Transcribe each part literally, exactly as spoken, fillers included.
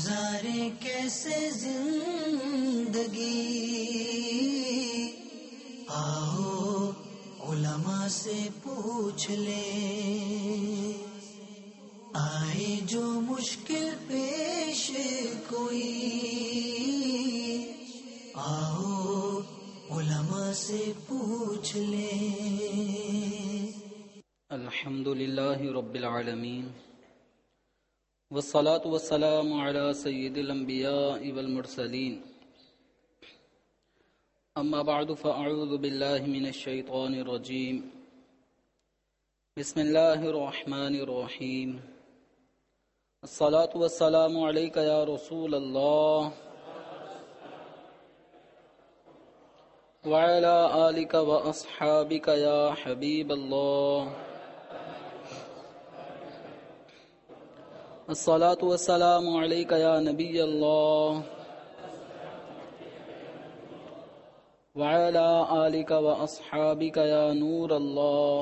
گزارے کیسے زندگی، آؤ علماء سے پوچھ لے، آئے جو مشکل پیش کوئی، آؤ علماء سے پوچھ لے۔ الحمد للہ رب العالمین، والصلاة والسلام على سید الانبیاء والمرسلین، اما بعد فاعوذ باللہ من الشیطان الرجیم، بسم اللہ الرحمن الرحیم، الصلاة والسلام علیک یا رسول اللہ وعلى آلک واصحابک یا حبیب اللہ، الصلاة والسلام علیک یا نبی اللہ وعلى آلک واصحابک یا نور اللہ۔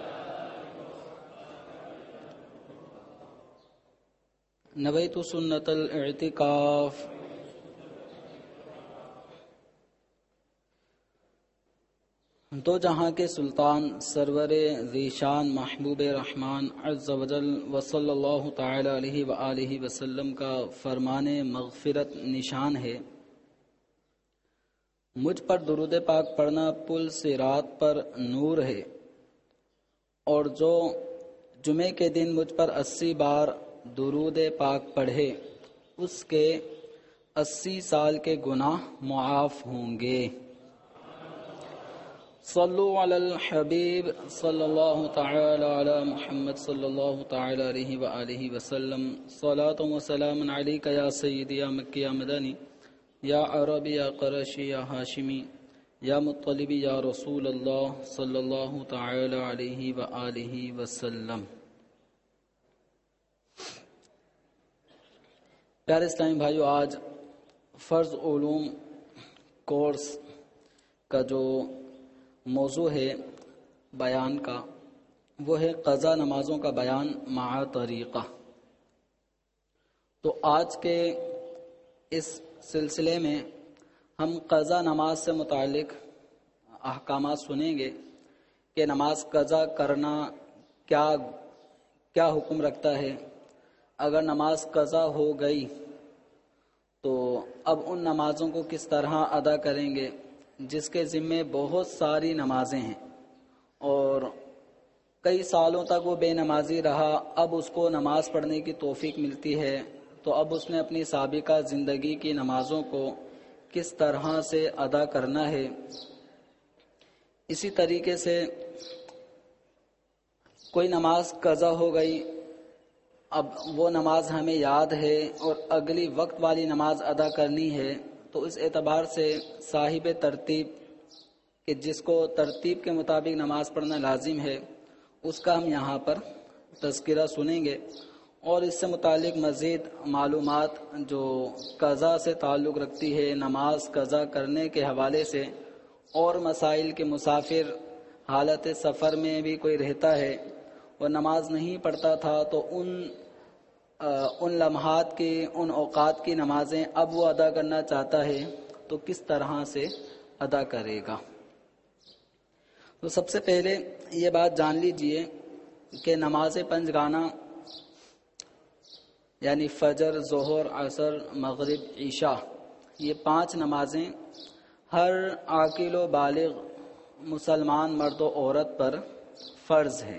نویت سنت الاعتکاف۔ دو جہاں کے سلطان سرور ذیشان محبوب رحمان عز و جل و صلی اللہ تعالی علیہ وآلہ وسلم کا فرمان مغفرت نشان ہے، مجھ پر درود پاک پڑھنا پل صراط پر نور ہے، اور جو جمعے کے دن مجھ پر اسی بار درود پاک پڑھے اس کے اسی سال کے گناہ معاف ہوں گے۔ صلو علی الحبیب صلی اللہ تعالی علی محمد صلی اللہ تعالی علیہ وآلہ وسلم، صلاۃ و سلام علیک یا سیدی یا مکی یا مدنی یا عربی یا قرشی یا ہاشمی یا مطلبی یا رسول اللہ صلی اللہ تعالی علیہ وآلہ وسلم۔ پیارے اسلامی بھائیو، آج فرض علوم کورس کا جو موضوع ہے بیان کا وہ ہے قضا نمازوں کا بیان مع طریقہ۔ تو آج کے اس سلسلے میں ہم قضا نماز سے متعلق احکامات سنیں گے کہ نماز قضا کرنا کیا کیا حکم رکھتا ہے، اگر نماز قضا ہو گئی تو اب ان نمازوں کو کس طرح ادا کریں گے جس کے ذمے بہت ساری نمازیں ہیں اور کئی سالوں تک وہ بے نمازی رہا، اب اس کو نماز پڑھنے کی توفیق ملتی ہے، تو اب اس نے اپنی سابقہ زندگی کی نمازوں کو کس طرح سے ادا کرنا ہے۔ اسی طریقے سے کوئی نماز قضا ہو گئی، اب وہ نماز ہمیں یاد ہے اور اگلی وقت والی نماز ادا کرنی ہے، تو اس اعتبار سے صاحب ترتیب کہ جس کو ترتیب کے مطابق نماز پڑھنا لازم ہے اس کا ہم یہاں پر تذکرہ سنیں گے، اور اس سے متعلق مزید معلومات جو قضا سے تعلق رکھتی ہے، نماز قضا کرنے کے حوالے سے، اور مسائل کے مسافر حالت سفر میں بھی کوئی رہتا ہے اور نماز نہیں پڑھتا تھا تو ان ان لمحات کی، ان اوقات کی نمازیں اب وہ ادا کرنا چاہتا ہے تو کس طرح سے ادا کرے گا۔ تو سب سے پہلے یہ بات جان لیجئے کہ نماز پنج گانا یعنی فجر، ظہر، عصر، مغرب، عشاء، یہ پانچ نمازیں ہر عاقل و بالغ مسلمان مرد و عورت پر فرض ہے۔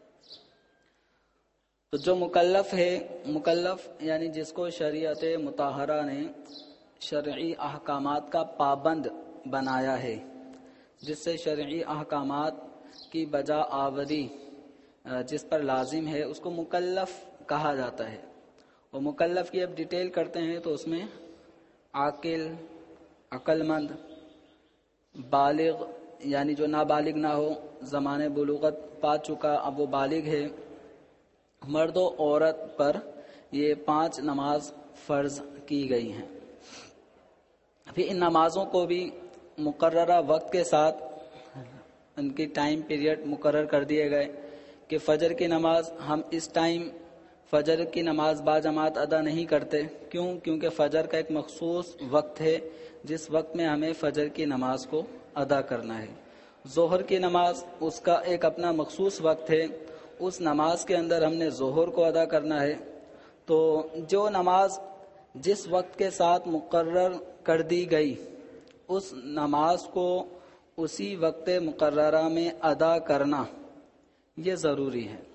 تو جو مکلف ہے، مکلف یعنی جس کو شریعت مطہرہ نے شرعی احکامات کا پابند بنایا ہے، جس سے شرعی احکامات کی بجا آوری جس پر لازم ہے، اس کو مکلف کہا جاتا ہے۔ اور مکلف کی اب ڈیٹیل کرتے ہیں تو اس میں عاقل، عقل مند، بالغ یعنی جو نابالغ نہ ہو، زمانِ بلوغت پا چکا اب وہ بالغ ہے، مرد و عورت پر یہ پانچ نماز فرض کی گئی ہیں۔ پھر ان نمازوں کو بھی مقررہ وقت کے ساتھ ان کی ٹائم پیریڈ مقرر کر دیے گئے کہ فجر کی نماز ہم اس ٹائم فجر کی نماز با جماعت ادا نہیں کرتے. کیوں؟ کیونکہ فجر کا ایک مخصوص وقت ہے جس وقت میں ہمیں فجر کی نماز کو ادا کرنا ہے. ظہر کی نماز اس کا ایک اپنا مخصوص وقت ہے، اس نماز کے اندر ہم نے ظہر کو ادا کرنا ہے. تو جو نماز جس وقت کے ساتھ مقرر کر دی گئی اس نماز کو اسی وقت مقررہ میں ادا کرنا یہ ضروری ہے.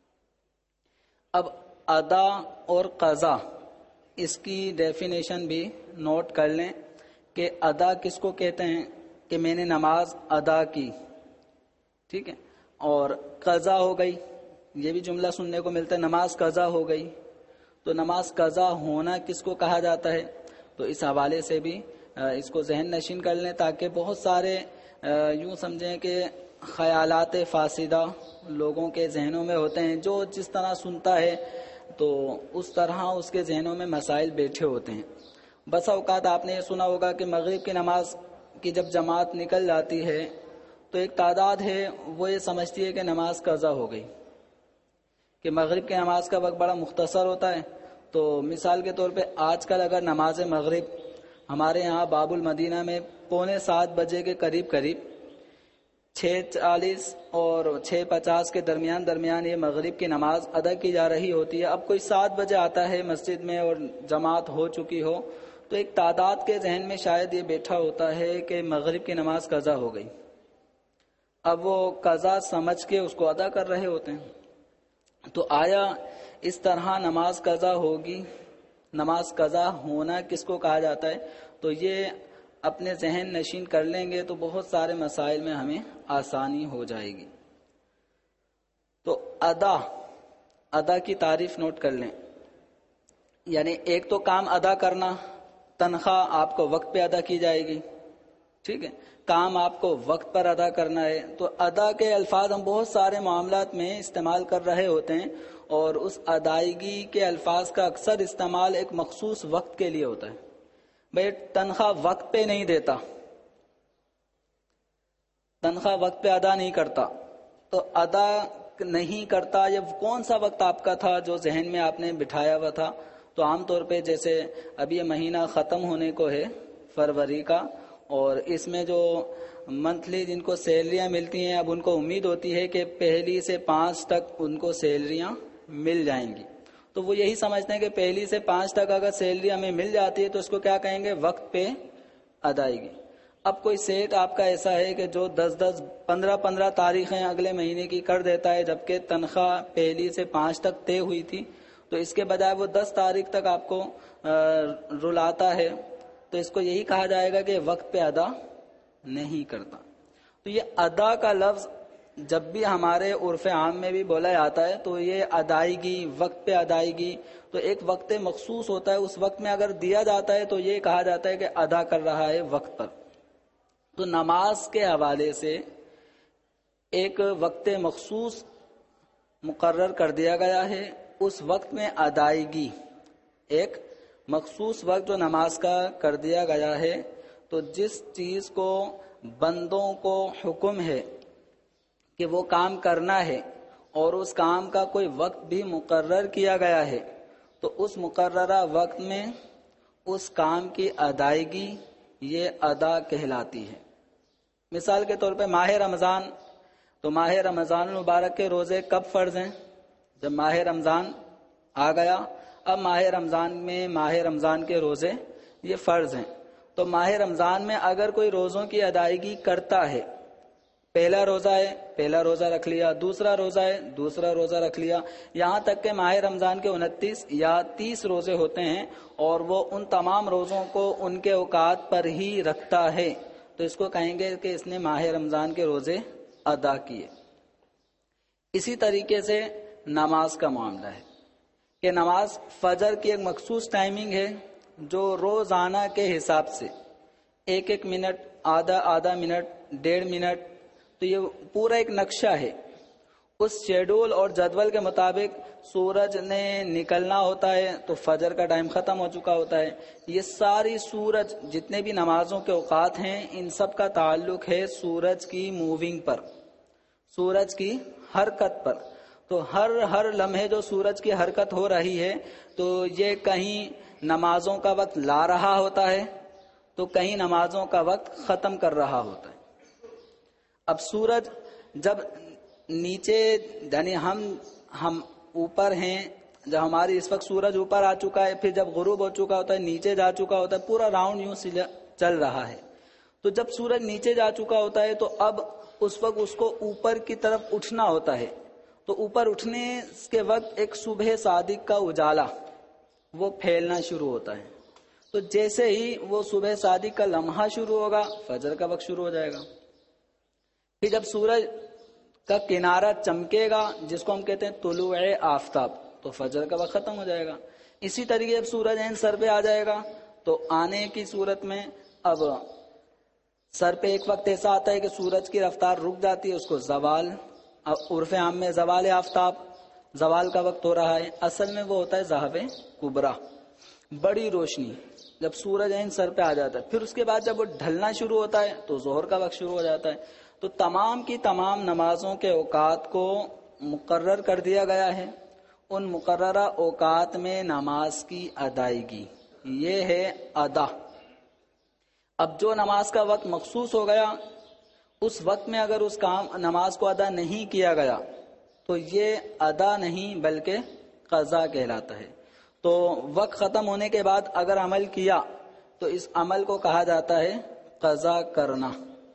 اب ادا اور قضا اس کی ڈیفینیشن بھی نوٹ کر لیں کہ ادا کس کو کہتے ہیں کہ میں نے نماز ادا کی، ٹھیک ہے، اور قضا ہو گئی. یہ بھی جملہ سننے کو ملتا ہے، نماز قضا ہو گئی. تو نماز قضا ہونا کس کو کہا جاتا ہے؟ تو اس حوالے سے بھی اس کو ذہن نشین کر لیں تاکہ بہت سارے یوں سمجھیں کہ خیالات فاسدہ لوگوں کے ذہنوں میں ہوتے ہیں. جو جس طرح سنتا ہے تو اس طرح اس کے ذہنوں میں مسائل بیٹھے ہوتے ہیں. بسا اوقات آپ نے یہ سنا ہوگا کہ مغرب کی نماز کی جب جماعت نکل جاتی ہے تو ایک تعداد ہے وہ یہ سمجھتی ہے کہ نماز قضا ہو گئی، کہ مغرب کی نماز کا وقت بڑا مختصر ہوتا ہے. تو مثال کے طور پہ آج کل اگر نماز مغرب ہمارے یہاں باب المدینہ میں پونے سات بجے کے قریب قریب چھ چالیس اور چھ پچاس کے درمیان درمیان یہ مغرب کی نماز ادا کی جا رہی ہوتی ہے. اب کوئی سات بجے آتا ہے مسجد میں اور جماعت ہو چکی ہو تو ایک تعداد کے ذہن میں شاید یہ بیٹھا ہوتا ہے کہ مغرب کی نماز قضا ہو گئی. اب وہ قضا سمجھ کے اس کو ادا کر رہے ہوتے ہیں. تو آیا اس طرح نماز قضا ہوگی؟ نماز قضا ہونا کس کو کہا جاتا ہے؟ تو یہ اپنے ذہن نشین کر لیں گے تو بہت سارے مسائل میں ہمیں آسانی ہو جائے گی. تو ادا ادا کی تعریف نوٹ کر لیں. یعنی ایک تو کام ادا کرنا، تنخواہ آپ کو وقت پہ ادا کی جائے گی، ٹھیک ہے، کام آپ کو وقت پر ادا کرنا ہے. تو ادا کے الفاظ ہم بہت سارے معاملات میں استعمال کر رہے ہوتے ہیں اور اس ادائیگی کے الفاظ کا اکثر استعمال ایک مخصوص وقت کے لیے ہوتا ہے. بھائی تنخواہ وقت پہ نہیں دیتا، تنخواہ وقت پہ ادا نہیں کرتا، تو ادا نہیں کرتا یہ کون سا وقت آپ کا تھا جو ذہن میں آپ نے بٹھایا ہوا تھا؟ تو عام طور پہ جیسے اب یہ مہینہ ختم ہونے کو ہے فروری کا، اور اس میں جو منتھلی جن کو سیلریاں ملتی ہیں اب ان کو امید ہوتی ہے کہ پہلی سے پانچ تک ان کو سیلریاں مل جائیں گی. تو وہ یہی سمجھتے ہیں کہ پہلی سے پانچ تک اگر سیلری ہمیں مل جاتی ہے تو اس کو کیا کہیں گے؟ وقت پہ ادائیگی. اب کوئی سیٹ آپ کا ایسا ہے کہ جو دس دس پندرہ پندرہ تاریخیں اگلے مہینے کی کر دیتا ہے جبکہ تنخواہ پہلی سے پانچ تک طے ہوئی تھی، تو اس کے بجائے وہ دس تاریخ تک آپ کو رلاتا ہے، تو اس کو یہی کہا جائے گا کہ وقت پہ ادا نہیں کرتا. تو یہ ادا کا لفظ جب بھی ہمارے عرف عام میں بھی بولا جاتا ہے تو یہ ادائیگی، وقت پہ ادائیگی، تو ایک وقت مخصوص ہوتا ہے، اس وقت میں اگر دیا جاتا ہے تو یہ کہا جاتا ہے کہ ادا کر رہا ہے وقت پر. تو نماز کے حوالے سے ایک وقت مخصوص مقرر کر دیا گیا ہے، اس وقت میں ادائیگی، ایک مخصوص وقت جو نماز کا کر دیا گیا ہے. تو جس چیز کو بندوں کو حکم ہے کہ وہ کام کرنا ہے اور اس کام کا کوئی وقت بھی مقرر کیا گیا ہے تو اس مقررہ وقت میں اس کام کی ادائیگی یہ ادا کہلاتی ہے. مثال کے طور پہ ماہ رمضان، تو ماہ رمضان المبارک کے روزے کب فرض ہیں؟ جب ماہ رمضان آ گیا. اب ماہ رمضان میں ماہ رمضان کے روزے یہ فرض ہیں. تو ماہ رمضان میں اگر کوئی روزوں کی ادائیگی کرتا ہے، پہلا روزہ ہے پہلا روزہ رکھ لیا، دوسرا روزہ ہے دوسرا روزہ رکھ لیا، یہاں تک کہ ماہ رمضان کے انتیس یا تیس روزے ہوتے ہیں اور وہ ان تمام روزوں کو ان کے اوقات پر ہی رکھتا ہے تو اس کو کہیں گے کہ اس نے ماہ رمضان کے روزے ادا کیے. اسی طریقے سے نماز کا معاملہ ہے کہ نماز فجر کی ایک مخصوص ٹائمنگ ہے جو روزانہ کے حساب سے ایک ایک منٹ، آدھا آدھا منٹ، ڈیڑھ منٹ، تو یہ پورا ایک نقشہ ہے. اس شیڈول اور جدول کے مطابق سورج نے نکلنا ہوتا ہے تو فجر کا ٹائم ختم ہو چکا ہوتا ہے. یہ ساری سورج جتنے بھی نمازوں کے اوقات ہیں ان سب کا تعلق ہے سورج کی موونگ پر، سورج کی حرکت پر. تو ہر ہر لمحے جو سورج کی حرکت ہو رہی ہے تو یہ کہیں نمازوں کا وقت لا رہا ہوتا ہے تو کہیں نمازوں کا وقت ختم کر رہا ہوتا ہے. اب سورج جب نیچے یعنی ہم ہم اوپر ہیں، جب ہماری اس وقت سورج اوپر آ چکا ہے، پھر جب غروب ہو چکا ہوتا ہے نیچے جا چکا ہوتا ہے، پورا راؤنڈ یوں چل رہا ہے. تو جب سورج نیچے جا چکا ہوتا ہے تو اب اس وقت اس کو اوپر کی طرف اٹھنا ہوتا ہے. تو اوپر اٹھنے کے وقت ایک صبح صادق کا اجالا وہ پھیلنا شروع ہوتا ہے. تو جیسے ہی وہ صبح صادق کا لمحہ شروع ہوگا فجر کا وقت شروع ہو جائے گا. پھر جب سورج کا کنارہ چمکے گا جس کو ہم کہتے ہیں طلوع آفتاب تو فجر کا وقت ختم ہو جائے گا. اسی طریقے جب سورج عین سر پہ آ جائے گا تو آنے کی صورت میں اب سر پہ ایک وقت ایسا آتا ہے کہ سورج کی رفتار رک جاتی ہے، اس کو زوال، عرف عام میں زوال آفتاب، زوال کا وقت ہو رہا ہے. اصل میں وہ ہوتا ہے ذہب کبریٰ، بڑی روشنی جب سورج عین سر پہ آ جاتا ہے. پھر اس کے بعد جب وہ ڈھلنا شروع ہوتا ہے تو ظہر کا وقت شروع ہو جاتا ہے. تو تمام کی تمام نمازوں کے اوقات کو مقرر کر دیا گیا ہے. ان مقررہ اوقات میں نماز کی ادائیگی یہ ہے ادا. اب جو نماز کا وقت مخصوص ہو گیا اس وقت میں اگر اس کام نماز کو ادا نہیں کیا گیا تو یہ ادا نہیں بلکہ قضا کہلاتا ہے. تو وقت ختم ہونے کے بعد اگر عمل کیا تو اس عمل کو کہا جاتا ہے قضا کرنا.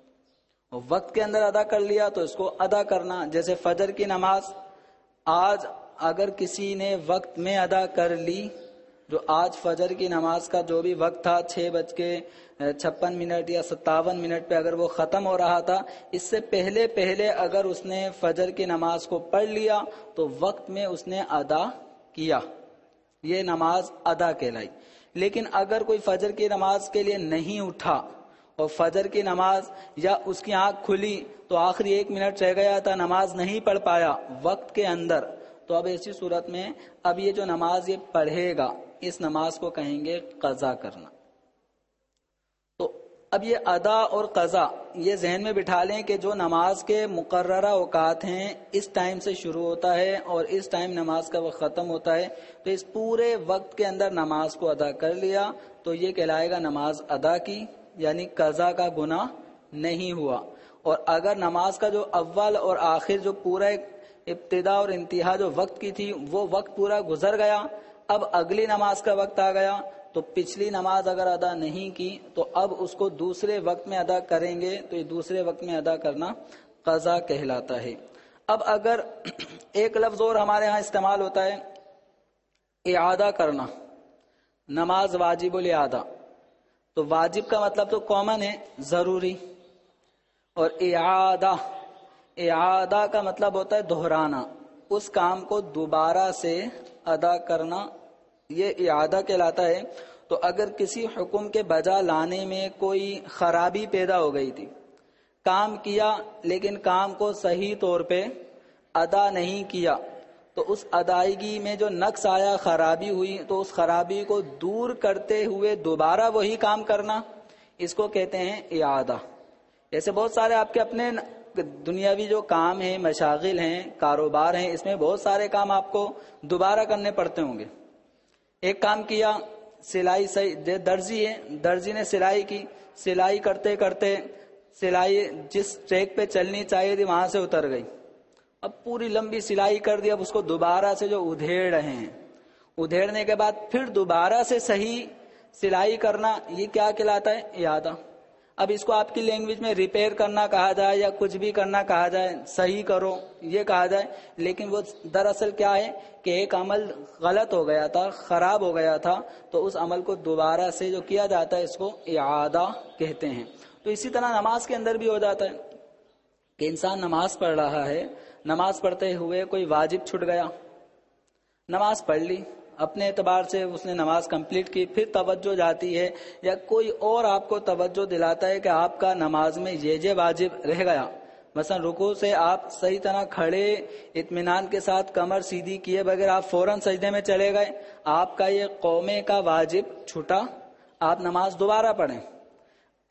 وقت کے اندر ادا کر لیا تو اس کو ادا کرنا. جیسے فجر کی نماز آج اگر کسی نے وقت میں ادا کر لی، جو آج فجر کی نماز کا جو بھی وقت تھا چھ بج کے چھپن منٹ یا ستاون منٹ پہ اگر وہ ختم ہو رہا تھا، اس سے پہلے پہلے اگر اس نے فجر کی نماز کو پڑھ لیا تو وقت میں اس نے ادا کیا، یہ نماز ادا کہلائی. لیکن اگر کوئی فجر کی نماز کے لیے نہیں اٹھا اور فجر کی نماز یا اس کی آنکھ کھلی تو آخری ایک منٹ رہ گیا تھا، نماز نہیں پڑھ پایا وقت کے اندر، تو اب ایسی صورت میں اب یہ جو نماز یہ پڑھے گا اس نماز کو کہیں گے قضا کرنا. تو اب یہ ادا اور قضا یہ ذہن میں بٹھا لیں کہ جو نماز کے مقررہ اوقات ہیں اس ٹائم سے شروع ہوتا ہے اور اس ٹائم نماز کا وقت ختم ہوتا ہے. تو اس پورے وقت کے اندر نماز کو ادا کر لیا تو یہ کہلائے گا نماز ادا کی، یعنی قضا کا گناہ نہیں ہوا. اور اگر نماز کا جو اول اور آخر جو پورا ابتدا اور انتہا جو وقت کی تھی وہ وقت پورا گزر گیا، اب اگلی نماز کا وقت آ گیا تو پچھلی نماز اگر ادا نہیں کی تو اب اس کو دوسرے وقت میں ادا کریں گے تو یہ دوسرے وقت میں ادا کرنا قضا کہلاتا ہے. اب اگر ایک لفظ اور ہمارے ہاں استعمال ہوتا ہے اعادہ کرنا، نماز واجب الاعادہ. تو واجب کا مطلب تو کامن ہے ضروری، اور اعادہ اعادہ کا مطلب ہوتا ہے دہرانا، اس کام کو دوبارہ سے ادا کرنا، یہ اعادہ کہلاتا ہے. تو اگر کسی حکم کے بجا لانے میں کوئی خرابی پیدا ہو گئی تھی، کام کیا لیکن کام کو صحیح طور پہ ادا نہیں کیا تو اس ادائیگی میں جو نقص آیا، خرابی ہوئی، تو اس خرابی کو دور کرتے ہوئے دوبارہ وہی کام کرنا، اس کو کہتے ہیں اعادہ. ایسے بہت سارے آپ کے اپنے دنیاوی جو کام ہیں، مشاغل ہیں، کاروبار ہیں، اس میں بہت سارے کام آپ کو دوبارہ کرنے پڑتے ہوں گے. ایک کام کیا، سلائی صحیح، درزی ہے، درزی نے سلائی کی، سلائی کرتے کرتے سلائی جس ٹریک پہ چلنی چاہیے تھی وہاں سے اتر گئی، اب پوری لمبی سلائی کر دی، اب اس کو دوبارہ سے جو ادھیڑ رہے ہیں، ادھیڑنے کے بعد پھر دوبارہ سے صحیح سلائی کرنا، یہ کیا کہلاتا ہے؟ اعادہ. اب اس کو آپ کی لینگویج میں ریپیئر کرنا کہا جائے یا کچھ بھی کرنا کہا جائے، صحیح کرو یہ کہا جائے، لیکن وہ دراصل کیا ہے کہ ایک عمل غلط ہو گیا تھا، خراب ہو گیا تھا، تو اس عمل کو دوبارہ سے جو کیا جاتا ہے اس کو اعادہ کہتے ہیں. تو اسی طرح نماز کے اندر بھی ہو جاتا ہے کہ انسان نماز پڑھ رہا ہے، نماز پڑھتے ہوئے کوئی واجب چھٹ گیا، نماز پڑھ لی، اپنے اعتبار سے اس نے نماز کمپلیٹ کی، پھر توجہ جاتی ہے یا کوئی اور آپ کو توجہ دلاتا ہے کہ آپ کا نماز میں یہ یہ واجب رہ گیا. مثلا رکوع سے آپ صحیح طرح کھڑے اطمینان کے ساتھ کمر سیدھی کیے بغیر آپ فوراً سجدے میں چلے گئے، آپ کا یہ قومے کا واجب چھوٹا، آپ نماز دوبارہ پڑھیں.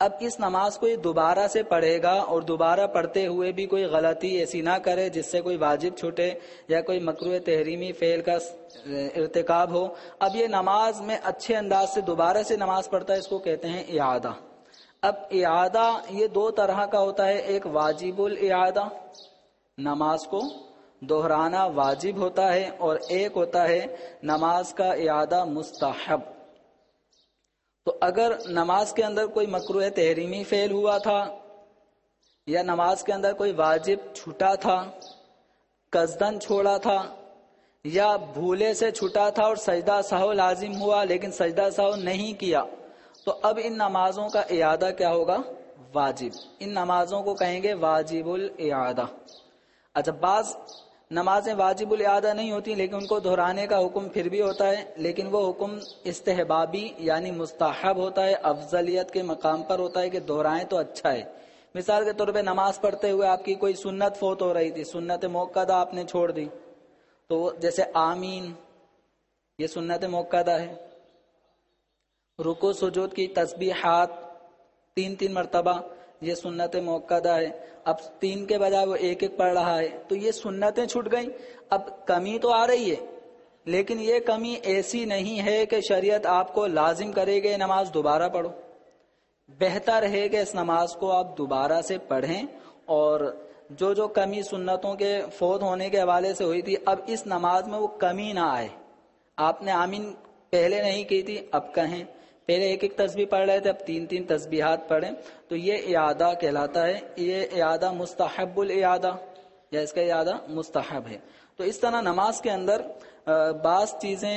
اب اس نماز کو یہ دوبارہ سے پڑھے گا اور دوبارہ پڑھتے ہوئے بھی کوئی غلطی ایسی نہ کرے جس سے کوئی واجب چھوٹے یا کوئی مکروہ تحریمی فعل کا ارتکاب ہو. اب یہ نماز میں اچھے انداز سے دوبارہ سے نماز پڑھتا ہے، اس کو کہتے ہیں اعادہ. اب اعادہ یہ دو طرح کا ہوتا ہے، ایک واجب الاعادہ، نماز کو دہرانا واجب ہوتا ہے، اور ایک ہوتا ہے نماز کا اعادہ مستحب. تو اگر نماز کے اندر کوئی مکروہ تحریمی فعل ہوا تھا یا نماز کے اندر کوئی واجب چھوٹا تھا، قصدن چھوڑا تھا، یا بھولے سے چھوٹا تھا اور سجدہ سہو لازم ہوا لیکن سجدہ سہو نہیں کیا، تو اب ان نمازوں کا اعادہ کیا ہوگا؟ واجب. ان نمازوں کو کہیں گے واجب الاعادہ. اچھا، بعض نمازیں واجب الاعادہ نہیں ہوتی لیکن ان کو دہرانے کا حکم پھر بھی ہوتا ہے، لیکن وہ حکم استحبابی یعنی مستحب ہوتا ہے، افضلیت کے مقام پر ہوتا ہے کہ دہرائیں تو اچھا ہے. مثال کے طور پہ نماز پڑھتے ہوئے آپ کی کوئی سنت فوت ہو رہی تھی، سنت موقدہ آپ نے چھوڑ دی، تو جیسے آمین یہ سنت موقدہ ہے، رکوع سجود کی تسبیحات تین تین مرتبہ یہ سنت موقدہ ہے. اب تین کے بجائے وہ ایک ایک پڑھ رہا ہے، تو یہ سنتیں چھوٹ گئیں. اب کمی تو آ رہی ہے لیکن یہ کمی ایسی نہیں ہے کہ شریعت آپ کو لازم کرے گی نماز دوبارہ پڑھو. بہتر ہے کہ اس نماز کو آپ دوبارہ سے پڑھیں، اور جو جو کمی سنتوں کے فوت ہونے کے حوالے سے ہوئی تھی اب اس نماز میں وہ کمی نہ آئے. آپ نے آمین پہلے نہیں کی تھی، اب کہیں. پہلے ایک ایک تسبیح پڑھ رہے تھے، اب تین تین تسبیحات پڑھیں، تو یہ اعادہ کہلاتا ہے. یہ اعادہ مستحب الاعادہ یا اس کا اعادہ مستحب ہے. تو اس طرح نماز کے اندر بعض چیزیں،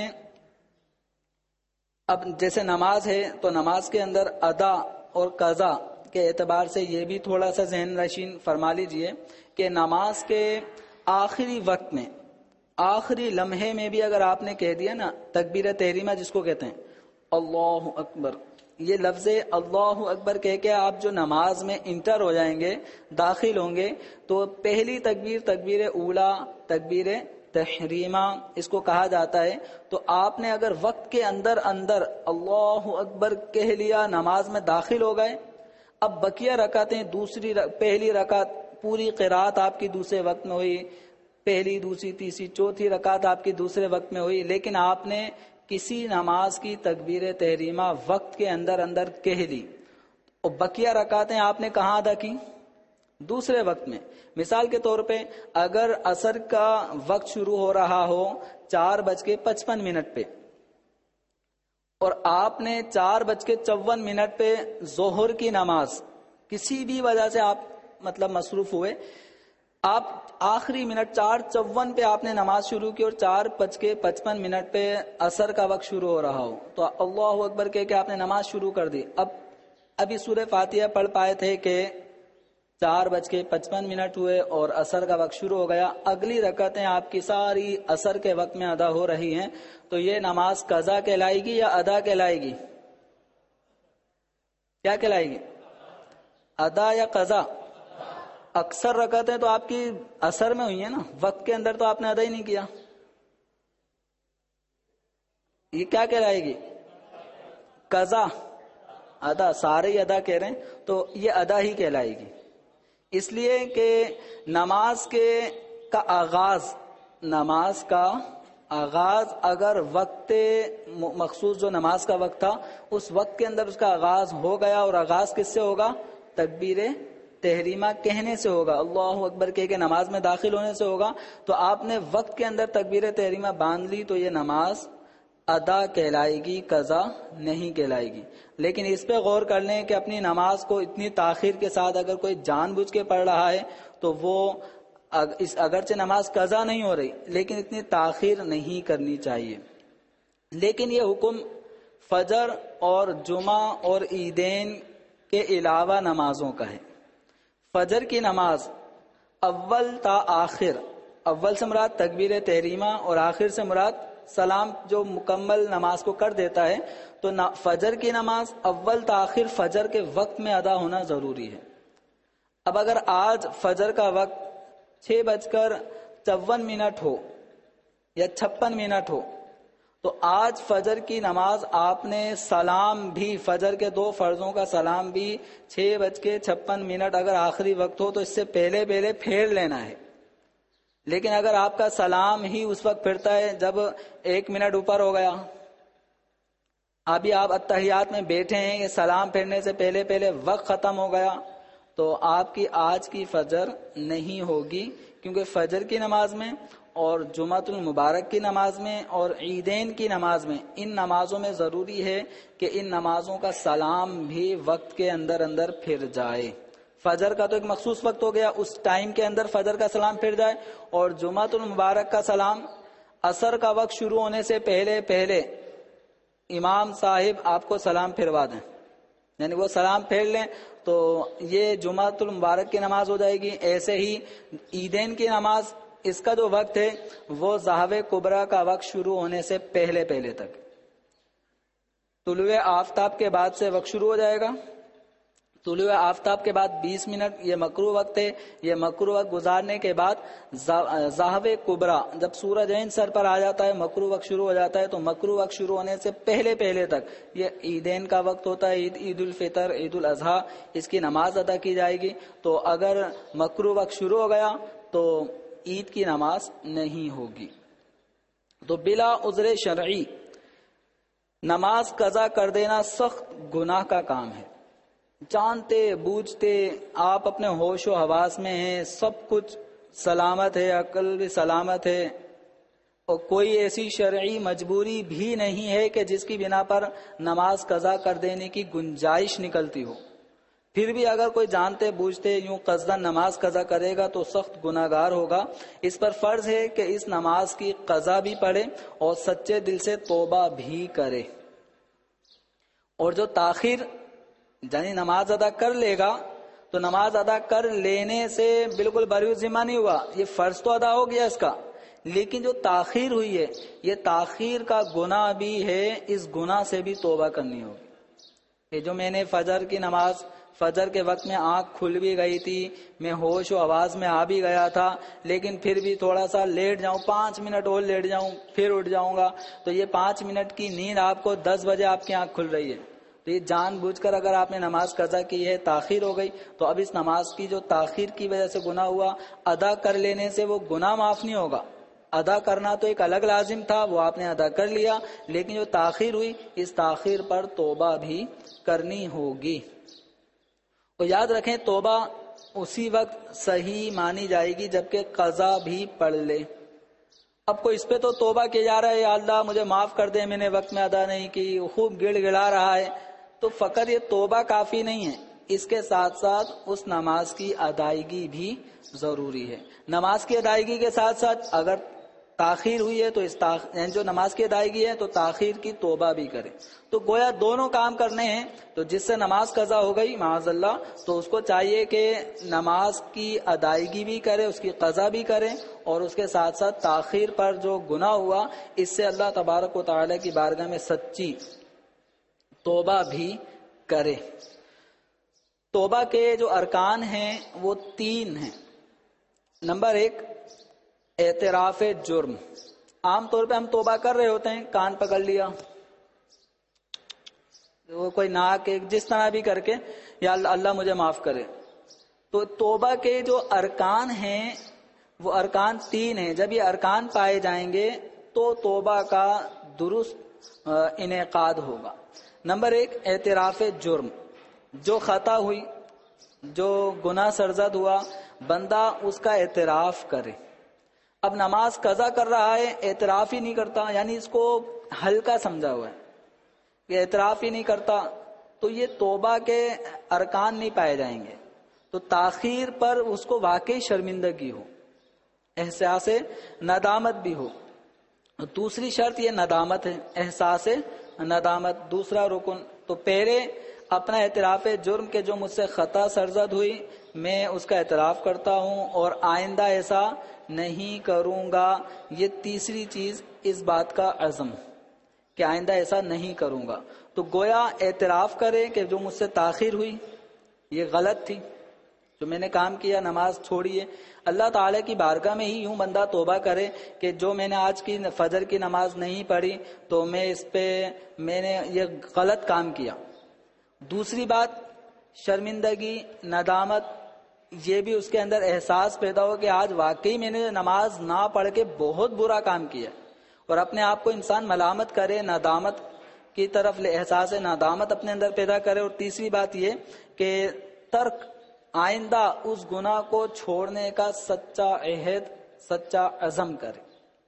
اب جیسے نماز ہے تو نماز کے اندر ادا اور قضا کے اعتبار سے یہ بھی تھوڑا سا ذہن نشین فرما لیجئے کہ نماز کے آخری وقت میں، آخری لمحے میں بھی اگر آپ نے کہہ دیا نا تکبیر تحریمہ جس کو کہتے ہیں اللہ اکبر، یہ لفظ اللہ اکبر کہہ کے آپ جو نماز میں انٹر ہو جائیں گے، داخل ہوں گے، تو پہلی تکبیر تکبیر اولا، تکبیر تحریمہ اس کو کہا جاتا ہے. تو آپ نے اگر وقت کے اندر اندر اللہ اکبر کہہ لیا، نماز میں داخل ہو گئے، اب بقیہ رکعتیں دوسری پہلی رکعت پوری قرات آپ کی دوسرے وقت میں ہوئی، پہلی دوسری تیسری چوتھی رکعت آپ کی دوسرے وقت میں ہوئی، لیکن آپ نے کسی نماز کی تکبیر تحریمہ وقت کے اندر اندر کہہ دی، اور بقیہ رکعتیں آپ نے کہاں ادا کی؟ دوسرے وقت میں. مثال کے طور پہ اگر عصر کا وقت شروع ہو رہا ہو چار بج کے پچپن منٹ پہ، اور آپ نے چار بج کے چون منٹ پہ ظہر کی نماز کسی بھی وجہ سے آپ مطلب مصروف ہوئے، آپ آخری منٹ چار چون پہ آپ نے نماز شروع کی اور چار بج کے پچپن منٹ پہ عصر کا وقت شروع ہو رہا ہو، تو اللہ اکبر کہہ کے آپ نے نماز شروع کر دی. اب ابھی سورہ فاتحہ پڑھ پائے تھے کہ چار بج کے پچپن منٹ ہوئے اور عصر کا وقت شروع ہو گیا، اگلی رکعتیں آپ کی ساری عصر کے وقت میں ادا ہو رہی ہیں، تو یہ نماز قضا کہلائے گی یا ادا کہلائے گی؟ کیا کہلائے گی؟ ادا یا قضا؟ اکثر رکعتیں تو آپ کی عصر میں ہوئی ہیں نا، وقت کے اندر تو آپ نے ادا ہی نہیں کیا، یہ کیا کہلائے گی؟ قضا. ادا، سارے ہی ادا کہہ رہے ہیں تو یہ ادا ہی کہلائے گی. اس لیے کہ نماز کے کا آغاز نماز کا آغاز اگر وقت مخصوص جو نماز کا وقت تھا اس وقت کے اندر اس کا آغاز ہو گیا، اور آغاز کس سے ہوگا؟ تکبیر تحریمہ کہنے سے ہوگا، اللہ اکبر کہہ کے نماز میں داخل ہونے سے ہوگا. تو آپ نے وقت کے اندر تکبیر تحریمہ باندھ لی تو یہ نماز ادا کہلائے گی، قضا نہیں کہلائے گی. لیکن اس پہ غور کر لیں کہ اپنی نماز کو اتنی تاخیر کے ساتھ اگر کوئی جان بوجھ کے پڑھ رہا ہے تو وہ اگرچہ نماز قضا نہیں ہو رہی لیکن اتنی تاخیر نہیں کرنی چاہیے. لیکن یہ حکم فجر اور جمعہ اور عیدین کے علاوہ نمازوں کا ہے. فجر کی نماز اول تا آخر، اول سے مراد تکبیر تحریمہ اور آخر سے مراد سلام جو مکمل نماز کو کر دیتا ہے، تو فجر کی نماز اول تا آخر فجر کے وقت میں ادا ہونا ضروری ہے. اب اگر آج فجر کا وقت چھ بج کر چون منٹ ہو یا چھپن منٹ ہو تو آج فجر کی نماز آپ نے سلام بھی، فجر کے دو فرضوں کا سلام بھی چھ بج کے چھپن منٹ اگر آخری وقت ہو تو اس سے پہلے پہلے پھیر لینا ہے. لیکن اگر آپ کا سلام ہی اس وقت پھرتا ہے جب ایک منٹ اوپر ہو گیا، ابھی آپ اتحیات میں بیٹھے ہیں، یہ سلام پھیرنے سے پہلے پہلے وقت ختم ہو گیا، تو آپ کی آج کی فجر نہیں ہوگی. کیونکہ فجر کی نماز میں اور جمعۃ المبارک کی نماز میں اور عیدین کی نماز میں، ان نمازوں میں ضروری ہے کہ ان نمازوں کا سلام بھی وقت کے اندر اندر پھر جائے. فجر کا تو ایک مخصوص وقت ہو گیا، اس ٹائم کے اندر فجر کا سلام پھر جائے، اور جمعۃ المبارک کا سلام عصر کا وقت شروع ہونے سے پہلے پہلے امام صاحب آپ کو سلام پھروا دیں، یعنی وہ سلام پھیر لیں تو یہ جمعۃ المبارک کی نماز ہو جائے گی. ایسے ہی عیدین کی نماز، اس کا جو وقت ہے وہ ظہر کبریٰ کا وقت شروع ہونے سے پہلے پہلے تک، طلوع آفتاب کے بعد سے وقت شروع ہو جائے گا. طلوع آفتاب کے بعد بیس منٹ یہ مکروہ وقت ہے. یہ مکروہ وقت گزارنے کے بعد ظہر کبریٰ، جب سورج عین سر پر آ جاتا ہے مکروہ وقت شروع ہو جاتا ہے. تو مکروہ وقت شروع ہونے سے پہلے پہلے تک یہ عیدین کا وقت ہوتا ہے، عید عید الفطر، عید الاضحیٰ، اس کی نماز ادا کی جائے گی. تو اگر مکروہ وقت شروع ہو گیا تو عید کی نماز نہیں ہوگی. تو بلا عذر شرعی نماز قضا کر دینا سخت گناہ کا کام ہے. جانتے بوجھتے آپ اپنے ہوش و حواس میں ہیں، سب کچھ سلامت ہے، عقل بھی سلامت ہے، اور کوئی ایسی شرعی مجبوری بھی نہیں ہے کہ جس کی بنا پر نماز قضا کر دینے کی گنجائش نکلتی ہو، پھر بھی اگر کوئی جانتے بوجھتے یوں قصداً نماز قضا کرے گا تو سخت گناہگار ہوگا. اس پر فرض ہے کہ اس نماز کی قضا بھی پڑھے اور سچے دل سے توبہ بھی کرے. اور جو تاخیر یعنی نماز ادا کر لے گا تو نماز ادا کر لینے سے بالکل بری ذمہ نہیں ہوا، یہ فرض تو ادا ہو گیا اس کا، لیکن جو تاخیر ہوئی ہے یہ تاخیر کا گناہ بھی ہے، اس گناہ سے بھی توبہ کرنی ہوگی. یہ جو میں نے فجر کی نماز، فجر کے وقت میں آنکھ کھل بھی گئی تھی، میں ہوش و آواز میں آ بھی گیا تھا، لیکن پھر بھی تھوڑا سا لیٹ جاؤں، پانچ منٹ اور لیٹ جاؤں پھر اٹھ جاؤں گا، تو یہ پانچ منٹ کی نیند آپ کو دس بجے آپ کی آنکھ کھل رہی ہے، تو یہ جان بوجھ کر اگر آپ نے نماز قضا کی ہے، تاخیر ہو گئی، تو اب اس نماز کی جو تاخیر کی وجہ سے گناہ ہوا، ادا کر لینے سے وہ گناہ معاف نہیں ہوگا. ادا کرنا تو ایک الگ لازم تھا، وہ آپ نے ادا کر لیا، لیکن جو تاخیر ہوئی اس تاخیر پر توبہ بھی کرنی ہوگی. تو یاد رکھیں توبہ اسی وقت صحیح مانی جائے گی جبکہ قضا بھی پڑھ لے. اب کوئی اس پہ تو توبہ کیا جا رہا ہے، یا اللہ مجھے معاف کر دے، میں نے وقت میں ادا نہیں کی، خوب گڑ گڑا رہا ہے، تو فقط یہ توبہ کافی نہیں ہے، اس کے ساتھ ساتھ اس نماز کی ادائیگی بھی ضروری ہے. نماز کی ادائیگی کے ساتھ ساتھ اگر تاخیر ہوئی ہے تو اس تاخ... یعنی جو نماز کی ادائیگی ہے تو تاخیر کی توبہ بھی کرے. تو گویا دونوں کام کرنے ہیں. تو جس سے نماز قضا ہو گئی معاذ اللہ، تو اس کو چاہیے کہ نماز کی ادائیگی بھی کرے، اس کی قضا بھی کرے، اور اس کے ساتھ ساتھ تاخیر پر جو گناہ ہوا اس سے اللہ تبارک و تعالی کی بارگاہ میں سچی توبہ بھی کرے. توبہ کے جو ارکان ہیں وہ تین ہیں. نمبر ایک اعتراف جرم. عام طور پہ ہم توبہ کر رہے ہوتے ہیں، کان پکڑ لیا، وہ کوئی ناک ایک جس طرح بھی کر کے، یا اللہ اللہ مجھے معاف کرے. تو توبہ کے جو ارکان ہیں وہ ارکان تین ہیں. جب یہ ارکان پائے جائیں گے تو توبہ کا درست انعقاد ہوگا. نمبر ایک اعتراف جرم. جو خطا ہوئی، جو گناہ سرزد ہوا، بندہ اس کا اعتراف کرے. اب نماز قضا کر رہا ہے، اعتراف ہی نہیں کرتا، یعنی اس کو ہلکا سمجھا ہوا ہے، یہ اعتراف ہی نہیں کرتا، تو یہ توبہ کے ارکان نہیں پائے جائیں گے. تو تاخیر پر اس کو واقعی شرمندگی ہو، احساس ندامت بھی ہو. دوسری شرط یہ ندامت ہے، احساس ندامت. دوسرا رکن تو پہلے اپنا اعتراف جرم کے جو مجھ سے خطا سرزد ہوئی میں اس کا اعتراف کرتا ہوں اور آئندہ ایسا نہیں کروں گا. یہ تیسری چیز اس بات کا عزم کہ آئندہ ایسا نہیں کروں گا. تو گویا اعتراف کرے کہ جو مجھ سے تاخیر ہوئی یہ غلط تھی، جو میں نے کام کیا نماز چھوڑی ہے، اللہ تعالیٰ کی بارگاہ میں ہی یوں بندہ توبہ کرے کہ جو میں نے آج کی فجر کی نماز نہیں پڑھی تو میں اس پہ میں نے یہ غلط کام کیا. دوسری بات شرمندگی، ندامت، یہ بھی اس کے اندر احساس پیدا ہو کہ آج واقعی میں نے نماز نہ پڑھ کے بہت برا کام کیا، اور اپنے آپ کو انسان ملامت کرے، ندامت کی طرف لے، احساس ندامت اپنے اندر پیدا کرے. اور تیسری بات یہ کہ ترک، آئندہ اس گناہ کو چھوڑنے کا سچا عہد، سچا عزم کرے.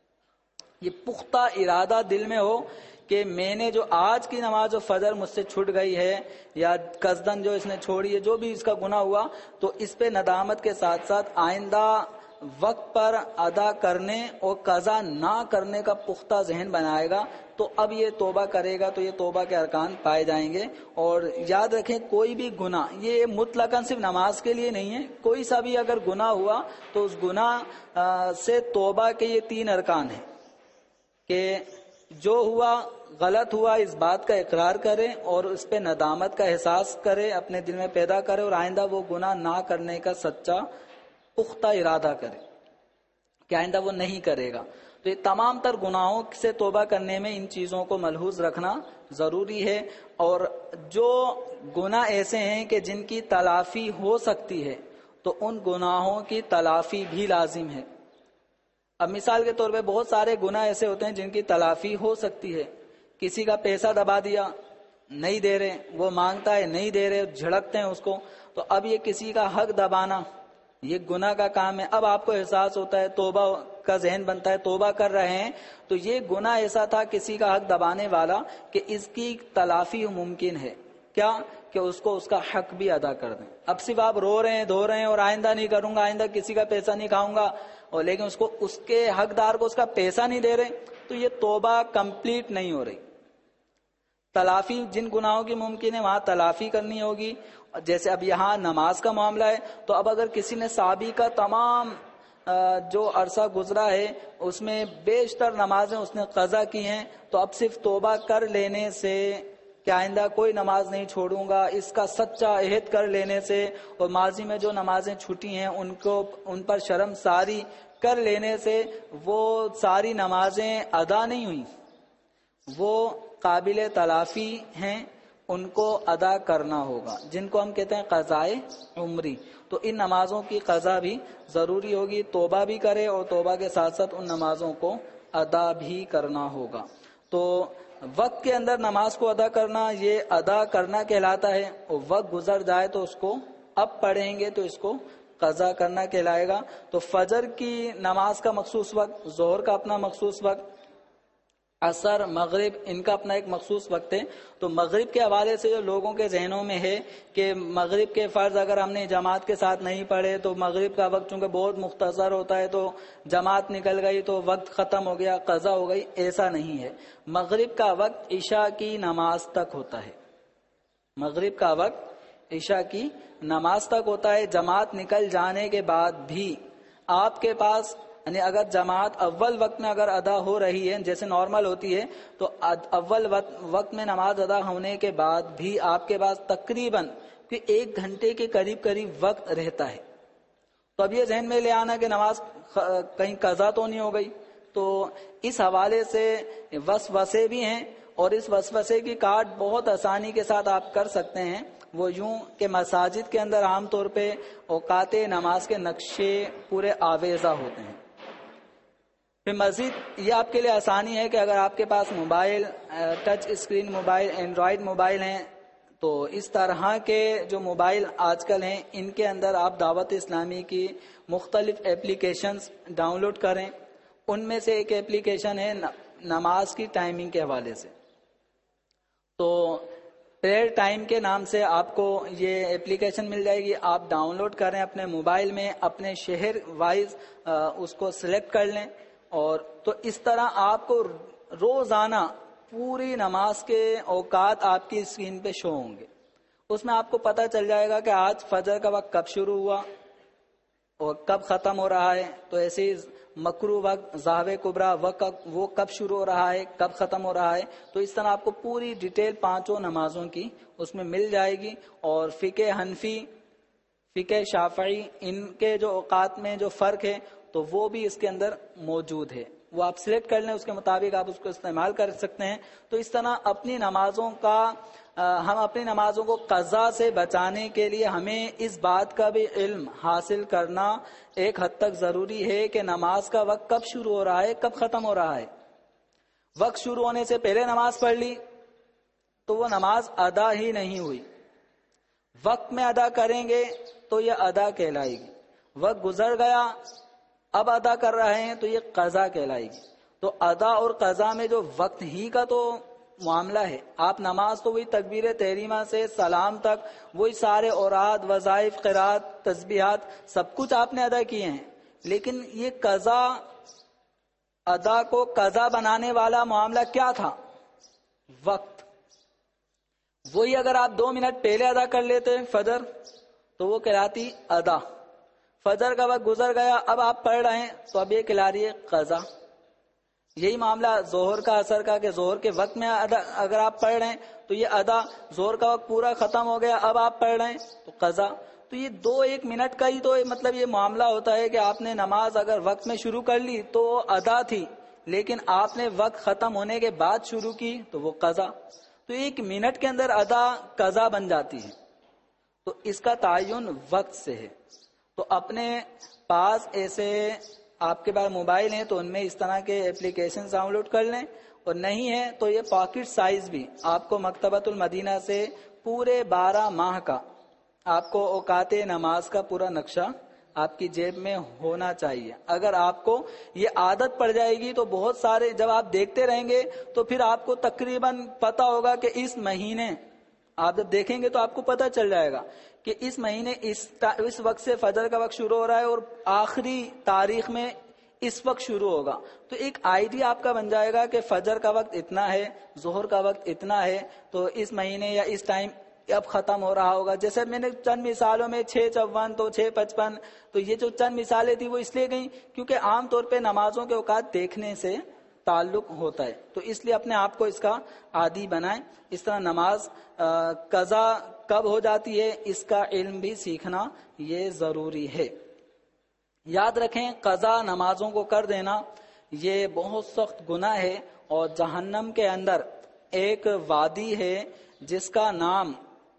یہ پختہ ارادہ دل میں ہو کہ میں نے جو آج کی نماز و فجر مجھ سے چھوٹ گئی ہے یا قصدن جو اس نے چھوڑی ہے، جو بھی اس کا گناہ ہوا، تو اس پہ ندامت کے ساتھ ساتھ آئندہ وقت پر ادا کرنے اور قضا نہ کرنے کا پختہ ذہن بنائے گا. تو اب یہ توبہ کرے گا تو یہ توبہ کے ارکان پائے جائیں گے. اور یاد رکھیں کوئی بھی گناہ یہ مطلقاً صرف نماز کے لیے نہیں ہے، کوئی سا بھی اگر گناہ ہوا تو اس گناہ سے توبہ کے یہ تین ارکان ہیں کہ جو ہوا غلط ہوا اس بات کا اقرار کرے اور اس پہ ندامت کا احساس کرے، اپنے دل میں پیدا کرے، اور آئندہ وہ گناہ نہ کرنے کا سچا پختہ ارادہ کرے کہ آئندہ وہ نہیں کرے گا. تو یہ تمام تر گناہوں سے توبہ کرنے میں ان چیزوں کو ملحوظ رکھنا ضروری ہے. اور جو گناہ ایسے ہیں کہ جن کی تلافی ہو سکتی ہے تو ان گناہوں کی تلافی بھی لازم ہے. اب مثال کے طور پہ بہت سارے گناہ ایسے ہوتے ہیں جن کی تلافی ہو سکتی ہے. کسی کا پیسہ دبا دیا، نہیں دے رہے، وہ مانگتا ہے نہیں دے رہے، جھڑکتے ہیں اس کو، تو اب یہ کسی کا حق دبانا یہ گناہ کا کام ہے. اب آپ کو احساس ہوتا ہے، توبہ کا ذہن بنتا ہے، توبہ کر رہے ہیں تو یہ گناہ ایسا تھا کسی کا حق دبانے والا کہ اس کی تلافی ممکن ہے. کیا کہ اس کو اس کا حق بھی ادا کر دیں. اب صرف آپ رو رہے ہیں، دھو رہے ہیں اور آئندہ نہیں کروں گا، آئندہ کسی کا پیسہ نہیں کھاؤں گا، اور لیکن اس کو اس کے حقدار کو اس کا پیسہ نہیں دے رہے، تو یہ توبہ کمپلیٹ نہیں ہو رہی. تلافی جن گناہوں کی ممکن ہے وہاں تلافی کرنی ہوگی. جیسے اب یہاں نماز کا معاملہ ہے تو اب اگر کسی نے سابقہ تمام جو عرصہ گزرا ہے اس میں بیشتر نمازیں اس نے قضا کی ہیں، تو اب صرف توبہ کر لینے سے کہ آئندہ کوئی نماز نہیں چھوڑوں گا، اس کا سچا عہد کر لینے سے، اور ماضی میں جو نمازیں چھوٹی ہیں ان کو ان پر شرم ساری کر لینے سے وہ ساری نمازیں ادا نہیں ہوئی، وہ قابل تلافی ہیں، ان کو ادا کرنا ہوگا، جن کو ہم کہتے ہیں قضائے عمری. تو ان نمازوں کی قضا بھی ضروری ہوگی، توبہ بھی کرے اور توبہ کے ساتھ ساتھ ان نمازوں کو ادا بھی کرنا ہوگا. تو وقت کے اندر نماز کو ادا کرنا یہ ادا کرنا کہلاتا ہے، اور وقت گزر جائے تو اس کو اب پڑھیں گے تو اس کو قضا کرنا کہلائے گا. تو فجر کی نماز کا مخصوص وقت، ظہر کا اپنا مخصوص وقت، عصر، مغرب ان کا اپنا ایک مخصوص وقت ہے. تو مغرب کے حوالے سے جو لوگوں کے ذہنوں میں ہے کہ مغرب کے فرض اگر ہم نے جماعت کے ساتھ نہیں پڑھے تو مغرب کا وقت چونکہ بہت مختصر ہوتا ہے تو جماعت نکل گئی تو وقت ختم ہو گیا، قضا ہو گئی، ایسا نہیں ہے. مغرب کا وقت عشاء کی نماز تک ہوتا ہے. مغرب کا وقت عشاء کی نماز تک ہوتا ہے. جماعت نکل جانے کے بعد بھی آپ کے پاس یعنی اگر جماعت اول وقت میں اگر ادا ہو رہی ہے جیسے نارمل ہوتی ہے تو اول وقت میں نماز ادا ہونے کے بعد بھی آپ کے پاس تقریباً ایک گھنٹے کے قریب قریب وقت رہتا ہے. تو اب یہ ذہن میں لے آنا کہ نماز کہیں قضا تو نہیں ہو گئی، تو اس حوالے سے وسوسے بھی ہیں، اور اس وسوسے کی کاٹ بہت آسانی کے ساتھ آپ کر سکتے ہیں. وہ یوں کہ مساجد کے اندر عام طور پہ اوقات نماز کے نقشے پورے آویزہ ہوتے ہیں. پھر مزید یہ آپ کے لیے آسانی ہے کہ اگر آپ کے پاس mobile, touch screen mobile, Android mobile ہیں تو اس طرح کے جو موبائل آج کل ہیں ان کے اندر آپ دعوت اسلامی کی مختلف ایپلیکیشنز ڈاؤن لوڈ کریں. ان میں سے ایک ایپلیکیشن ہے نماز کی ٹائمنگ کے حوالے سے. تو پریئر ٹائم کے نام سے آپ کو یہ ایپلیکیشن مل جائے گی، آپ ڈاؤن لوڈ کریں اپنے موبائل میں، اپنے شہر وائز اس کو سلیکٹ کر لیں، اور تو اس طرح آپ کو روزانہ پوری نماز کے اوقات آپ کی اسکرین پہ شو ہوں گے. اس میں آپ کو پتہ چل جائے گا کہ آج فجر کا وقت کب شروع ہوا اور کب ختم ہو رہا ہے. تو ایسے ہی مکرو وقت، ظاہر کبریٰ وقت وہ کب شروع ہو رہا ہے کب ختم ہو رہا ہے. تو اس طرح آپ کو پوری ڈیٹیل پانچوں نمازوں کی اس میں مل جائے گی. اور فقہ حنفی، فقہ شافعی ان کے جو اوقات میں جو فرق ہے تو وہ بھی اس کے اندر موجود ہے، وہ آپ سلیکٹ کر لیں، اس کے مطابق آپ اس کو استعمال کر سکتے ہیں۔ تو اس طرح اپنی نمازوں کا ہم اپنی نمازوں کو قضا سے بچانے کے لیے ہمیں اس بات کا بھی علم حاصل کرنا ایک حد تک ضروری ہے کہ نماز کا وقت کب شروع ہو رہا ہے، کب ختم ہو رہا ہے۔ وقت شروع ہونے سے پہلے نماز پڑھ لی تو وہ نماز ادا ہی نہیں ہوئی، وقت میں ادا کریں گے تو یہ ادا کہلائے گی، وقت گزر گیا اب ادا کر رہے ہیں تو یہ قضا کہلائے گی۔ تو ادا اور قضا میں جو وقت ہی کا تو معاملہ ہے، آپ نماز تو وہی تکبیر تحریمہ سے سلام تک وہی سارے اوراد، وظائف، قرات، تسبیحات سب کچھ آپ نے ادا کیے ہیں، لیکن یہ قضا ادا کو قضا بنانے والا معاملہ کیا تھا؟ وقت۔ وہی اگر آپ دو منٹ پہلے ادا کر لیتے فجر تو وہ کہلاتی ادا، فجر کا وقت گزر گیا اب آپ پڑھ رہے ہیں تو اب یہ کہلا رہی ہے قضا۔ یہی معاملہ ظہر کا اثر کا کہ ظہر کے وقت میں ادا اگر آپ پڑھ رہے ہیں تو یہ ادا، ظہر کا وقت پورا ختم ہو گیا اب آپ پڑھ رہے ہیں تو قضا۔ تو یہ دو ایک منٹ کا ہی تو مطلب یہ معاملہ ہوتا ہے کہ آپ نے نماز اگر وقت میں شروع کر لی تو وہ ادا تھی، لیکن آپ نے وقت ختم ہونے کے بعد شروع کی تو وہ قضا۔ تو ایک منٹ کے اندر ادا قضا بن جاتی ہے، تو اس کا تعین وقت سے ہے۔ تو اپنے پاس ایسے آپ کے پاس موبائل ہیں تو ان میں اس طرح کے اپلیکیشن ڈاؤن لوڈ کر لیں، اور نہیں ہے تو یہ پاکٹ سائز بھی آپ کو مکتبۃ المدینہ سے پورے بارہ ماہ کا آپ کو اوقات نماز کا پورا نقشہ آپ کی جیب میں ہونا چاہیے۔ اگر آپ کو یہ عادت پڑ جائے گی تو بہت سارے جب آپ دیکھتے رہیں گے تو پھر آپ کو تقریباً پتہ ہوگا کہ اس مہینے آپ جب دیکھیں گے تو آپ کو پتہ چل جائے گا کہ اس مہینے اس اس وقت سے فجر کا وقت شروع ہو رہا ہے اور آخری تاریخ میں اس وقت شروع ہوگا۔ تو ایک آئیڈیا آپ کا بن جائے گا کہ فجر کا وقت اتنا ہے، ظہر کا وقت اتنا ہے، تو اس مہینے یا اس ٹائم اب ختم ہو رہا ہوگا۔ جیسے میں نے چند مثالوں میں چھ چون تو چھ پچپن، تو یہ جو چند مثالیں تھی وہ اس لیے گئیں کیونکہ عام طور پہ نمازوں کے اوقات دیکھنے سے تعلق ہوتا ہے، تو اس لیے اپنے آپ کو اس کا عادی بنائیں۔ اس طرح نماز قضا کب ہو جاتی ہے اس کا علم بھی سیکھنا یہ ضروری ہے۔ یاد رکھیں قضا نمازوں کو کر دینا یہ بہت سخت گناہ ہے، اور جہنم کے اندر ایک وادی ہے جس کا نام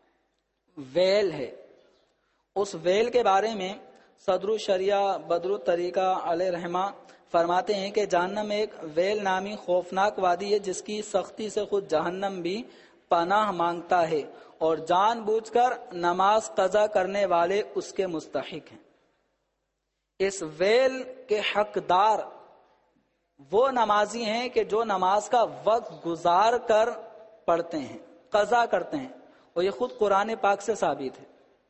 ویل ہے۔ اس ویل کے بارے میں صدر الشریعہ بدر الطریقہ علیہ رحمہ فرماتے ہیں کہ جہنم میں ایک ویل نامی خوفناک وادی ہے جس کی سختی سے خود جہنم بھی پناہ مانگتا ہے، اور جان بوجھ کر نماز قضا کرنے والے اس کے مستحق ہیں۔ اس ویل کے حقدار وہ نمازی ہیں کہ جو نماز کا وقت گزار کر پڑھتے ہیں، قضا کرتے ہیں، اور یہ خود قرآن پاک سے ثابت ہے۔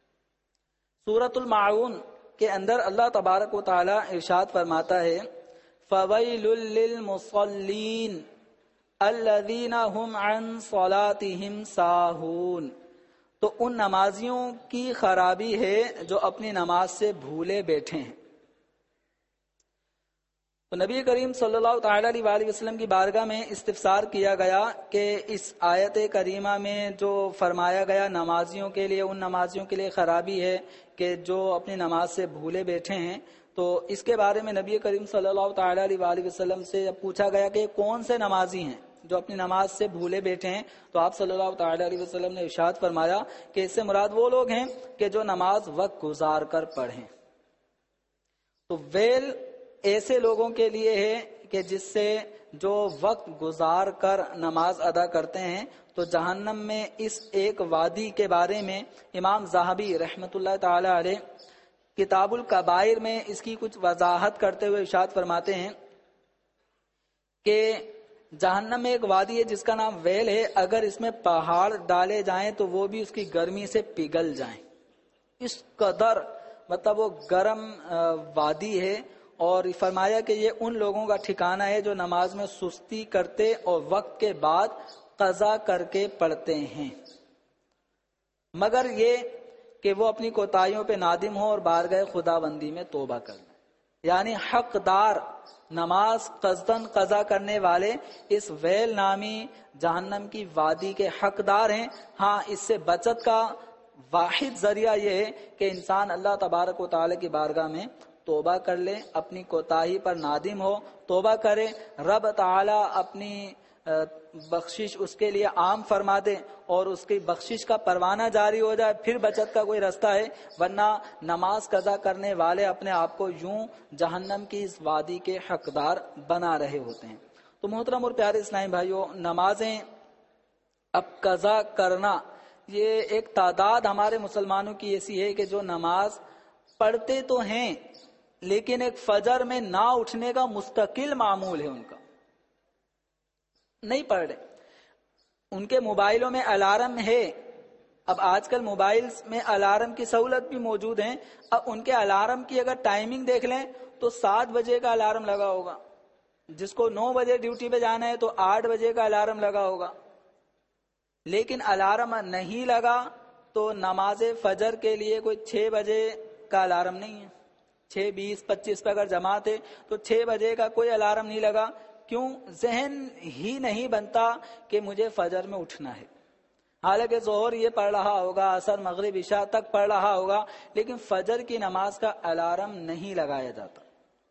سورۃ الماعون کے اندر اللہ تبارک و تعالی ارشاد فرماتا ہے فَوَيْلٌ لِّلْمُصَلِّينَ الَّذِينَ هُمْ عَن صَلَاتِهِمْ سَاهُونَ۔ تو ان نمازیوں کی خرابی ہے جو اپنی نماز سے بھولے بیٹھے ہیں۔ تو نبی کریم صلی اللہ تعالی علیہ وآلہ وسلم کی بارگاہ میں استفسار کیا گیا کہ اس آیت کریمہ میں جو فرمایا گیا نمازیوں کے لیے، ان نمازیوں کے لیے خرابی ہے کہ جو اپنی نماز سے بھولے بیٹھے ہیں، تو اس کے بارے میں نبی کریم صلی اللہ تعالی علیہ وآلہ وسلم سے جب پوچھا گیا کہ کون سے نمازی ہیں جو اپنی نماز سے بھولے بیٹھے ہیں، تو آپ صلی اللہ تعالی علیہ وسلم نے ارشاد فرمایا کہ اس سے مراد وہ لوگ ہیں کہ جو نماز وقت گزار کر پڑھیں۔ تو ویل ایسے لوگوں کے لیے ہے کہ جس سے جو وقت گزار کر نماز ادا کرتے ہیں۔ تو جہنم میں اس ایک وادی کے بارے میں امام ذہبی رحمۃ اللہ تعالی علیہ کتاب الکبائر میں اس کی کچھ وضاحت کرتے ہوئے ارشاد فرماتے ہیں کہ جہنم میں ایک وادی ہے جس کا نام ویل ہے، اگر اس میں پہاڑ ڈالے جائیں تو وہ بھی اس کی گرمی سے پگھل جائیں، اس قدر مطلب وہ گرم وادی ہے۔ اور فرمایا کہ یہ ان لوگوں کا ٹھکانہ ہے جو نماز میں سستی کرتے اور وقت کے بعد قضا کر کے پڑھتے ہیں، مگر یہ کہ وہ اپنی کوتاہیوں پہ نادم ہوں اور بارگاہ خدا بندی میں توبہ کر لیں۔ یعنی حقدار نماز قصدن قضا کرنے والے اس ویل نامی جہنم کی وادی کے حقدار ہیں۔ ہاں اس سے بچت کا واحد ذریعہ یہ ہے کہ انسان اللہ تبارک و تعالی کی بارگاہ میں توبہ کر لے، اپنی کوتاہی پر نادم ہو، توبہ کرے، رب تعالی اپنی بخشش اس کے لیے عام فرما دے اور اس کی بخشش کا پروانہ جاری ہو جائے، پھر بچت کا کوئی رستہ ہے، ورنہ نماز قضا کرنے والے اپنے آپ کو یوں جہنم کی اس وادی کے حقدار بنا رہے ہوتے ہیں۔ تو محترم اور پیارے اسلامی بھائیوں، نمازیں اب قضا کرنا، یہ ایک تعداد ہمارے مسلمانوں کی ایسی ہے کہ جو نماز پڑھتے تو ہیں لیکن ایک فجر میں نہ اٹھنے کا مستقل معمول ہے، ان کا نہیں پڑھ رہے۔ ان کے موبائلوں میں الارم ہے، اب آج کل موبائل میں الارم کی سہولت بھی موجود ہے، اب ان کے الارم کی اگر ٹائمنگ دیکھ لیں تو سات بجے کا الارم لگا ہوگا، جس کو نو بجے ڈیوٹی پہ جانا ہے تو آٹھ بجے کا الارم لگا ہوگا، لیکن الارم نہیں لگا تو نماز فجر کے لیے کوئی چھ بجے کا الارم نہیں ہے، چھ بیس پچیس پہ اگر جماعت ہے تو چھ بجے کا کوئی الارم نہیں لگا، کیوں؟ ذہن ہی نہیں بنتا کہ مجھے فجر میں اٹھنا ہے، حالانکہ ظہر یہ پڑھ رہا ہوگا، عصر مغرب عشاء تک پڑھ رہا ہوگا، لیکن فجر کی نماز کا الارم نہیں لگایا جاتا۔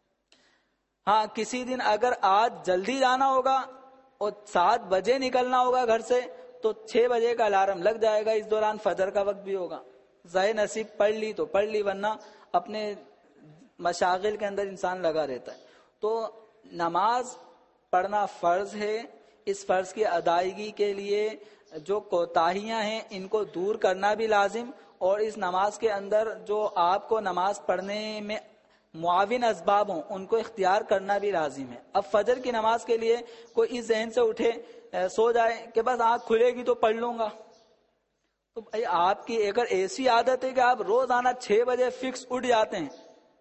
ہاں کسی دن اگر آج جلدی جانا ہوگا اور سات بجے نکلنا ہوگا گھر سے تو چھ بجے کا الارم لگ جائے گا، اس دوران فجر کا وقت بھی ہوگا، ظاہر نصیب پڑھ لی تو پڑھ لی، ورنہ اپنے مشاغل کے اندر انسان لگا رہتا ہے۔ تو نماز پڑھنا فرض ہے، اس فرض کی ادائیگی کے لیے جو کوتاہیاں ہیں ان کو دور کرنا بھی لازم، اور اس نماز کے اندر جو آپ کو نماز پڑھنے میں معاون اسباب ہوں ان کو اختیار کرنا بھی لازم ہے۔ اب فجر کی نماز کے لیے کوئی اس ذہن سے اٹھے سو جائے کہ بس آنکھ کھلے گی تو پڑھ لوں گا، تو بھائی آپ کی اگر ایسی عادت ہے کہ آپ روزانہ چھ بجے فکس اٹھ جاتے ہیں،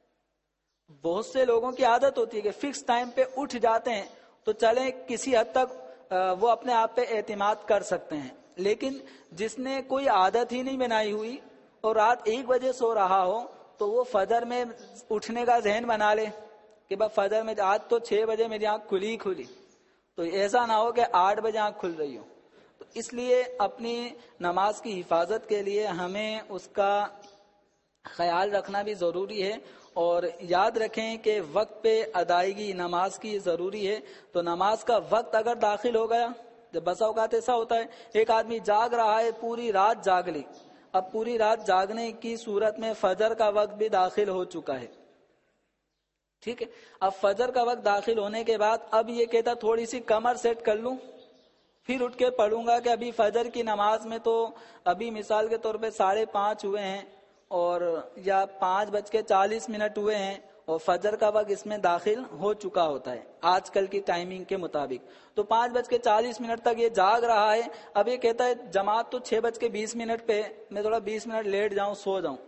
بہت سے لوگوں کی عادت ہوتی ہے کہ فکس ٹائم پہ اٹھ جاتے ہیں، تو چلیں کسی حد تک وہ اپنے آپ پہ اعتماد کر سکتے ہیں، لیکن جس نے کوئی عادت ہی نہیں بنائی ہوئی اور رات ایک بجے سو رہا ہو تو وہ فجر میں اٹھنے کا ذہن بنا لے کہ بس فجر میں آج تو چھ بجے میری آنکھ کھلی کھلی، تو ایسا نہ ہو کہ آٹھ بجے آنکھ کھل رہی ہو۔ تو اس لیے اپنی نماز کی حفاظت کے لیے ہمیں اس کا خیال رکھنا بھی ضروری ہے، اور یاد رکھیں کہ وقت پہ ادائیگی نماز کی ضروری ہے۔ تو نماز کا وقت اگر داخل ہو گیا، جب بسا اوقات ایسا ہوتا ہے ایک آدمی جاگ رہا ہے، پوری رات جاگ لی، اب پوری رات جاگنے کی صورت میں فجر کا وقت بھی داخل ہو چکا ہے، ٹھیک ہے، اب فجر کا وقت داخل ہونے کے بعد اب یہ کہتا تھوڑی سی کمر سیٹ کر لوں پھر اٹھ کے پڑھوں گا، کہ ابھی فجر کی نماز میں تو ابھی مثال کے طور پہ ساڑھے پانچ ہوئے ہیں اور یا پانچ بج کے چالیس منٹ ہوئے ہیں اور فجر کا وقت اس میں داخل ہو چکا ہوتا ہے آج کل کی ٹائمنگ کے مطابق، تو پانچ بج کے چالیس منٹ تک یہ جاگ رہا ہے، اب یہ کہتا ہے جماعت تو چھ بج کے بیس منٹ پہ، میں تھوڑا بیس منٹ لیٹ جاؤں سو جاؤں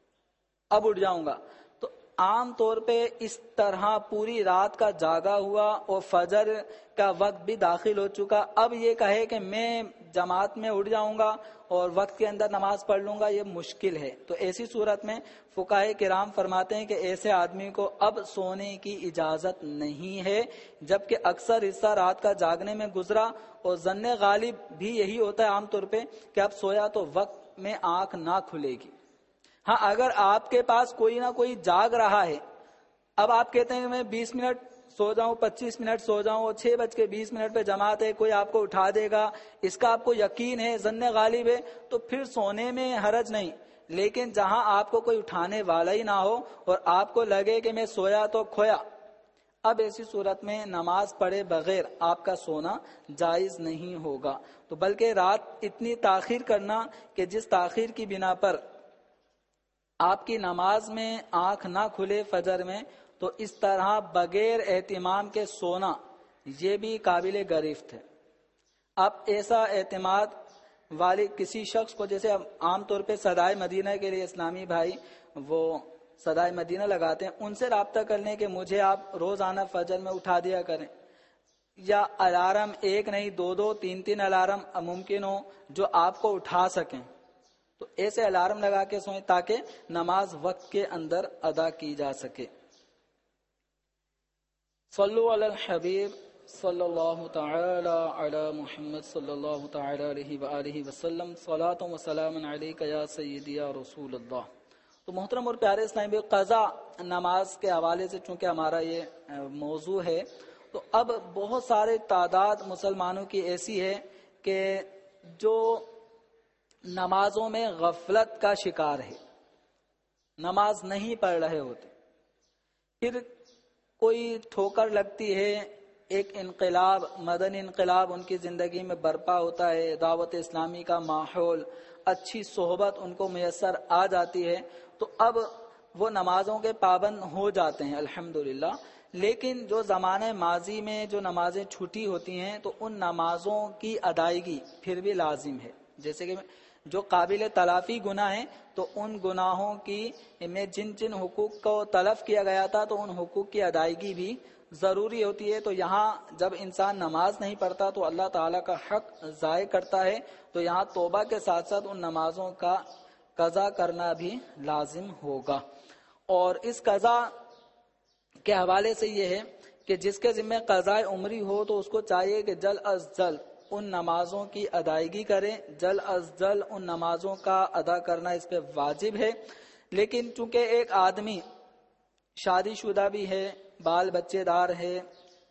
اب اٹھ جاؤں گا۔ تو عام طور پہ اس طرح پوری رات کا جاگا ہوا اور فجر کا وقت بھی داخل ہو چکا، اب یہ کہے کہ میں جماعت میں اٹھ جاؤں گا اور وقت کے اندر نماز پڑھ لوں گا، یہ مشکل ہے۔ تو ایسی صورت میں فقہائے کرام فرماتے ہیں کہ ایسے آدمی کو اب سونے کی اجازت نہیں ہے، جبکہ اکثر حصہ رات کا جاگنے میں گزرا اور ظن غالب بھی یہی ہوتا ہے عام طور پہ کہ اب سویا تو وقت میں آنکھ نہ کھلے گی۔ ہاں اگر آپ کے پاس کوئی نہ کوئی جاگ رہا ہے، اب آپ کہتے ہیں کہ میں بیس منٹ سو جاؤں، پچیس منٹ سو جاؤں اور چھ بج کے بیس منٹ پہ جماعت ہے، کوئی آپ کو اٹھا دے گا، اس کا آپ کو یقین ہے، ظن غالب ہے، تو پھر سونے میں حرج نہیں، لیکن جہاں آپ کو کوئی اٹھانے والا ہی نہ ہو اور آپ کو لگے کہ میں سویا تو کھویا، اب ایسی صورت میں نماز پڑھے بغیر آپ کا سونا جائز نہیں ہوگا۔ تو بلکہ رات اتنی تاخیر کرنا کہ جس تاخیر کی بنا پر آپ کی نماز میں آنکھ نہ کھلے فجر میں، تو اس طرح بغیر اہتمام کے سونا یہ بھی قابل گرفت ہے۔ اب ایسا اعتماد والے کسی شخص کو، جیسے عام طور پہ صدائے مدینہ کے لیے اسلامی بھائی وہ صدائے مدینہ لگاتے ہیں، ان سے رابطہ کرنے کے مجھے آپ روزانہ فجر میں اٹھا دیا کریں، یا الارم ایک نہیں دو دو تین تین الارم ممکن ہو جو آپ کو اٹھا سکیں، تو ایسے الارم لگا کے سوئیں تاکہ نماز وقت کے اندر ادا کی جا سکے۔ صلو علی الحبیب صلی اللہ تعالی علی محمد صلی اللہ تعالی علیہ وآلہ وسلم صلاۃ و سلام علیک یا سیدی یا رسول اللہ۔ تو محترم اور پیارے اسلامی بھائی، قضا نماز کے حوالے سے چونکہ ہمارا یہ موضوع ہے، تو اب بہت سارے تعداد مسلمانوں کی ایسی ہے کہ جو نمازوں میں غفلت کا شکار ہے، نماز نہیں پڑھ رہے ہوتے، پھر کوئی ٹھوکر لگتی ہے، ایک انقلاب، مدنی انقلاب ان کی زندگی میں برپا ہوتا ہے، دعوت اسلامی کا ماحول، اچھی صحبت ان کو میسر آ جاتی ہے، تو اب وہ نمازوں کے پابند ہو جاتے ہیں الحمدللہ۔ لیکن جو زمانے ماضی میں جو نمازیں چھوٹی ہوتی ہیں تو ان نمازوں کی ادائیگی پھر بھی لازم ہے، جیسے کہ جو قابل تلافی گناہ ہیں تو ان گناہوں کی میں جن جن حقوق کو تلف کیا گیا تھا تو ان حقوق کی ادائیگی بھی ضروری ہوتی ہے۔ تو یہاں جب انسان نماز نہیں پڑھتا تو اللہ تعالیٰ کا حق ضائع کرتا ہے، تو یہاں توبہ کے ساتھ ساتھ ان نمازوں کا قضا کرنا بھی لازم ہوگا۔ اور اس قضا کے حوالے سے یہ ہے کہ جس کے ذمہ قضاء عمری ہو تو اس کو چاہیے کہ جلد از جلد ان نمازوں کی ادائیگی کریں، جلد از جلد ان نمازوں کا ادا کرنا اس پہ واجب ہے۔ لیکن چونکہ ایک آدمی شادی شدہ بھی ہے، بال بچے دار ہے،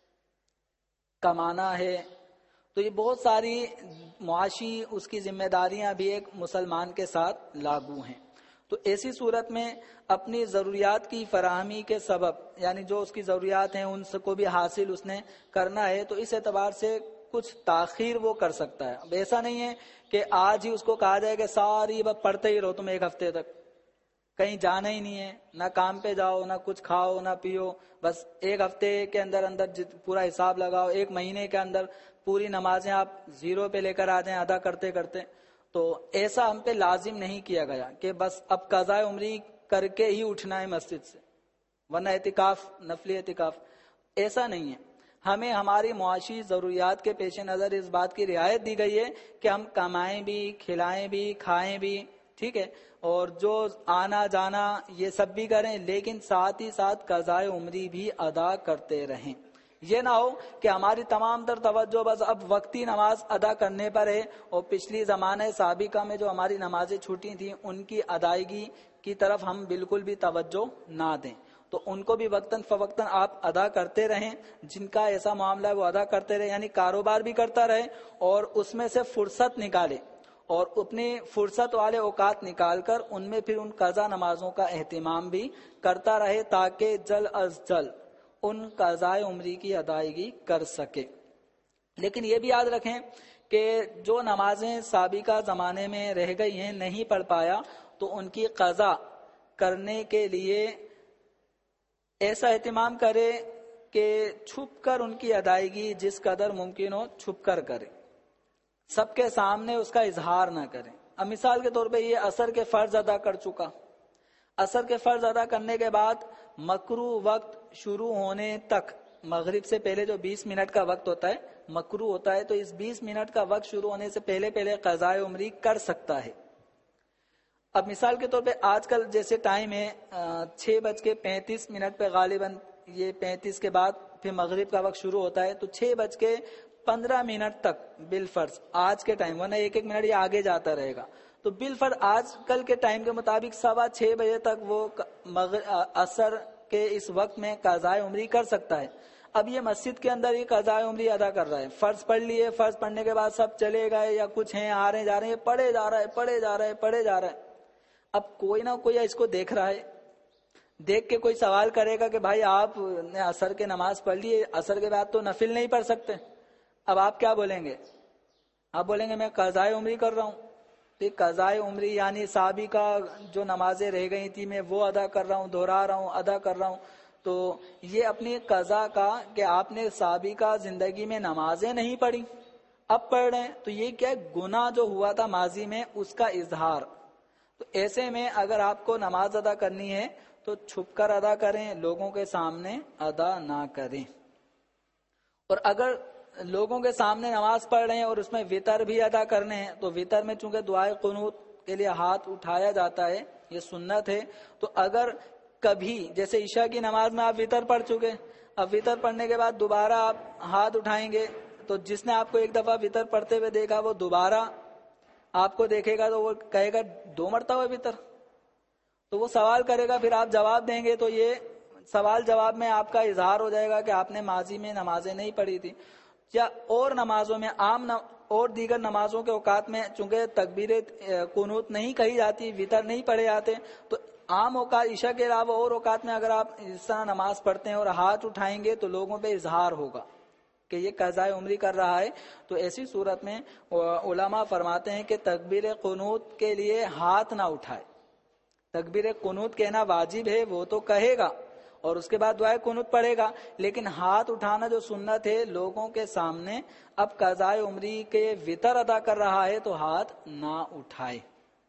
کمانا ہے، تو یہ بہت ساری معاشی اس کی ذمہ داریاں بھی ایک مسلمان کے ساتھ لاگو ہیں۔ تو ایسی صورت میں اپنی ضروریات کی فراہمی کے سبب، یعنی جو اس کی ضروریات ہیں ان کو بھی حاصل اس نے کرنا ہے، تو اس اعتبار سے کچھ تاخیر وہ کر سکتا ہے۔ اب ایسا نہیں ہے کہ آج ہی اس کو کہا جائے کہ ساری بات پڑھتے ہی رہو تم ایک ہفتے تک، کہیں جانا ہی نہیں ہے، نہ کام پہ جاؤ، نہ کچھ کھاؤ نہ پیو، بس ایک ہفتے کے اندر اندر پورا حساب لگاؤ، ایک مہینے کے اندر پوری نمازیں آپ زیرو پہ لے کر آ جائیں ادا کرتے کرتے۔ تو ایسا ہم پہ لازم نہیں کیا گیا کہ بس اب قضاء عمری کر کے ہی اٹھنا ہے مسجد سے، ورنہ اعتکاف، نفلی اعتکاف، ایسا نہیں ہے۔ ہمیں ہماری معاشی ضروریات کے پیش نظر اس بات کی رعایت دی گئی ہے کہ ہم کمائیں بھی، کھلائیں بھی، کھائیں بھی، ٹھیک ہے، اور جو آنا جانا یہ سب بھی کریں، لیکن ساتھ ہی ساتھ قضاء عمری بھی ادا کرتے رہیں۔ یہ نہ ہو کہ ہماری تمام تر توجہ بس اب وقتی نماز ادا کرنے پر ہے، اور پچھلی زمانے سابقہ میں جو ہماری نمازیں چھوٹی تھیں ان کی ادائیگی کی طرف ہم بالکل بھی توجہ نہ دیں، تو ان کو بھی وقتاً فوقتاً آپ ادا کرتے رہیں۔ جن کا ایسا معاملہ ہے وہ ادا کرتے رہیں، یعنی کاروبار بھی کرتا رہے اور اس میں سے فرصت نکالے، اور اپنی فرصت والے اوقات نکال کر ان میں پھر ان قضا نمازوں کا اہتمام بھی کرتا رہے، تاکہ جلد از جلد ان قضاء عمری کی ادائیگی کر سکے۔ لیکن یہ بھی یاد رکھیں کہ جو نمازیں سابقہ زمانے میں رہ گئی ہیں، نہیں پڑھ پایا، تو ان کی قضا کرنے کے لیے ایسا اہتمام کرے کہ چھپ کر ان کی ادائیگی جس قدر ممکن ہو چھپ کر کرے، سب کے سامنے اس کا اظہار نہ کریں۔ اب مثال کے طور پہ یہ عصر کے فرض ادا کر چکا، عصر کے فرض ادا کرنے کے بعد مکروہ وقت شروع ہونے تک، مغرب سے پہلے جو بیس منٹ کا وقت ہوتا ہے مکروہ ہوتا ہے، تو اس بیس منٹ کا وقت شروع ہونے سے پہلے پہلے قضاء عمری کر سکتا ہے۔ اب مثال کے طور پہ آج کل جیسے ٹائم ہے چھ بج کے پینتیس منٹ پہ، غالباً یہ پینتیس کے بعد پھر مغرب کا وقت شروع ہوتا ہے، تو چھ بج کے پندرہ منٹ تک بالفرض آج کے ٹائم، ورنہ ایک ایک منٹ یہ آگے جاتا رہے گا، تو بالفرض آج کل کے ٹائم کے مطابق سوا چھ بجے تک وہ عصر کے اس وقت میں قضاء عمری کر سکتا ہے۔ اب یہ مسجد کے اندر یہ قضاء عمری ادا کر رہا ہے، فرض پڑھ لیے، فرض پڑھنے کے بعد سب چلے گئے یا کچھ ہیں آ رہے جا رہے ہیں، پڑھے جا رہا ہے پڑھے جا رہا ہے پڑھے جا رہا ہے۔ اب کوئی نہ کوئی اس کو دیکھ رہا ہے، دیکھ کے کوئی سوال کرے گا کہ بھائی آپ نے عصر کے نماز پڑھ لی، عصر کے بعد تو نفل نہیں پڑھ سکتے، اب آپ کیا بولیں گے؟ آپ بولیں گے میں قضاء عمری کر رہا ہوں۔ قضاء عمری یعنی سابقہ جو نمازیں رہ گئی تھی میں وہ ادا کر رہا ہوں، دہرا رہا ہوں، ادا کر رہا ہوں۔ تو یہ اپنی قضا کا کہ آپ نے سابقہ زندگی میں نمازیں نہیں پڑھی، اب پڑھ رہے ہیں، تو یہ کیا گناہ جو ہوا تھا ماضی میں اس کا اظہار۔ تو ایسے میں اگر آپ کو نماز ادا کرنی ہے تو چھپ کر ادا کریں، لوگوں کے سامنے ادا نہ کریں۔ اور اگر لوگوں کے سامنے نماز پڑھ رہے ہیں اور اس میں وطر بھی ادا کرنے ہیں، تو وطر میں چونکہ دعائے قنوت کے لیے ہاتھ اٹھایا جاتا ہے، یہ سنت ہے، تو اگر کبھی جیسے عشاء کی نماز میں آپ وطر پڑھ چکے، اب وطر پڑھنے کے بعد دوبارہ آپ ہاتھ اٹھائیں گے تو جس نے آپ کو ایک دفعہ وطر پڑھتے ہوئے دیکھا وہ دوبارہ آپ کو دیکھے گا تو وہ کہے گا دو مرتبہ وطر، تو وہ سوال کرے گا، پھر آپ جواب دیں گے تو یہ سوال جواب میں آپ کا اظہار ہو جائے گا کہ آپ نے ماضی میں نمازیں نہیں پڑھی تھی، یا اور نمازوں میں عام نم... اور دیگر نمازوں کے اوقات میں چونکہ تکبیر قنوت نہیں کہی جاتی، وطر نہیں پڑھے جاتے، تو عام اوقات عشاء کے علاوہ اور اوقات میں اگر آپ اس طرح نماز پڑھتے ہیں اور ہاتھ اٹھائیں گے تو لوگوں پہ اظہار ہوگا کہ یہ قضاء عمری کر رہا ہے. تو ایسی صورت میں علماء فرماتے ہیں کہ تکبیر قنوت کے لیے ہاتھ نہ اٹھائے. تکبیر قنوت کہنا واجب ہے، وہ تو کہے گا اور اس کے بعد دعائے قنوت پڑھے گا، لیکن ہاتھ اٹھانا جو سنت ہے لوگوں کے سامنے، اب قضاء عمری کے وطر ادا کر رہا ہے تو ہاتھ نہ اٹھائے.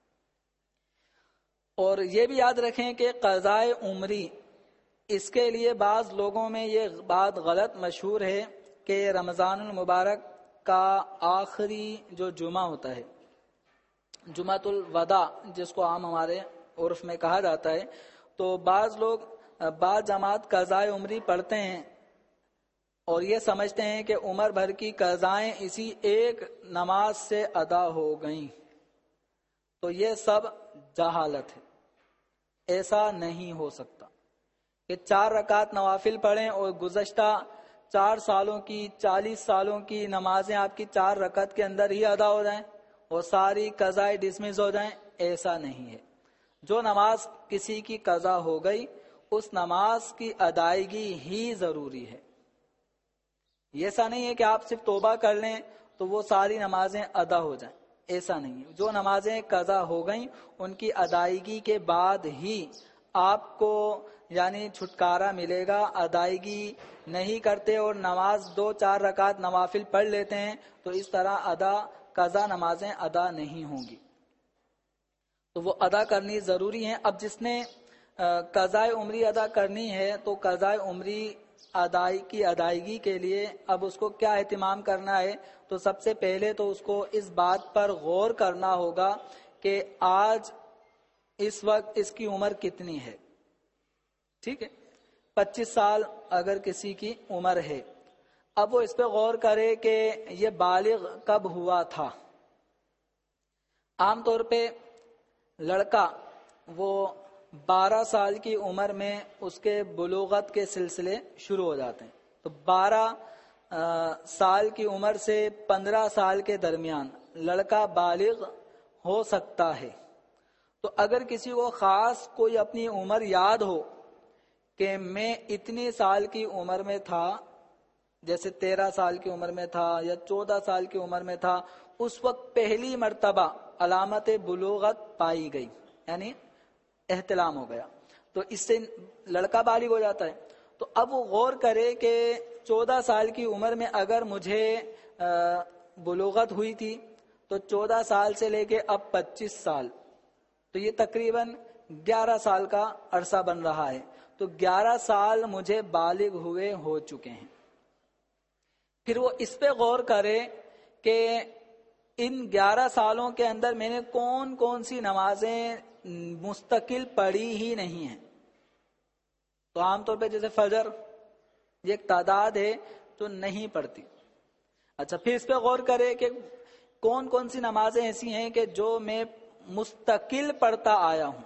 اور یہ بھی یاد رکھیں کہ قضاء عمری اس کے لیے بعض لوگوں میں یہ بات غلط مشہور ہے کہ رمضان المبارک کا آخری جو جمعہ ہوتا ہے، جمعۃ الوداع جس کو عام ہمارے عرف میں کہا جاتا ہے، تو بعض لوگ بعض جماعت قضاء عمری پڑھتے ہیں اور یہ سمجھتے ہیں کہ عمر بھر کی قضائیں اسی ایک نماز سے ادا ہو گئیں. تو یہ سب جہالت ہے، ایسا نہیں ہو سکتا کہ چار رکعت نوافل پڑھیں اور گزشتہ چار سالوں کی چالیس سالوں کی نمازیں آپ کی چار رکعت کے اندر ہی ادا ہو جائیں اور ساری قضائیں ڈسمس ہو جائیں. ایسا نہیں ہے. جو نماز کسی کی قضا ہو گئی اس نماز کی ادائیگی ہی ضروری ہے. ایسا نہیں ہے کہ آپ صرف توبہ کر لیں تو وہ ساری نمازیں ادا ہو جائیں، ایسا نہیں ہے. جو نمازیں قضا ہو گئیں ان کی ادائیگی کے بعد ہی آپ کو یعنی چھٹکارا ملے گا. ادائیگی نہیں کرتے اور نماز دو چار رکعت نوافل پڑھ لیتے ہیں تو اس طرح ادا قضا نمازیں ادا نہیں ہوں گی، تو وہ ادا کرنی ضروری ہیں. اب جس نے قضاء عمری ادا کرنی ہے تو قضاء عمری ادائی کی ادائیگی کے لیے اب اس کو کیا اہتمام کرنا ہے؟ تو سب سے پہلے تو اس کو اس بات پر غور کرنا ہوگا کہ آج اس وقت اس کی عمر کتنی ہے. ٹھیک ہے، پچیس سال اگر کسی کی عمر ہے، اب وہ اس پہ غور کرے کہ یہ بالغ کب ہوا تھا. عام طور پہ لڑکا وہ بارہ سال کی عمر میں اس کے بلوغت کے سلسلے شروع ہو جاتے ہیں. تو بارہ سال کی عمر سے پندرہ سال کے درمیان لڑکا بالغ ہو سکتا ہے. تو اگر کسی کو خاص کوئی اپنی عمر یاد ہو کہ میں اتنی سال کی عمر میں تھا، جیسے تیرہ سال کی عمر میں تھا یا چودہ سال کی عمر میں تھا، اس وقت پہلی مرتبہ علامت بلوغت پائی گئی یعنی احتلام ہو گیا، تو اس سے لڑکا بالغ ہو جاتا ہے. تو اب وہ غور کرے کہ چودہ سال کی عمر میں اگر مجھے بلوغت ہوئی تھی تو چودہ سال سے لے کے اب پچیس سال، تو یہ تقریباً گیارہ سال کا عرصہ بن رہا ہے. تو گیارہ سال مجھے بالغ ہوئے ہو چکے ہیں. پھر وہ اس پہ غور کرے کہ ان گیارہ سالوں کے اندر میں نے کون کون سی نمازیں مستقل پڑھی ہی نہیں ہیں. تو عام طور پہ جیسے فجر یہ ایک تعداد ہے جو نہیں پڑھتی. اچھا، پھر اس پہ غور کرے کہ کون کون سی نمازیں ایسی ہیں کہ جو میں مستقل پڑھتا آیا ہوں.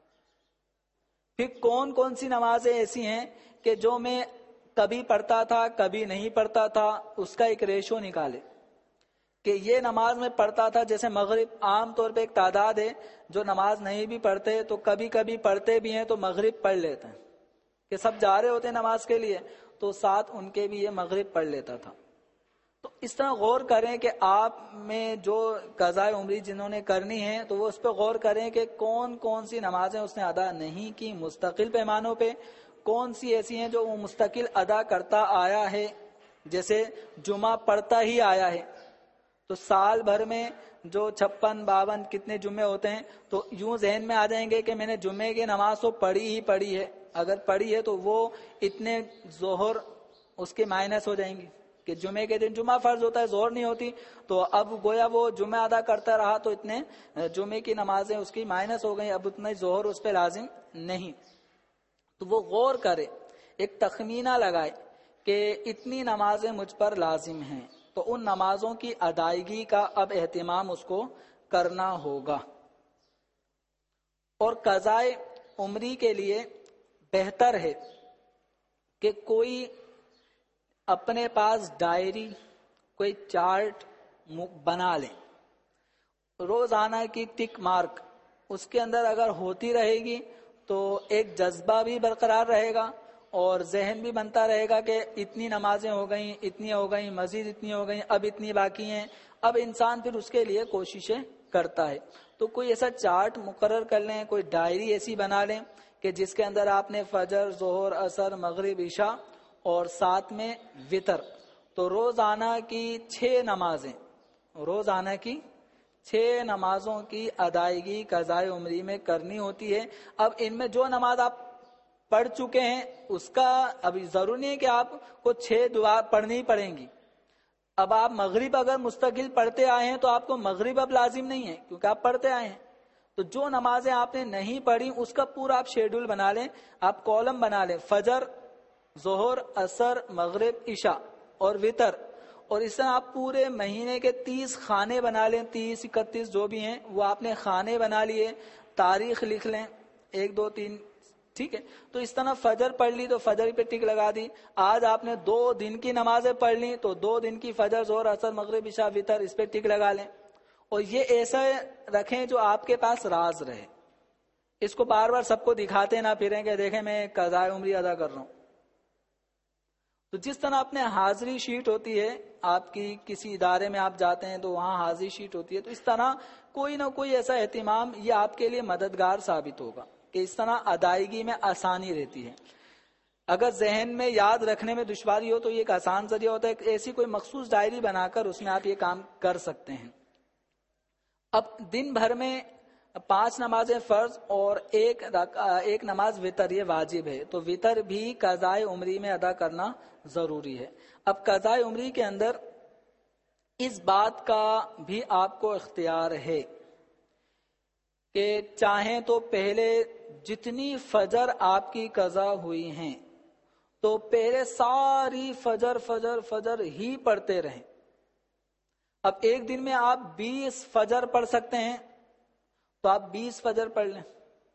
پھر کون کون سی نمازیں ایسی ہیں کہ جو میں کبھی پڑھتا تھا کبھی نہیں پڑھتا تھا، اس کا ایک ریشو نکالے کہ یہ نماز میں پڑھتا تھا. جیسے مغرب عام طور پہ ایک تعداد ہے جو نماز نہیں بھی پڑھتے تو کبھی کبھی پڑھتے بھی ہیں تو مغرب پڑھ لیتے ہیں کہ سب جا رہے ہوتے ہیں نماز کے لیے تو ساتھ ان کے بھی یہ مغرب پڑھ لیتا تھا. تو اس طرح غور کریں کہ آپ میں جو قضاء عمری جنہوں نے کرنی ہے تو وہ اس پہ غور کریں کہ کون کون سی نمازیں اس نے ادا نہیں کی مستقل پیمانوں پہ، کون سی ایسی ہیں جو وہ مستقل ادا کرتا آیا ہے. جیسے جمعہ پڑھتا ہی آیا ہے تو سال بھر میں جو چھپن باون کتنے جمعے ہوتے ہیں تو یوں ذہن میں آ جائیں گے کہ میں نے جمعے کی نماز تو پڑھی ہی پڑھی ہے. اگر پڑھی ہے تو وہ اتنے ظہر اس کے مائنس ہو جائیں گی کہ جمعے کے دن جمعہ فرض ہوتا ہے، ظہر نہیں ہوتی، تو اب گویا وہ جمعہ ادا کرتا رہا تو اتنے جمعے کی نمازیں اس کی مائنس ہو گئیں، اب اتنا ظہر اس پہ لازم نہیں. تو وہ غور کرے، ایک تخمینہ لگائے کہ اتنی نمازیں مجھ پر لازم ہیں، تو ان نمازوں کی ادائیگی کا اب اہتمام اس کو کرنا ہوگا. اور قضائے عمری کے لیے بہتر ہے کہ کوئی اپنے پاس ڈائری، کوئی چارٹ بنا لیں، روزانہ کی ٹک مارک اس کے اندر اگر ہوتی رہے گی تو ایک جذبہ بھی برقرار رہے گا اور ذہن بھی بنتا رہے گا کہ اتنی نمازیں ہو گئیں، اتنی ہو گئیں، مزید اتنی ہو گئیں، اب اتنی باقی ہیں. اب انسان پھر اس کے لیے کوششیں کرتا ہے. تو کوئی ایسا چارٹ مقرر کر لیں، کوئی ڈائری ایسی بنا لیں کہ جس کے اندر آپ نے فجر، ظہر، عصر، مغرب، عشاء اور ساتھ میں وطر، تو روزانہ کی چھ نمازیں، روزانہ کی چھ نمازوں کی ادائیگی قضائے عمری میں کرنی ہوتی ہے. اب ان میں جو نماز آپ پڑھ چکے ہیں اس کا ابھی ضروری نہیں ہے کہ آپ کو چھ دعا پڑھنی پڑیں گی. اب آپ مغرب اگر مستقل پڑھتے آئے ہیں تو آپ کو مغرب اب لازم نہیں ہے کیونکہ آپ پڑھتے آئے ہیں. تو جو نمازیں آپ نے نہیں پڑھی اس کا پورا آپ شیڈول بنا لیں، آپ کالم بنا لیں، فجر، ظہر، عصر، مغرب، عشاء اور وطر. اور اس طرح آپ پورے مہینے کے تیس خانے بنا لیں، تیس اکتیس جو بھی ہیں وہ آپ نے خانے بنا لیے، تاریخ لکھ لیں، ایک دو تین، ٹھیک ہے. تو اس طرح فجر پڑھ لی تو فجر پہ ٹک لگا دی. آج آپ نے دو دن کی نمازیں پڑھ لی تو دو دن کی فجر، ظہر، عصر، مغرب، عشاء، وطر اس پہ ٹک لگا لیں. اور یہ ایسا رکھیں جو آپ کے پاس راز رہے، اس کو بار بار سب کو دکھاتے نہ پھریں کہ دیکھیں میں قضائے عمری ادا کر رہا ہوں. تو جس طرح اپنے حاضری شیٹ ہوتی ہے، آپ کی کسی ادارے میں آپ جاتے ہیں تو وہاں حاضری شیٹ ہوتی ہے، تو اس طرح کوئی نہ کوئی ایسا اہتمام یہ آپ کے لیے مددگار ثابت ہوگا کہ اس طرح ادائیگی میں آسانی رہتی ہے. اگر ذہن میں یاد رکھنے میں دشواری ہو تو یہ ایک آسان ذریعہ ہوتا ہے، ایسی کوئی مخصوص ڈائری بنا کر اس میں آپ یہ کام کر سکتے ہیں. اب دن بھر میں پانچ نمازیں فرض اور ایک ایک نماز وطر یہ واجب ہے، تو وطر بھی قضائے عمری میں ادا کرنا ضروری ہے. اب قضائے عمری کے اندر اس بات کا بھی آپ کو اختیار ہے کہ چاہیں تو پہلے جتنی فجر آپ کی قضا ہوئی ہیں تو پہلے ساری فجر فجر فجر ہی پڑھتے رہیں. اب ایک دن میں آپ بیس فجر پڑھ سکتے ہیں تو آپ بیس فجر پڑھ لیں.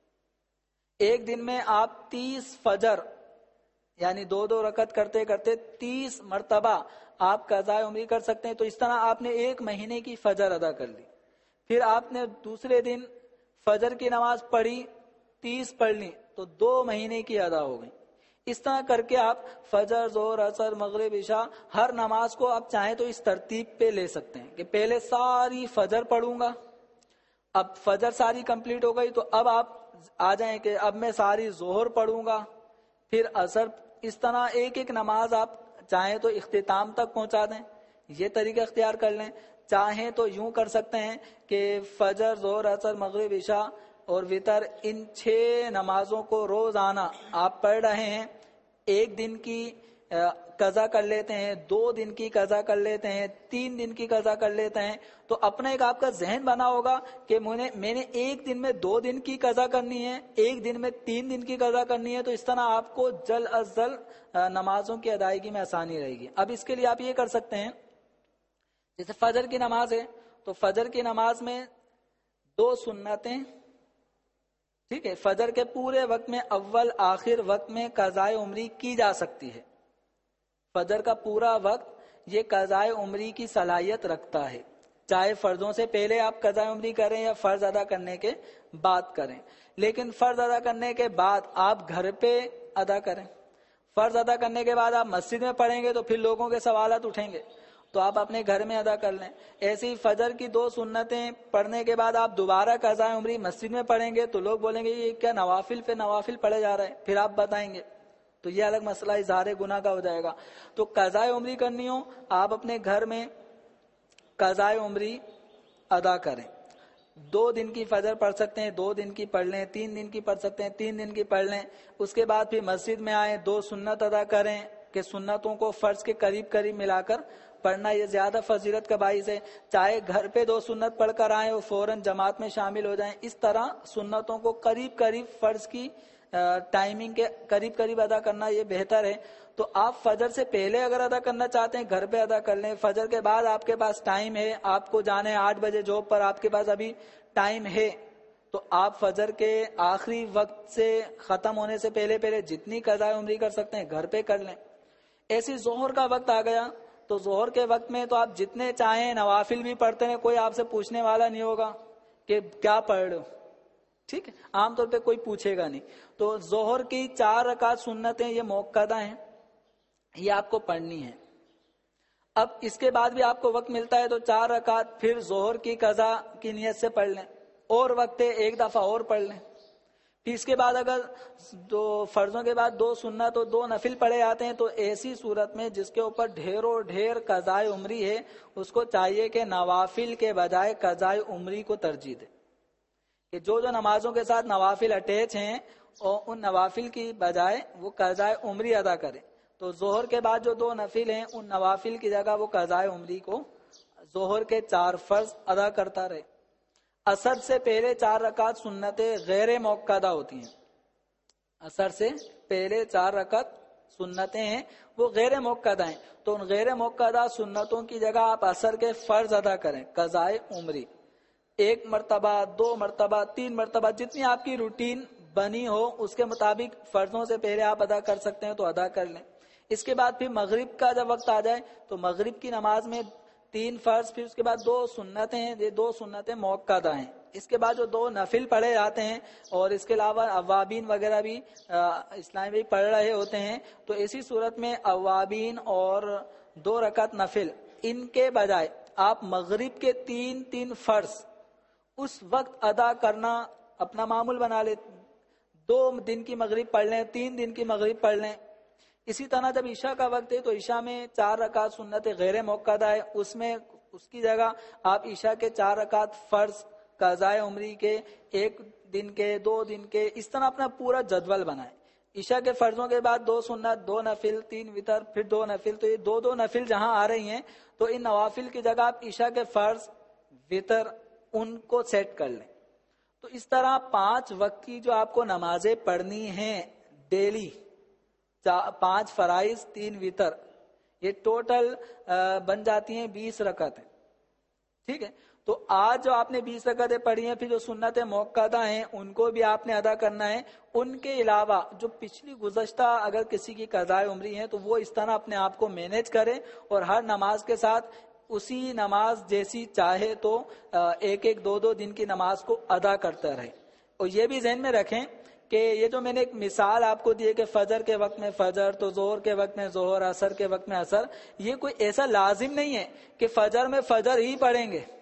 ایک دن میں آپ تیس فجر یعنی دو دو رکعت کرتے کرتے تیس مرتبہ آپ قضائے عمری کر سکتے ہیں. تو اس طرح آپ نے ایک مہینے کی فجر ادا کر لی. پھر آپ نے دوسرے دن فجر کی نماز پڑھی، تیس پڑھ لی تو دو مہینے کی ادا ہو گئی. اس طرح کر کے آپ فجر، ظہر، عصر، مغرب، عشاء ہر نماز کو آپ چاہیں تو اس ترتیب پہ لے سکتے ہیں کہ پہلے ساری فجر پڑھوں گا، اب فجر ساری کمپلیٹ ہو گئی تو اب آپ آ جائیں کہ اب میں ساری ظہر پڑھوں گا، پھر عصر. اس طرح ایک ایک نماز آپ چاہیں تو اختتام تک پہنچا دیں، یہ طریقہ اختیار کر لیں. چاہیں تو یوں کر سکتے ہیں کہ فجر، ظہر، عصر، مغرب، عشاء اور وطر ان چھ نمازوں کو روزانہ آپ پڑھ رہے ہیں، ایک دن کی قضا کر لیتے ہیں، دو دن کی قضا کر لیتے ہیں، تین دن کی قضا کر لیتے ہیں. تو اپنا ایک آپ کا ذہن بنا ہوگا کہ میں نے ایک دن میں دو دن کی قضا کرنی ہے، ایک دن میں تین دن کی قضا کرنی ہے. تو اس طرح آپ کو جلد از جلد نمازوں کی ادائیگی میں آسانی رہے گی. اب اس کے لیے آپ یہ کر سکتے ہیں، جیسے فجر کی نماز ہے تو فجر کی نماز میں دو سنتیں، ٹھیک ہے، فجر کے پورے وقت میں اول آخر وقت میں قضائے عمری کی جا سکتی ہے. فجر کا پورا وقت یہ قضائے عمری کی صلاحیت رکھتا ہے، چاہے فرضوں سے پہلے آپ قضائے عمری کریں یا فرض ادا کرنے کے بعد کریں. لیکن فرض ادا کرنے کے بعد آپ گھر پہ ادا کریں. فرض ادا کرنے کے بعد آپ مسجد میں پڑھیں گے تو پھر لوگوں کے سوالات اٹھیں گے، تو آپ اپنے گھر میں ادا کر لیں. ایسے ہی فجر کی دو سنتیں پڑھنے کے بعد آپ دوبارہ قضائے عمری مسجد میں پڑھیں گے تو لوگ بولیں گے یہ کیا نوافل پہ نوافل پڑھے جا رہا ہے، پھر آپ بتائیں گے تو یہ الگ مسئلہ اظہار گناہ کا ہو جائے گا. تو قضائے عمری کرنی ہو آپ اپنے گھر میں قضائے عمری ادا کریں. دو دن کی فجر پڑھ سکتے ہیں، دو دن کی پڑھ لیں، تین دن کی پڑھ سکتے ہیں، تین دن کی پڑھ لیں. اس کے بعد پھر مسجد میں آئیں، دو سنت ادا کریں کہ سنتوں کو فرض کے قریب قریب ملا کر پڑھنا یہ زیادہ فضیلت کا باعث ہے. چاہے گھر پہ دو سنت پڑھ کر آئیں اور فوراً جماعت میں شامل ہو جائیں. اس طرح سنتوں کو قریب قریب فرض کی ٹائمنگ کے قریب قریب ادا کرنا یہ بہتر ہے. تو آپ فجر سے پہلے اگر ادا کرنا چاہتے ہیں گھر پہ ادا کر لیں. فجر کے بعد آپ کے پاس ٹائم ہے, آپ کو جانا ہے آٹھ بجے جاب پر, آپ کے پاس ابھی ٹائم ہے, تو آپ فجر کے آخری وقت سے ختم ہونے سے پہلے پہلے جتنی قضاء عمری کر سکتے ہیں گھر پہ کر لیں. ایسی ظہر کا وقت آ گیا تو ظہر کے وقت میں تو آپ جتنے چاہیں نوافل بھی پڑھتے ہیں, کوئی آپ سے پوچھنے والا نہیں ہوگا کہ کیا پڑھ رہے ہو, ٹھیک ہے, عام طور پہ کوئی پوچھے گا نہیں. تو ظہر کی چار رکعت سنتیں یہ موقعہ ہیں, یہ آپ کو پڑھنی ہے. اب اس کے بعد بھی آپ کو وقت ملتا ہے تو چار رکعت پھر ظہر کی قضا کی نیت سے پڑھ لیں, اور وقت ہے ایک دفعہ اور پڑھ لیں. پھر اس کے بعد اگر دو فرضوں کے بعد دو سنت تو دو نفل پڑھے جاتے ہیں, تو ایسی صورت میں جس کے اوپر ڈھیروں ڈھیر قضائے عمری ہے اس کو چاہیے کہ نوافل کے بجائے قضائے عمری کو ترجیح دے, کہ جو جو نمازوں کے ساتھ نوافل اٹیچ ہیں اور ان نوافل کی بجائے وہ قضائے عمری ادا کرے. تو ظہر کے بعد جو دو نفل ہیں ان نوافل کی جگہ وہ قضائے عمری کو ظہر کے چار فرض ادا کرتا رہے. عصر سے پہلے چار رکعت سنتیں غیر موقعہ ہوتی ہیں. عصر سے پہلے چار رکعت سنتیں ہیں وہ غیر موقعہ ہیں, تو ان غیر موقعہ سنتوں کی جگہ آپ عصر کے فرض ادا کریں قضائے عمری. ایک مرتبہ, دو مرتبہ, تین مرتبہ, جتنی آپ کی روٹین بنی ہو اس کے مطابق فرضوں سے پہلے آپ ادا کر سکتے ہیں تو ادا کر لیں. اس کے بعد پھر مغرب کا جب وقت آ جائے تو مغرب کی نماز میں تین فرض, پھر اس کے بعد دو سنتیں ہیں, یہ دو سنتیں موقعہ ہیں. اس کے بعد جو دو نفل پڑھے جاتے ہیں اور اس کے علاوہ اوابین وغیرہ بھی اسلام بھی پڑھ رہے ہوتے ہیں, تو اسی صورت میں اوابین اور دو رکعت نفل ان کے بجائے آپ مغرب کے تین تین فرض اس وقت ادا کرنا اپنا معمول بنا لیں. دو دن کی مغرب پڑھ لیں, تین دن کی مغرب پڑھ لیں. اسی طرح جب عشاء کا وقت ہے تو عشاء میں چار رکعت سنت غیر موقعہ ہے, اس میں اس کی جگہ آپ عشاء کے چار رکعت فرض قضائے عمری کے ایک دن کے, دو دن کے, اس طرح اپنا پورا جدول بنائیں. عشاء کے فرضوں کے بعد دو سنت, دو نفل, تین وتر, پھر دو نفل, تو یہ دو دو نفل جہاں آ رہی ہیں تو ان نوافل کی جگہ آپ عشاء کے فرض, وتر ان کو سیٹ کر لیں. تو اس طرح پانچ وقت کی جو آپ کو نمازیں پڑھنی ہیں ڈیلی, پانچ فرائض, تین وتر, یہ ٹوٹل بن جاتی ہیں بیس رکعتیں. ٹھیک ہے, تو آج جو آپ نے بیس رکعتیں پڑھی ہیں, پھر جو سنتیں موقعہ ہیں ان کو بھی آپ نے ادا کرنا ہے. ان کے علاوہ جو پچھلی گزشتہ اگر کسی کی قضائے عمری ہے تو وہ اس طرح اپنے آپ کو مینیج کرے اور ہر نماز کے ساتھ اسی نماز جیسی چاہے تو ایک ایک دو دو دن کی نماز کو ادا کرتا رہے. اور یہ بھی ذہن میں رکھیں کہ یہ جو میں نے ایک مثال آپ کو دی ہے کہ فجر کے وقت میں فجر, تو ظہر کے وقت میں ظہر, عصر کے وقت میں عصر, یہ کوئی ایسا لازم نہیں ہے کہ فجر میں فجر ہی پڑھیں گے,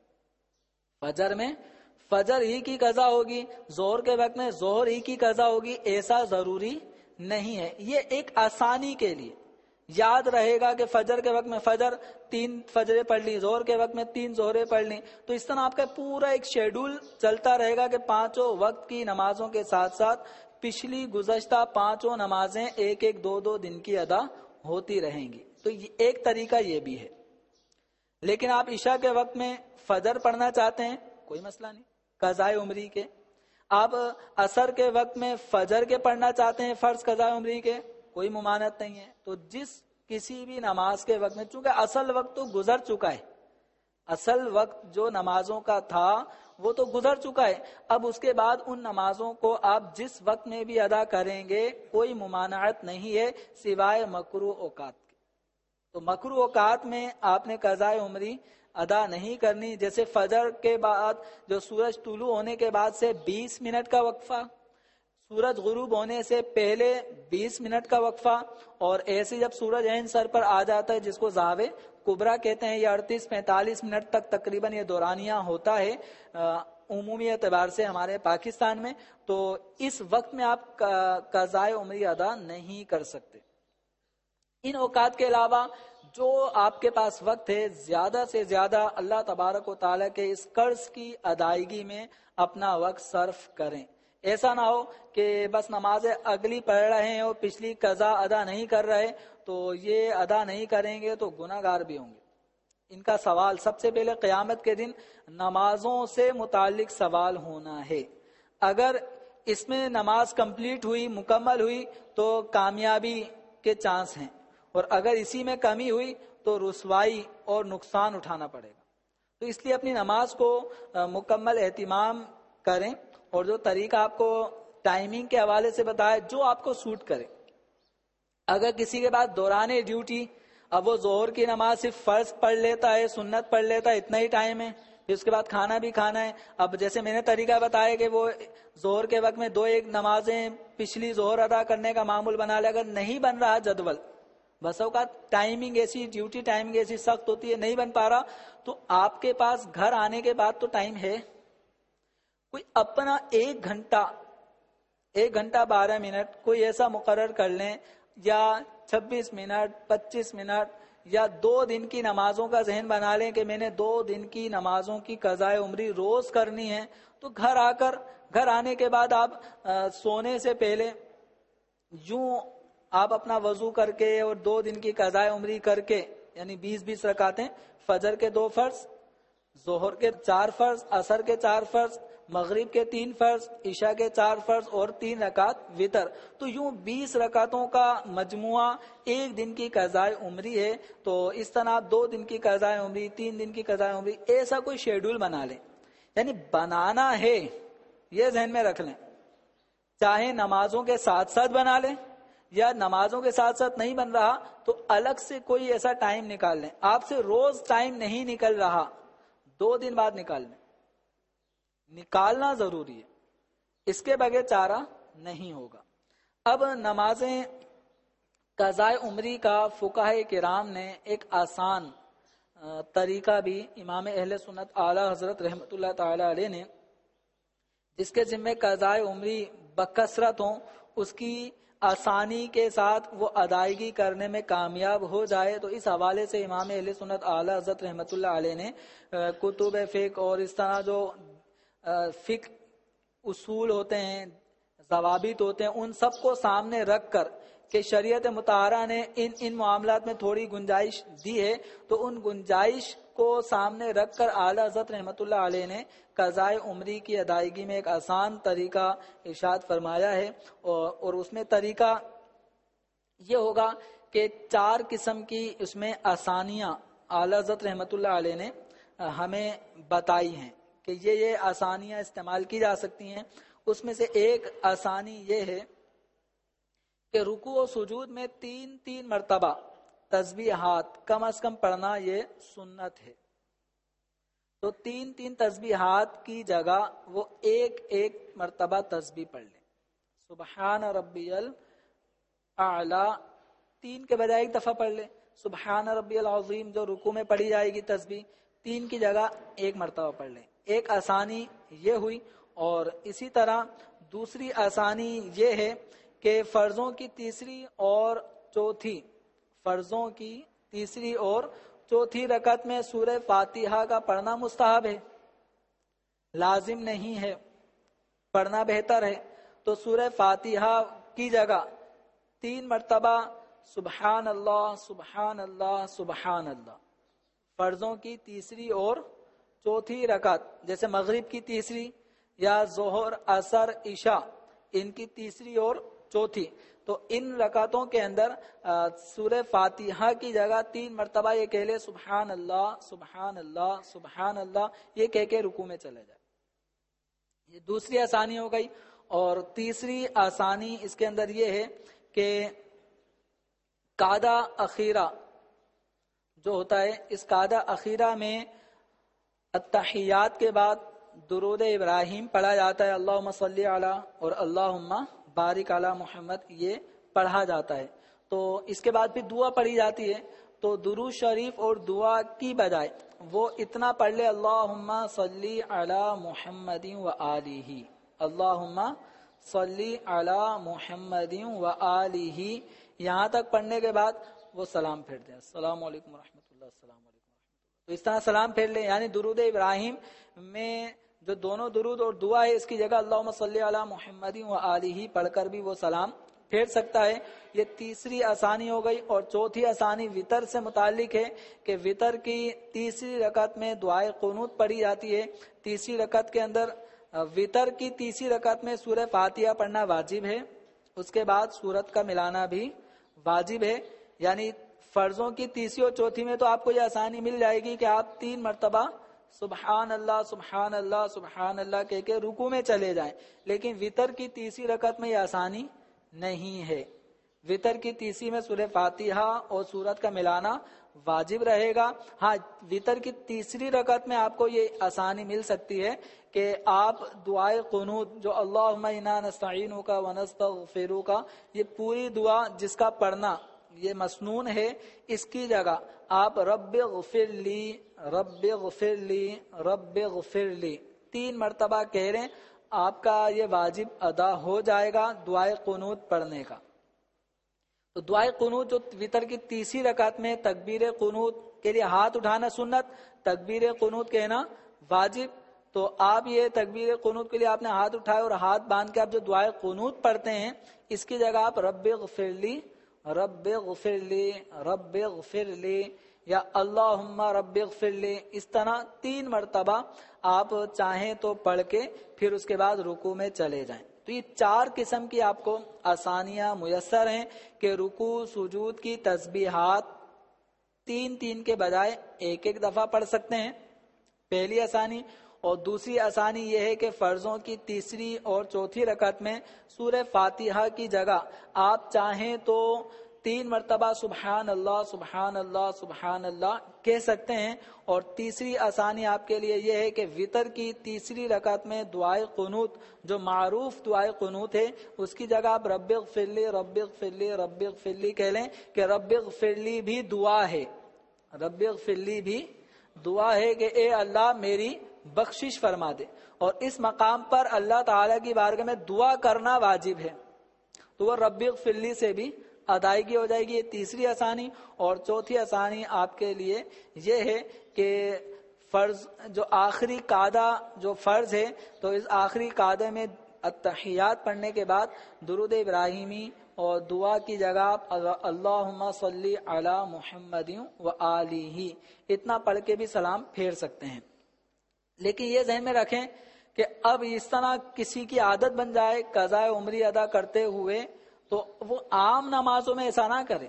فجر میں فجر ہی کی قضا ہوگی, ظہر کے وقت میں ظہر ہی کی قضا ہوگی, ایسا ضروری نہیں ہے. یہ ایک آسانی کے لیے یاد رہے گا کہ فجر کے وقت میں فجر تین فجریں پڑھ لی, ظہر کے وقت میں تین ظہریں پڑھ لی, تو اس طرح آپ کا پورا ایک شیڈول چلتا رہے گا کہ پانچوں وقت کی نمازوں کے ساتھ ساتھ پچھلی گزشتہ پانچوں نمازیں ایک ایک دو دو دن کی ادا ہوتی رہیں گی. تو ایک طریقہ یہ بھی ہے. لیکن آپ عشاء کے وقت میں فجر پڑھنا چاہتے ہیں کوئی مسئلہ نہیں قضائے عمری کے, آپ عصر کے وقت میں فجر کے پڑھنا چاہتے ہیں فرض قضائے عمری کے, کوئی ممانعت نہیں ہے. تو جس کسی بھی نماز کے وقت میں, چونکہ اصل وقت تو گزر چکا ہے, اصل وقت جو نمازوں کا تھا وہ تو گزر چکا ہے, اب اس کے بعد ان نمازوں کو آپ جس وقت میں بھی ادا کریں گے کوئی ممانعت نہیں ہے سوائے مکروہ اوقات کے. تو مکروہ اوقات میں آپ نے قضائے عمری ادا نہیں کرنی, جیسے فجر کے بعد جو سورج طلوع ہونے کے بعد سے بیس منٹ کا وقفہ, سورج غروب ہونے سے پہلے بیس منٹ کا وقفہ, اور ایسے جب سورج عین سر پر آ جاتا ہے جس کو زاوے کبرا کہتے ہیں, یہ اڑتیس پینتالیس منٹ تک تقریباً یہ دورانیہ ہوتا ہے عمومی اعتبار سے ہمارے پاکستان میں. تو اس وقت میں آپ قضائے عمری ادا نہیں کر سکتے. ان اوقات کے علاوہ جو آپ کے پاس وقت ہے زیادہ سے زیادہ اللہ تبارک و تعالیٰ کے اس قرض کی ادائیگی میں اپنا وقت صرف کریں. ایسا نہ ہو کہ بس نمازیں اگلی پڑھ رہے ہیں اور پچھلی قضا ادا نہیں کر رہے, تو یہ ادا نہیں کریں گے تو گناہ گار بھی ہوں گے. ان کا سوال سب سے پہلے قیامت کے دن نمازوں سے متعلق سوال ہونا ہے. اگر اس میں نماز کمپلیٹ ہوئی، مکمل ہوئی تو کامیابی کے چانس ہیں، اور اگر اسی میں کمی ہوئی تو رسوائی اور نقصان اٹھانا پڑے گا۔ تو اس لیے اپنی نماز کو مکمل اہتمام کریں، اور جو طریقہ آپ کو ٹائمنگ کے حوالے سے بتایا جو آپ کو سوٹ کرے۔ اگر کسی کے بعد دوران ڈیوٹی اب وہ ظہر کی نماز صرف فرض پڑھ لیتا ہے، سنت پڑھ لیتا ہے، اتنا ہی ٹائم ہے، پھر اس کے بعد کھانا بھی کھانا ہے، اب جیسے میں نے طریقہ بتایا کہ وہ ظہر کے وقت میں دو ایک نمازیں پچھلی ظہر ادا کرنے کا معمول بنا لے، اگر نہیں بن رہا جدول، بس اوقات ٹائمنگ ایسی، ڈیوٹی ٹائمنگ ایسی سخت ہوتی ہے، نہیں بن پا رہا، تو آپ کے پاس گھر آنے کے بعد تو ٹائم ہے، کوئی اپنا ایک گھنٹہ ایک گھنٹہ بارہ منٹ کوئی ایسا مقرر کر لیں، یا چھبیس منٹ پچیس منٹ یا دو دن کی نمازوں کا ذہن بنا لیں کہ میں نے دو دن کی نمازوں کی قضاء عمری روز کرنی ہے، تو گھر آ کر گھر آنے کے بعد آپ سونے سے پہلے یوں آپ اپنا وضو کر کے اور دو دن کی قضاء عمری کر کے، یعنی بیس بیس رکعتیں، فجر کے دو فرض، ظہر کے چار فرض، عصر کے چار فرض، مغرب کے تین فرض، عشاء کے چار فرض اور تین رکعت وتر، تو یوں بیس رکعتوں کا مجموعہ ایک دن کی قضاء عمری ہے۔ تو اس طرح آپ دو دن کی قضاء عمری، تین دن کی قضاء عمری، ایسا کوئی شیڈول بنا لیں، یعنی بنانا ہے، یہ ذہن میں رکھ لیں، چاہے نمازوں کے ساتھ ساتھ بنا لیں، یا نمازوں کے ساتھ ساتھ نہیں بن رہا تو الگ سے کوئی ایسا ٹائم نکال لیں، آپ سے روز ٹائم نہیں نکل رہا، دو دن بعد نکال لیں، نکالنا ضروری ہے، اس کے بغیر چارہ نہیں ہوگا۔ اب نمازیں قضاء عمری کا فقہائے کرام نے ایک آسان طریقہ بھی امام اہل سنت اعلی حضرت رحمت اللہ تعالی علیہ نے، جس کے ذمہ قضاء عمری بکثرت ہوں، اس کی آسانی کے ساتھ وہ ادائیگی کرنے میں کامیاب ہو جائے، تو اس حوالے سے امام اہل سنت اعلی حضرت رحمت اللہ علیہ نے کتب فقہ اور اس طرح جو فقہ اصول ہوتے ہیں، ضوابط ہوتے ہیں، ان سب کو سامنے رکھ کر کہ شریعت مطہرہ نے ان ان معاملات میں تھوڑی گنجائش دی ہے، تو ان گنجائش کو سامنے رکھ کر اعلی حضرت رحمت اللہ علیہ نے قضاء عمری کی ادائیگی میں ایک آسان طریقہ ارشاد فرمایا ہے، اور, اور اس میں طریقہ یہ ہوگا کہ چار قسم کی اس میں آسانیاں اعلی حضرت رحمت اللہ علیہ نے ہمیں بتائی ہیں کہ یہ یہ آسانیاں استعمال کی جا سکتی ہیں۔ اس میں سے ایک آسانی یہ ہے کہ رکوع و سجود میں تین تین مرتبہ تسبیحات کم از کم پڑھنا یہ سنت ہے، تو تین تین تسبیحات کی جگہ وہ ایک ایک مرتبہ تسبیح پڑھ لیں، سبحان ربی الاعلی تین کے بجائے ایک دفعہ پڑھ لیں، سبحان ربی العظیم جو رکوع میں پڑھی جائے گی تسبیح تین کی جگہ ایک مرتبہ پڑھ لیں، ایک آسانی یہ ہوئی۔ اور اسی طرح دوسری آسانی یہ ہے کہ فرضوں کی تیسری اور چوتھی فرضوں کی تیسری اور چوتھی رکعت میں سورہ فاتحہ کا پڑھنا مستحب ہے، لازم نہیں ہے، پڑھنا بہتر ہے، تو سورہ فاتحہ کی جگہ تین مرتبہ سبحان اللہ سبحان اللہ سبحان اللہ، فرضوں کی تیسری اور چوتھی رکعت، جیسے مغرب کی تیسری یا ظہر عصر عشاء ان کی تیسری اور چوتھی، تو ان رکعتوں کے اندر سورہ فاتحہ کی جگہ تین مرتبہ یہ کہہ لے سبحان اللہ سبحان اللہ سبحان اللہ، یہ کہہ کے رکوع میں چلے جائے، یہ دوسری آسانی ہو گئی۔ اور تیسری آسانی اس کے اندر یہ ہے کہ قعدہ اخیرہ جو ہوتا ہے، اس قعدہ اخیرہ میں التحیات کے بعد درود ابراہیم پڑھا جاتا ہے، اللہم صلی علی اور اللہم بارک علی محمد، یہ پڑھا جاتا ہے، تو اس کے بعد پھر دعا پڑھی جاتی ہے، تو درود شریف اور دعا کی بجائے وہ اتنا پڑھ لے اللہم صلی علی محمد و آلہ، اللہم صلی علی محمد و آلہ، یہاں تک پڑھنے کے بعد وہ سلام پھیر دیں، السلام علیکم ورحمۃ اللہ، السلام علیکم ورحمۃ اللہ، تو اس طرح سلام پھیر لیں، یعنی درود ابراہیم میں جو دونوں درود اور دعا ہے اس کی جگہ اللہم صلی علی محمد و آلہ پڑھ کر بھی وہ سلام پھیر سکتا ہے، یہ تیسری آسانی ہو گئی۔ اور چوتھی آسانی وطر سے متعلق ہے کہ وطر کی تیسری رکعت میں دعائے قنوت پڑھی جاتی ہے، تیسری رکعت کے اندر وطر کی تیسری رکعت میں سورہ فاتحہ پڑھنا واجب ہے، اس کے بعد سورت کا ملانا بھی واجب ہے. یعنی فرضوں کی تیسری اور چوتھی میں تو آپ کو یہ آسانی مل جائے گی کہ آپ تین مرتبہ سبحان اللہ سبحان اللہ سبحان اللہ کہہ کے رکوع میں چلے جائیں، لیکن وطر کی تیسری رکعت میں یہ آسانی نہیں ہے. وطر کی تیسری میں سورہ فاتحہ اور سورت کا ملانا واجب رہے گا. ہاں، وطر کی تیسری رکعت میں آپ کو یہ آسانی مل سکتی ہے کہ آپ دعائے قنوت جو اللہم انا نستعینک و نستغفرک، یہ پوری دعا جس کا پڑھنا یہ مسنون ہے، اس کی جگہ آپ رب اغفر لی رب اغفر لی رب اغفر لی تین مرتبہ کہہ رہے ہیں، آپ کا یہ واجب ادا ہو جائے گا دعائے قنوت پڑھنے کا. تو دعائے قنوت جو وطر کی تیسری رکعت میں تکبیر قنوت کے لیے ہاتھ اٹھانا سنت، تکبیر قنوت کہنا واجب. تو آپ یہ تکبیر قنوت کے لیے آپ نے ہاتھ اٹھائے اور ہاتھ باندھ کے آپ جو دعائے قنوت پڑھتے ہیں، اس کی جگہ آپ رب اغفر لی رب اغفر لی رب اغفر لی یا اللہم رب اغفر لی، اس طرح تین مرتبہ آپ چاہیں تو پڑھ کے پھر اس کے بعد رکوع میں چلے جائیں. تو یہ چار قسم کی آپ کو آسانیاں میسر ہیں کہ رکوع سجود کی تسبیحات تین تین کے بجائے ایک ایک دفعہ پڑھ سکتے ہیں، پہلی آسانی. اور دوسری آسانی یہ ہے کہ فرضوں کی تیسری اور چوتھی رکعت میں سورہ فاتحہ کی جگہ آپ چاہیں تو تین مرتبہ سبحان اللہ سبحان اللہ سبحان اللہ کہہ سکتے ہیں. اور تیسری آسانی آپ کے لیے یہ ہے کہ وطر کی تیسری رکعت میں دعائے قنوت جو معروف دعائے قنوت ہے، اس کی جگہ آپ رب اغفر لی رب اغفر لی رب اغفر لی کہہ لیں کہ رب اغفر لی بھی دعا ہے، رب اغفر لی بھی دعا ہے کہ اے اللہ میری بخشش فرما دے. اور اس مقام پر اللہ تعالیٰ کی بارگاہ میں دعا کرنا واجب ہے، تو وہ رب اغفر لی سے بھی ادائیگی ہو جائے گی. یہ تیسری آسانی. اور چوتھی آسانی آپ کے لیے یہ ہے کہ فرض جو آخری قعدہ جو فرض ہے، تو اس آخری قعدے میں التحیات پڑھنے کے بعد درود ابراہیمی اور دعا کی جگہ آپ اللہم صلی علی محمد و آلہ اتنا پڑھ کے بھی سلام پھیر سکتے ہیں. لیکن یہ ذہن میں رکھیں کہ اب اس طرح کسی کی عادت بن جائے قضاء عمری ادا کرتے ہوئے تو وہ عام نمازوں میں ایسا نہ کرے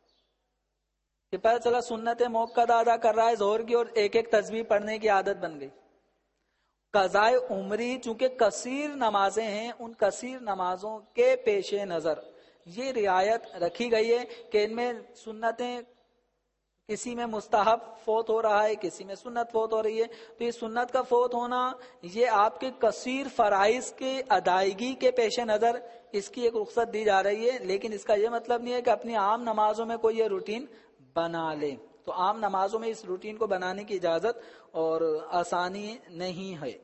کہ پتہ چلا سنت موقدہ ادا کر رہا ہے ظہر کی اور ایک ایک تسبیح پڑھنے کی عادت بن گئی. قضاء عمری چونکہ کثیر نمازیں ہیں، ان کثیر نمازوں کے پیش نظر یہ رعایت رکھی گئی ہے کہ ان میں سنتیں کسی میں مستحب فوت ہو رہا ہے، کسی میں سنت فوت ہو رہی ہے. تو یہ سنت کا فوت ہونا یہ آپ کے کثیر فرائض کے ادائیگی کے پیش نظر اس کی ایک رخصت دی جا رہی ہے. لیکن اس کا یہ مطلب نہیں ہے کہ اپنی عام نمازوں میں کوئی یہ روٹین بنا لے. تو عام نمازوں میں اس روٹین کو بنانے کی اجازت اور آسانی نہیں ہے.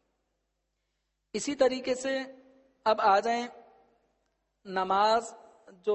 اسی طریقے سے اب آ جائیں نماز جو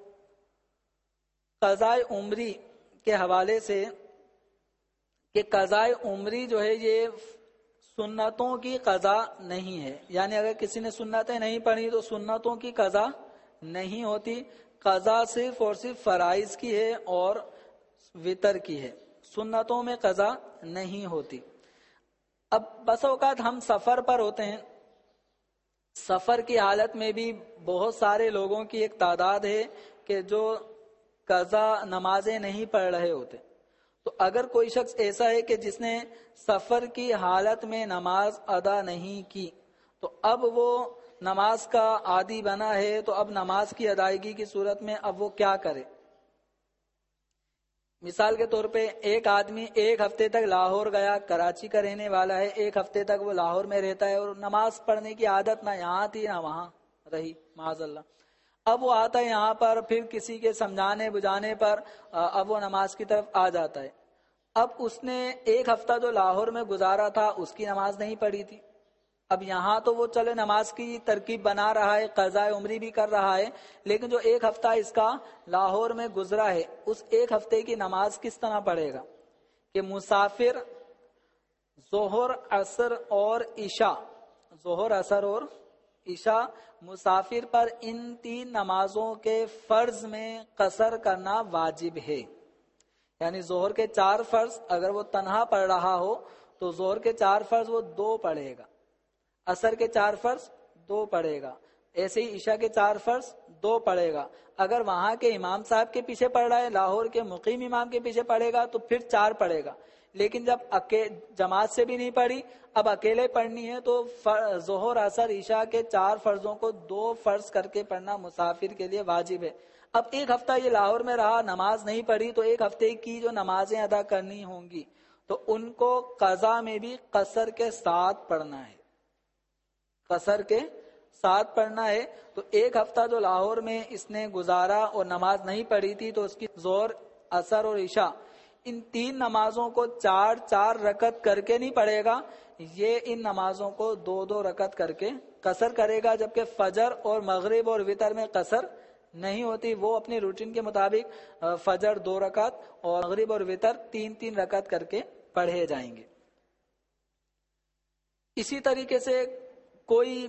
قضاء عمری کے حوالے سے کہ قضاء عمری جو ہے یہ سنتوں کی قضا نہیں ہے. یعنی اگر کسی نے سنتیں نہیں پڑھی تو سنتوں کی قضا نہیں ہوتی. قضا صرف اور صرف فرائض کی ہے اور وطر کی ہے، سنتوں میں قضا نہیں ہوتی. اب بس اوقات ہم سفر پر ہوتے ہیں، سفر کی حالت میں بھی بہت سارے لوگوں کی ایک تعداد ہے کہ جو قضا نمازیں نہیں پڑھ رہے ہوتے. تو اگر کوئی شخص ایسا ہے کہ جس نے سفر کی حالت میں نماز ادا نہیں کی تو اب وہ نماز کا عادی بنا ہے، تو اب نماز کی ادائیگی کی صورت میں اب وہ کیا کرے؟ مثال کے طور پہ ایک آدمی ایک ہفتے تک لاہور گیا، کراچی کا رہنے والا ہے، ایک ہفتے تک وہ لاہور میں رہتا ہے اور نماز پڑھنے کی عادت نہ یہاں تھی نہ وہاں رہی معاذ اللہ. اب وہ آتا ہے یہاں پر، پھر کسی کے سمجھانے بجھانے پر اب وہ نماز کی طرف آ جاتا ہے. اب اس نے ایک ہفتہ جو لاہور میں گزارا تھا اس کی نماز نہیں پڑھی تھی. اب یہاں تو وہ چلے نماز کی ترکیب بنا رہا ہے، قضاء عمری بھی کر رہا ہے، لیکن جو ایک ہفتہ اس کا لاہور میں گزرا ہے اس ایک ہفتے کی نماز کس طرح پڑھے گا؟ کہ مسافر ظہر عصر اور عشاء ظہر عصر اور عشاء مسافر پر ان تین نمازوں کے فرض میں قصر کرنا واجب ہے. یعنی ظہر کے چار فرض اگر وہ تنہا پڑھ رہا ہو تو ظہر کے چار فرض وہ دو پڑھے گا. عصر کے چار فرض دو پڑھے گا، ایسے ہی عشاء کے چار فرض دو پڑھے گا۔ اگر وہاں کے امام صاحب کے پیچھے پڑھ رہا ہے، لاہور کے مقیم امام کے پیچھے پڑھے گا تو پھر چار پڑھے گا۔ لیکن جب جماعت سے بھی نہیں پڑھی، اب اکیلے پڑھنی ہے تو ظہر عصر عشاء کے چار فرضوں کو دو فرض کر کے پڑھنا مسافر کے لیے واجب ہے۔ اب ایک ہفتہ یہ لاہور میں رہا، نماز نہیں پڑھی، تو ایک ہفتے کی جو نمازیں ادا کرنی ہوں گی تو ان کو قضا میں بھی قصر کے ساتھ پڑھنا ہے، قصر کے ساتھ پڑھنا ہے۔ تو ایک ہفتہ جو لاہور میں اس نے گزارا اور نماز نہیں پڑھی تھی تو اس کی ظہر عصر اور عشاء ان تین نمازوں کو چار چار رکعت کر کے نہیں پڑھے گا، یہ ان نمازوں کو دو دو رکعت کر کے قصر کرے گا، جبکہ فجر اور مغرب اور وتر میں قصر نہیں ہوتی، وہ اپنی روٹین کے مطابق فجر دو رکعت اور مغرب اور وتر تین تین رکعت کر کے پڑھے جائیں گے۔ اسی طریقے سے کوئی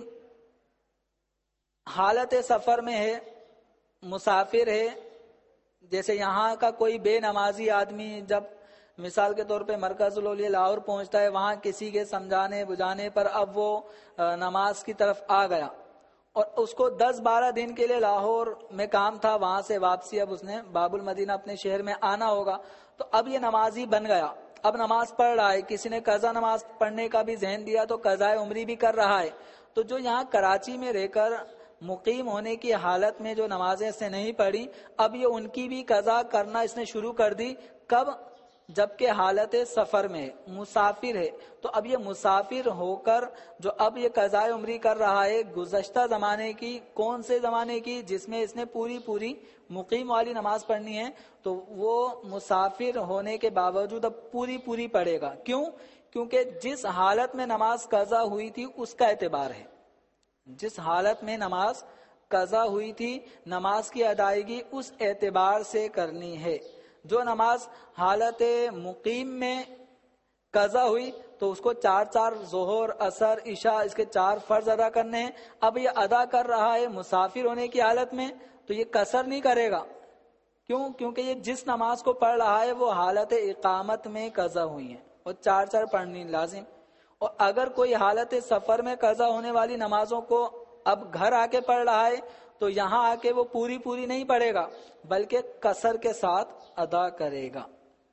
حالت سفر میں ہے، مسافر ہے، جیسے یہاں کا کوئی بے نمازی آدمی جب مثال کے طور پہ مرکز الاولیاء لاہور پہنچتا ہے، وہاں کسی کے سمجھانے بجھانے پر اب وہ نماز کی طرف آ گیا اور اس کو دس بارہ دن کے لیے لاہور میں کام تھا، وہاں سے واپسی اب اس نے باب المدینہ اپنے شہر میں آنا ہوگا، تو اب یہ نمازی بن گیا، اب نماز پڑھ رہا ہے، کسی نے قضا نماز پڑھنے کا بھی ذہن دیا تو قضاء عمری بھی کر رہا ہے۔ تو جو یہاں کراچی میں رہ کر مقیم ہونے کی حالت میں جو نمازیں اس نے نہیں پڑھی، اب یہ ان کی بھی قضا کرنا اس نے شروع کر دی۔ کب؟ جبکہ حالت سفر میں ہے، مسافر ہے، تو اب یہ مسافر ہو کر جو اب یہ قضاء عمری کر رہا ہے گزشتہ زمانے کی، کون سے زمانے کی؟ جس میں اس نے پوری پوری مقیم والی نماز پڑھنی ہے، تو وہ مسافر ہونے کے باوجود اب پوری پوری پڑھے گا۔ کیوں؟ کیونکہ جس حالت میں نماز قضا ہوئی تھی اس کا اعتبار ہے، جس حالت میں نماز قضا ہوئی تھی نماز کی ادائیگی اس اعتبار سے کرنی ہے۔ جو نماز حالت مقیم میں قضا ہوئی تو اس کو چار چار ظہر عصر عشاء اس کے چار فرض ادا کرنے ہیں، اب یہ ادا کر رہا ہے مسافر ہونے کی حالت میں تو یہ قصر نہیں کرے گا۔ کیوں؟ کیونکہ یہ جس نماز کو پڑھ رہا ہے وہ حالت اقامت میں قضا ہوئی ہے اور چار چار پڑھنی لازم۔ اور اگر کوئی حالت سفر میں قضا ہونے والی نمازوں کو اب گھر آ کے پڑھ رہا ہے تو یہاں آ کے وہ پوری پوری نہیں پڑھے گا بلکہ قصر کے ساتھ ادا کرے گا۔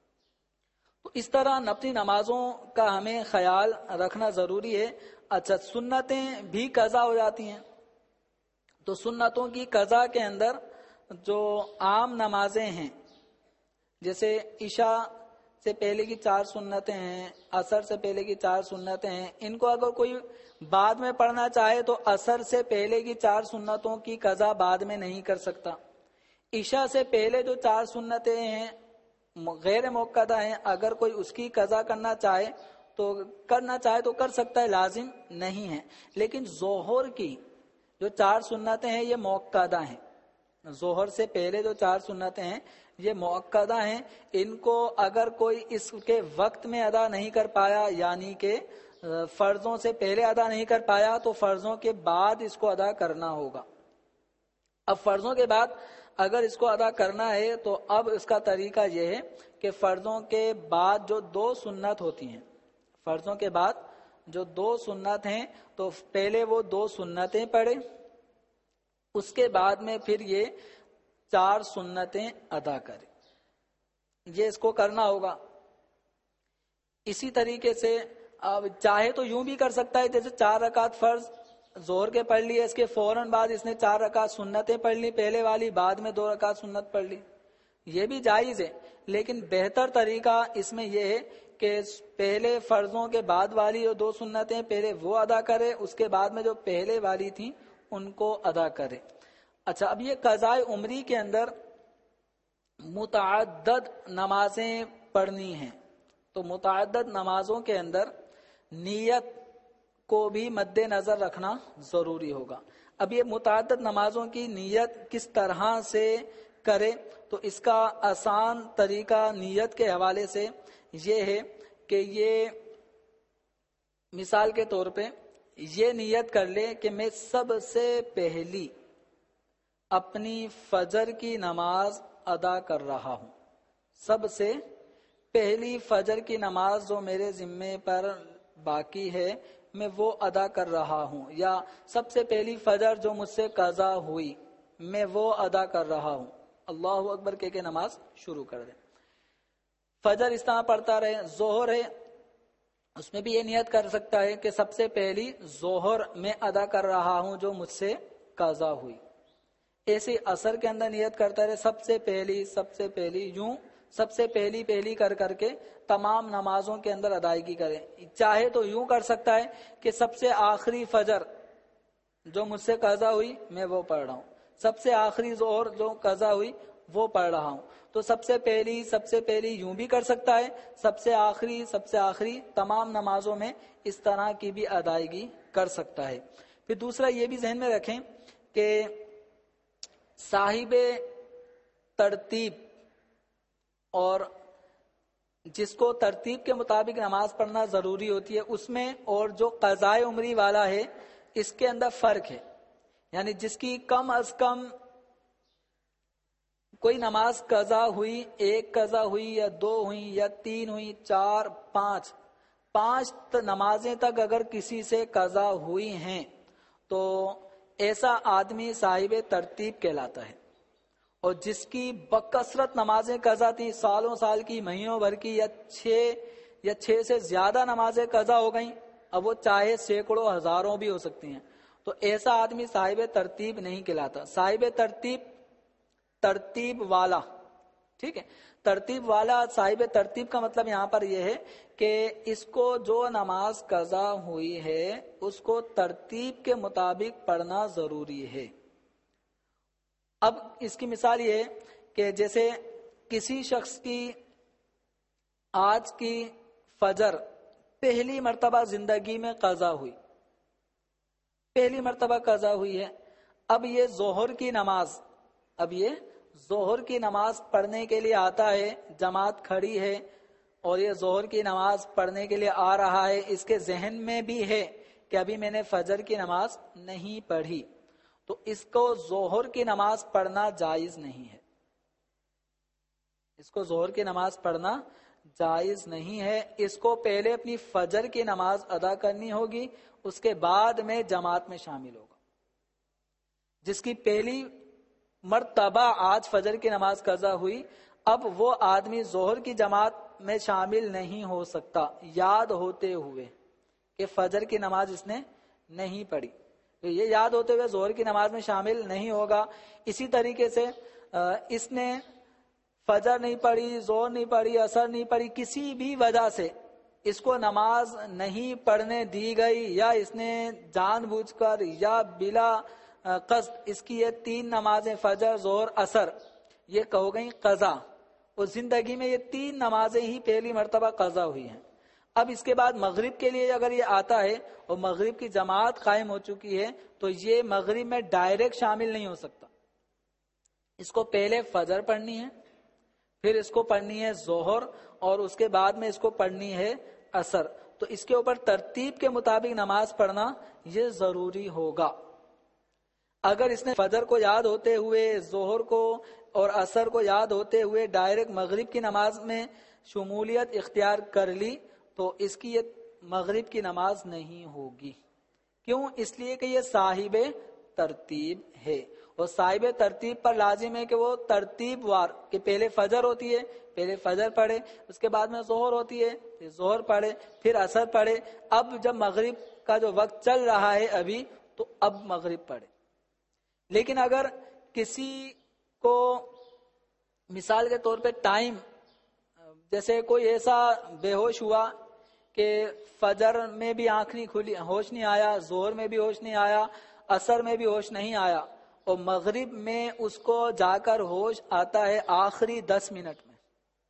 تو اس طرح نفلی نمازوں کا ہمیں خیال رکھنا ضروری ہے۔ اچھا، سنتیں بھی قضا ہو جاتی ہیں، تو سنتوں کی قضا کے اندر جو عام نمازیں ہیں جیسے عشاء سے پہلے کی چار سنتیں ہیں، عصر سے پہلے کی چار سنتیں ہیں، ان کو اگر کوئی بعد میں پڑھنا چاہے تو عصر سے پہلے کی چار سنتوں کی قضا بعد میں نہیں کر سکتا۔ عشاء سے پہلے جو چار سنتیں ہیں غیر موقدہ ہیں، اگر کوئی اس کی قضا کرنا چاہے تو کرنا چاہے تو کر سکتا ہے، لازم نہیں ہے۔ لیکن ظہر کی جو چار سنتیں ہیں یہ موقدہ ہیں، ظہر سے پہلے جو چار سنتیں ہیں یہ موقدہ ہیں، ان کو اگر کوئی اس کے وقت میں ادا نہیں کر پایا یعنی کہ فرضوں سے پہلے ادا نہیں کر پایا تو فرضوں کے بعد اس کو ادا کرنا ہوگا۔ اب فرضوں کے بعد اگر اس کو ادا کرنا ہے تو اب اس کا طریقہ یہ ہے کہ فرضوں کے بعد جو دو سنت ہوتی ہیں، فرضوں کے بعد جو دو سنت ہیں تو پہلے وہ دو سنتیں پڑھے، اس کے بعد میں پھر یہ چار سنتیں ادا کرے، یہ اس کو کرنا ہوگا۔ اسی طریقے سے اب چاہے تو یوں بھی کر سکتا ہے جیسے چار رکعت فرض ظہر کے پڑھ لی، اس کے فوراً بعد اس نے چار رکعت سنتیں پڑھ لی پہلے والی، بعد میں دو رکعت سنت پڑھ لی، یہ بھی جائز ہے۔ لیکن بہتر طریقہ اس میں یہ ہے کہ پہلے فرضوں کے بعد والی جو دو سنتیں پہلے وہ ادا کرے، اس کے بعد میں جو پہلے والی تھیں ان کو ادا کرے۔ اچھا، اب یہ قضاء عمری کے اندر متعدد نمازیں پڑھنی ہیں، تو متعدد نمازوں کے اندر نیت کو بھی مد نظر رکھنا ضروری ہوگا۔ اب یہ متعدد نمازوں کی نیت کس طرح سے کرے تو اس کا آسان طریقہ نیت کے حوالے سے یہ ہے کہ یہ مثال کے طور پہ یہ نیت کر لے کہ میں سب سے پہلی اپنی فجر کی نماز ادا کر رہا ہوں، سب سے پہلی فجر کی نماز جو میرے ذمے پر باقی ہے میں وہ ادا کر رہا ہوں، یا سب سے پہلی فجر جو مجھ سے قضا ہوئی میں وہ ادا کر رہا ہوں، اللہ اکبر کہہ کے نماز شروع کر دیں۔ فجر اس طرح پڑھتا رہے۔ ظہر ہے، اس میں بھی یہ نیت کر سکتا ہے کہ سب سے پہلی ظہر میں ادا کر رہا ہوں جو مجھ سے قضا ہوئی۔ ایسے عصر کے اندر نیت کرتا رہے سب سے پہلی سب سے پہلی یوں سب سے پہلی پہلی کر کر کے تمام نمازوں کے اندر ادائیگی کرے۔ چاہے تو یوں کر سکتا ہے کہ سب سے آخری فجر جو مجھ سے قضا ہوئی میں وہ پڑھ رہا ہوں، سب سے آخری ظہر جو قضا ہوئی وہ پڑھ رہا ہوں۔ تو سب سے پہلی سب سے پہلی یوں بھی کر سکتا ہے، سب سے آخری سب سے آخری تمام نمازوں میں اس طرح کی بھی ادائیگی کر سکتا ہے۔ پھر دوسرا یہ بھی ذہن میں رکھیں کہ صاحب ترتیب اور جس کو ترتیب کے مطابق نماز پڑھنا ضروری ہوتی ہے اس میں اور جو قضائے عمری والا ہے اس کے اندر فرق ہے۔ یعنی جس کی کم از کم کوئی نماز قضا ہوئی، ایک قضا ہوئی یا دو ہوئی یا تین ہوئی، چار، پانچ پانچ نمازیں تک اگر کسی سے قضا ہوئی ہیں تو ایسا آدمی صاحب ترتیب کہلاتا ہے۔ اور جس کی بکثرت نمازیں قضا تھی، سالوں سال کی، مہینوں بھر کی، یا چھ یا چھ سے زیادہ نمازیں قضا ہو گئیں، اب وہ چاہے سینکڑوں ہزاروں بھی ہو سکتی ہیں، تو ایسا آدمی صاحب ترتیب نہیں کہلاتا۔ صاحب ترتیب ترتیب والا، ٹھیک ہے، ترتیب والا صاحب ترتیب کا مطلب یہاں پر یہ ہے کہ اس کو جو نماز قضا ہوئی ہے اس کو ترتیب کے مطابق پڑھنا ضروری ہے۔ اب اس کی مثال یہ ہے کہ جیسے کسی شخص کی آج کی فجر پہلی مرتبہ زندگی میں قضا ہوئی، پہلی مرتبہ قضا ہوئی ہے، اب یہ ظہر کی نماز اب یہ ظہر کی نماز پڑھنے کے لیے آتا ہے، جماعت کھڑی ہے اور یہ ظہر کی نماز پڑھنے کے لیے آ رہا ہے، اس کے ذہن میں بھی ہے کہ ابھی میں نے فجر کی نماز نہیں پڑھی، تو اس کو ظہر کی نماز پڑھنا جائز نہیں ہے، اس کو ظہر کی نماز پڑھنا جائز نہیں ہے، اس کو پہلے اپنی فجر کی نماز ادا کرنی ہوگی، اس کے بعد میں جماعت میں شامل ہوگا۔ جس کی پہلی مرتبہ آج فجر کی نماز قضا ہوئی، اب وہ آدمی ظہر کی جماعت میں شامل نہیں ہو سکتا یاد ہوتے ہوئے کہ فجر کی نماز اس نے نہیں پڑھی، تو یہ یاد ہوتے ہوئے ظہر کی نماز میں شامل نہیں ہوگا۔ اسی طریقے سے اس نے فجر نہیں پڑھی، ظہر نہیں پڑھی، عصر نہیں پڑھی، کسی بھی وجہ سے اس کو نماز نہیں پڑھنے دی گئی، یا اس نے جان بوجھ کر یا بلا قصد اس کی یہ تین نمازیں فجر، ظہر، عصر یہ کہو گئی قضا، اور زندگی میں یہ تین نمازیں ہی پہلی مرتبہ قضا ہوئی ہیں۔ اب اس کے بعد مغرب کے لیے اگر یہ آتا ہے اور مغرب کی جماعت قائم ہو چکی ہے تو یہ مغرب میں ڈائریکٹ شامل نہیں ہو سکتا، اس کو پہلے فجر پڑھنی ہے، پھر اس کو پڑھنی ہے ظہر، اور اس کے بعد میں اس کو پڑھنی ہے عصر، تو اس کے اوپر ترتیب کے مطابق نماز پڑھنا یہ ضروری ہوگا۔ اگر اس نے فجر کو یاد ہوتے ہوئے، ظہر کو اور عصر کو یاد ہوتے ہوئے ڈائریکٹ مغرب کی نماز میں شمولیت اختیار کر لی تو اس کی یہ مغرب کی نماز نہیں ہوگی۔ کیوں؟ اس لیے کہ یہ صاحب ترتیب ہے، اور صاحب ترتیب پر لازم ہے کہ وہ ترتیب وار، کہ پہلے فجر ہوتی ہے پہلے فجر پڑھے، اس کے بعد میں ظہر ہوتی ہے پھر ظہر پڑھے، پھر عصر پڑھے، اب جب مغرب کا جو وقت چل رہا ہے ابھی تو اب مغرب پڑھے۔ لیکن اگر کسی کو مثال کے طور پہ ٹائم، جیسے کوئی ایسا بے ہوش ہوا کہ فجر میں بھی آنکھ نہیں کھلی، ہوش نہیں آیا، ظہر میں بھی ہوش نہیں آیا، عصر میں بھی ہوش نہیں آیا، اور مغرب میں اس کو جا کر ہوش آتا ہے آخری دس منٹ میں،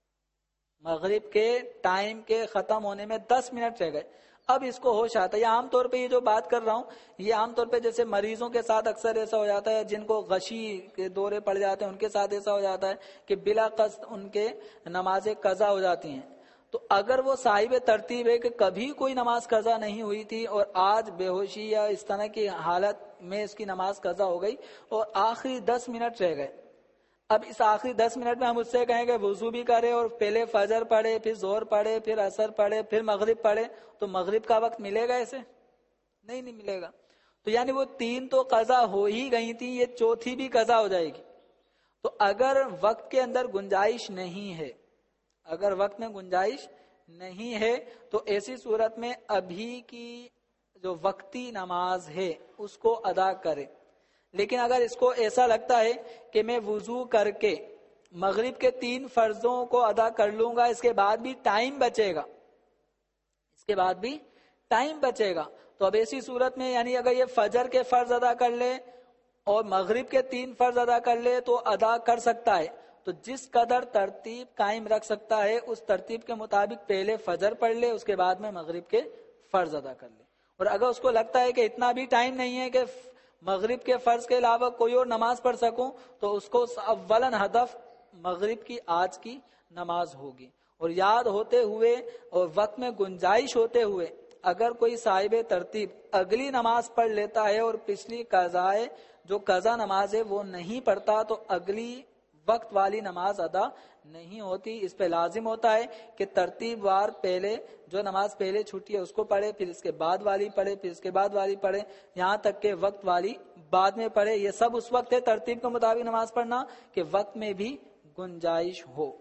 مغرب کے ٹائم کے ختم ہونے میں دس منٹ رہ گئے، اب اس کو ہوش آتا ہے۔ یہ عام طور پہ یہ جو بات کر رہا ہوں یہ عام طور پہ جیسے مریضوں کے ساتھ اکثر ایسا ہو جاتا ہے، جن کو غشی کے دورے پڑ جاتے ہیں ان کے ساتھ ایسا ہو جاتا ہے کہ بلا قصد ان کے نمازیں قضا ہو جاتی ہیں، تو اگر وہ صاحب ترتیب ہے کہ کبھی کوئی نماز قضا نہیں ہوئی تھی اور آج بے ہوشی یا اس طرح کی حالت میں اس کی نماز قضا ہو گئی اور آخری دس منٹ رہ گئے، اب اس آخری دس منٹ میں ہم اس سے کہیں کہ وضو بھی کرے اور پہلے فجر پڑھے، پھر ظہر پڑھے، پھر عصر پڑھے، پھر مغرب پڑھے، تو مغرب کا وقت ملے گا اسے؟ نہیں نہیں ملے گا. تو یعنی وہ تین تو قضا ہو ہی گئی تھی, یہ چوتھی بھی قضا ہو جائے گی. تو اگر وقت کے اندر گنجائش نہیں ہے, اگر وقت میں گنجائش نہیں ہے تو ایسی صورت میں ابھی کی جو وقتی نماز ہے اس کو ادا کرے. لیکن اگر اس کو ایسا لگتا ہے کہ میں وضو کر کے مغرب کے تین فرضوں کو ادا کر لوں گا, اس کے بعد بھی ٹائم بچے گا, اس کے بعد بھی ٹائم بچے گا, تو اب ایسی صورت میں یعنی اگر یہ فجر کے فرض ادا کر لے اور مغرب کے تین فرض ادا کر لے تو ادا کر سکتا ہے. تو جس قدر ترتیب قائم رکھ سکتا ہے اس ترتیب کے مطابق پہلے فجر پڑھ لے, اس کے بعد میں مغرب کے فرض ادا کر لے. اور اگر اس کو لگتا ہے کہ اتنا بھی ٹائم نہیں ہے کہ مغرب کے فرض کے علاوہ کوئی اور نماز پڑھ سکوں, تو اس کو اولن ہدف مغرب کی آج کی نماز ہوگی. اور یاد ہوتے ہوئے اور وقت میں گنجائش ہوتے ہوئے اگر کوئی صاحب ترتیب اگلی نماز پڑھ لیتا ہے اور پچھلی قضاء جو قضا نماز ہے وہ نہیں پڑھتا, تو اگلی وقت والی نماز ادا نہیں ہوتی. اس پہ لازم ہوتا ہے کہ ترتیب وار پہلے جو نماز پہلے چھوٹی ہے اس کو پڑھے, پھر اس کے بعد والی پڑھے, پھر اس کے بعد والی پڑھے, یہاں تک کہ وقت والی بعد میں پڑھے. یہ سب اس وقت ہے ترتیب کے مطابق نماز پڑھنا کہ وقت میں بھی گنجائش ہو.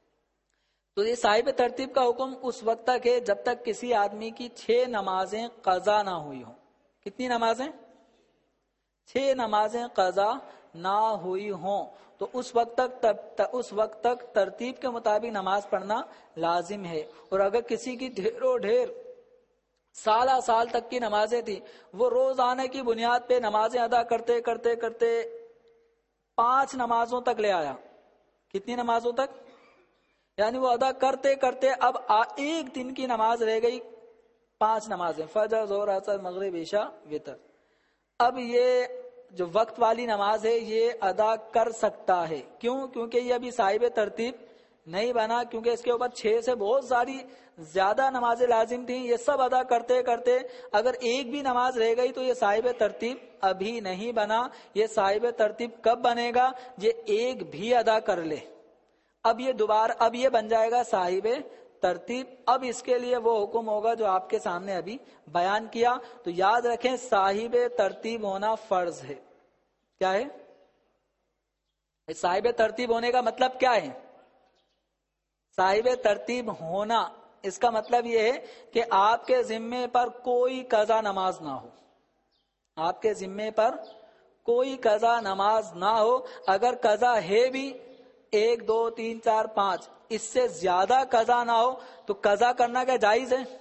تو یہ صاحب ترتیب کا حکم اس وقت تک ہے جب تک کسی آدمی کی چھ نمازیں قضا نہ ہوئی ہوں. کتنی نمازیں؟ چھ نمازیں قضا نہ ہوئی ہوں. تو اس وقت تک اس وقت تک ترتیب کے مطابق نماز پڑھنا لازم ہے. اور اگر کسی کی ڈھیروں ڈھیر سالہ سال تک کی نمازیں تھی, وہ روزانہ کی بنیاد پہ نمازیں ادا کرتے کرتے کرتے پانچ نمازوں تک لے آیا. کتنی نمازوں تک؟ یعنی وہ ادا کرتے کرتے اب ایک دن کی نماز رہ گئی پانچ نمازیں, فجر, ظہر, عصر, مغرب, عشاء, وتر. اب یہ جو وقت والی نماز ہے یہ ادا کر سکتا ہے. کیوں؟ کیونکہ یہ ابھی صاحب ترتیب نہیں بنا, کیونکہ اس کے اوپر چھ سے بہت ساری زیادہ نمازیں لازم تھیں. یہ سب ادا کرتے کرتے اگر ایک بھی نماز رہ گئی تو یہ صاحب ترتیب ابھی نہیں بنا. یہ صاحب ترتیب کب بنے گا؟ یہ ایک بھی ادا کر لے, اب یہ دوبارہ اب یہ بن جائے گا صاحب ترتیب. اب اس کے لیے وہ حکم ہوگا جو آپ کے سامنے ابھی بیان کیا. تو یاد رکھیں صاحب ترتیب ہونا فرض ہے. کیا ہے صاحب ترتیب ہونے کا مطلب؟ کیا ہے صاحب ترتیب ہونا؟ اس کا مطلب یہ ہے کہ آپ کے ذمے پر کوئی قضا نماز نہ ہو. آپ کے ذمے پر کوئی قضا نماز نہ ہو. اگر قضا ہے بھی ایک دو تین چار پانچ, اس سے زیادہ قضا نہ ہو تو قضا کرنا کیا جائز ہے؟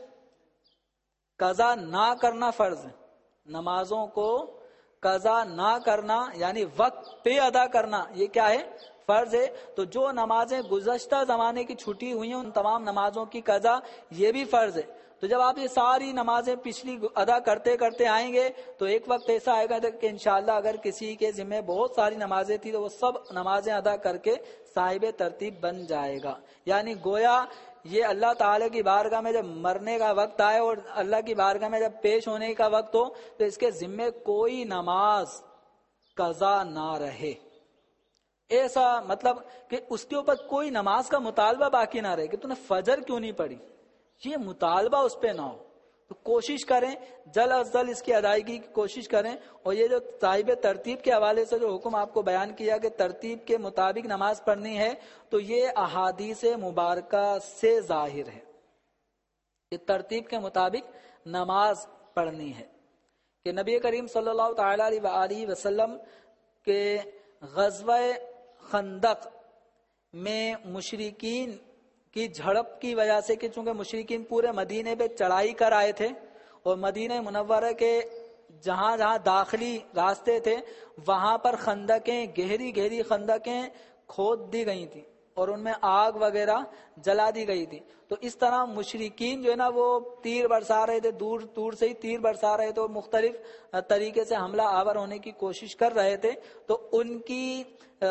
قضا نہ کرنا فرض ہے. نمازوں کو قضا نہ کرنا یعنی وقت پہ ادا کرنا یہ کیا ہے؟ فرض ہے. تو جو نمازیں گزشتہ زمانے کی چھٹی ہوئی ہیں ان تمام نمازوں کی قضا یہ بھی فرض ہے. تو جب آپ یہ ساری نمازیں پچھلی ادا کرتے کرتے آئیں گے تو ایک وقت ایسا آئے گا کہ انشاءاللہ اگر کسی کے ذمہ بہت ساری نمازیں تھی تو وہ سب نمازیں ادا کر کے صاحب ترتیب بن جائے گا. یعنی گویا یہ اللہ تعالی کی بارگاہ میں جب مرنے کا وقت آئے اور اللہ کی بارگاہ میں جب پیش ہونے کا وقت ہو تو اس کے ذمہ کوئی نماز قضا نہ رہے. ایسا مطلب کہ اس کے اوپر کوئی نماز کا مطالبہ باقی نہ رہے کہ تو نے فجر کیوں نہیں پڑھی, یہ مطالبہ اس پہ نہ ہو. تو کوشش کریں جلد از جلد اس کی ادائیگی کی کوشش کریں. اور یہ جو صاحب ترتیب کے حوالے سے جو حکم آپ کو بیان کیا کہ ترتیب کے مطابق نماز پڑھنی ہے, تو یہ احادیث مبارکہ سے ظاہر ہے کہ ترتیب کے مطابق نماز پڑھنی ہے. کہ نبی کریم صلی اللہ تعالی علیہ وآلہ وسلم کے غزوہ خندق میں مشرکین کی جھڑپ کی وجہ سے, کہ چونکہ مشرکین پورے مدینے پہ چڑھائی کر آئے تھے اور مدینہ منورہ کے جہاں جہاں داخلی راستے تھے وہاں پر خندقیں, گہری گہری خندقیں کھود دی گئی تھیں اور ان میں آگ وغیرہ جلا دی گئی تھی. تو اس طرح مشرکین جو ہے نا وہ تیر برسا رہے تھے, دور دور سے ہی تیر برسا رہے تھے اور مختلف طریقے سے حملہ آور ہونے کی کوشش کر رہے تھے. تو ان کی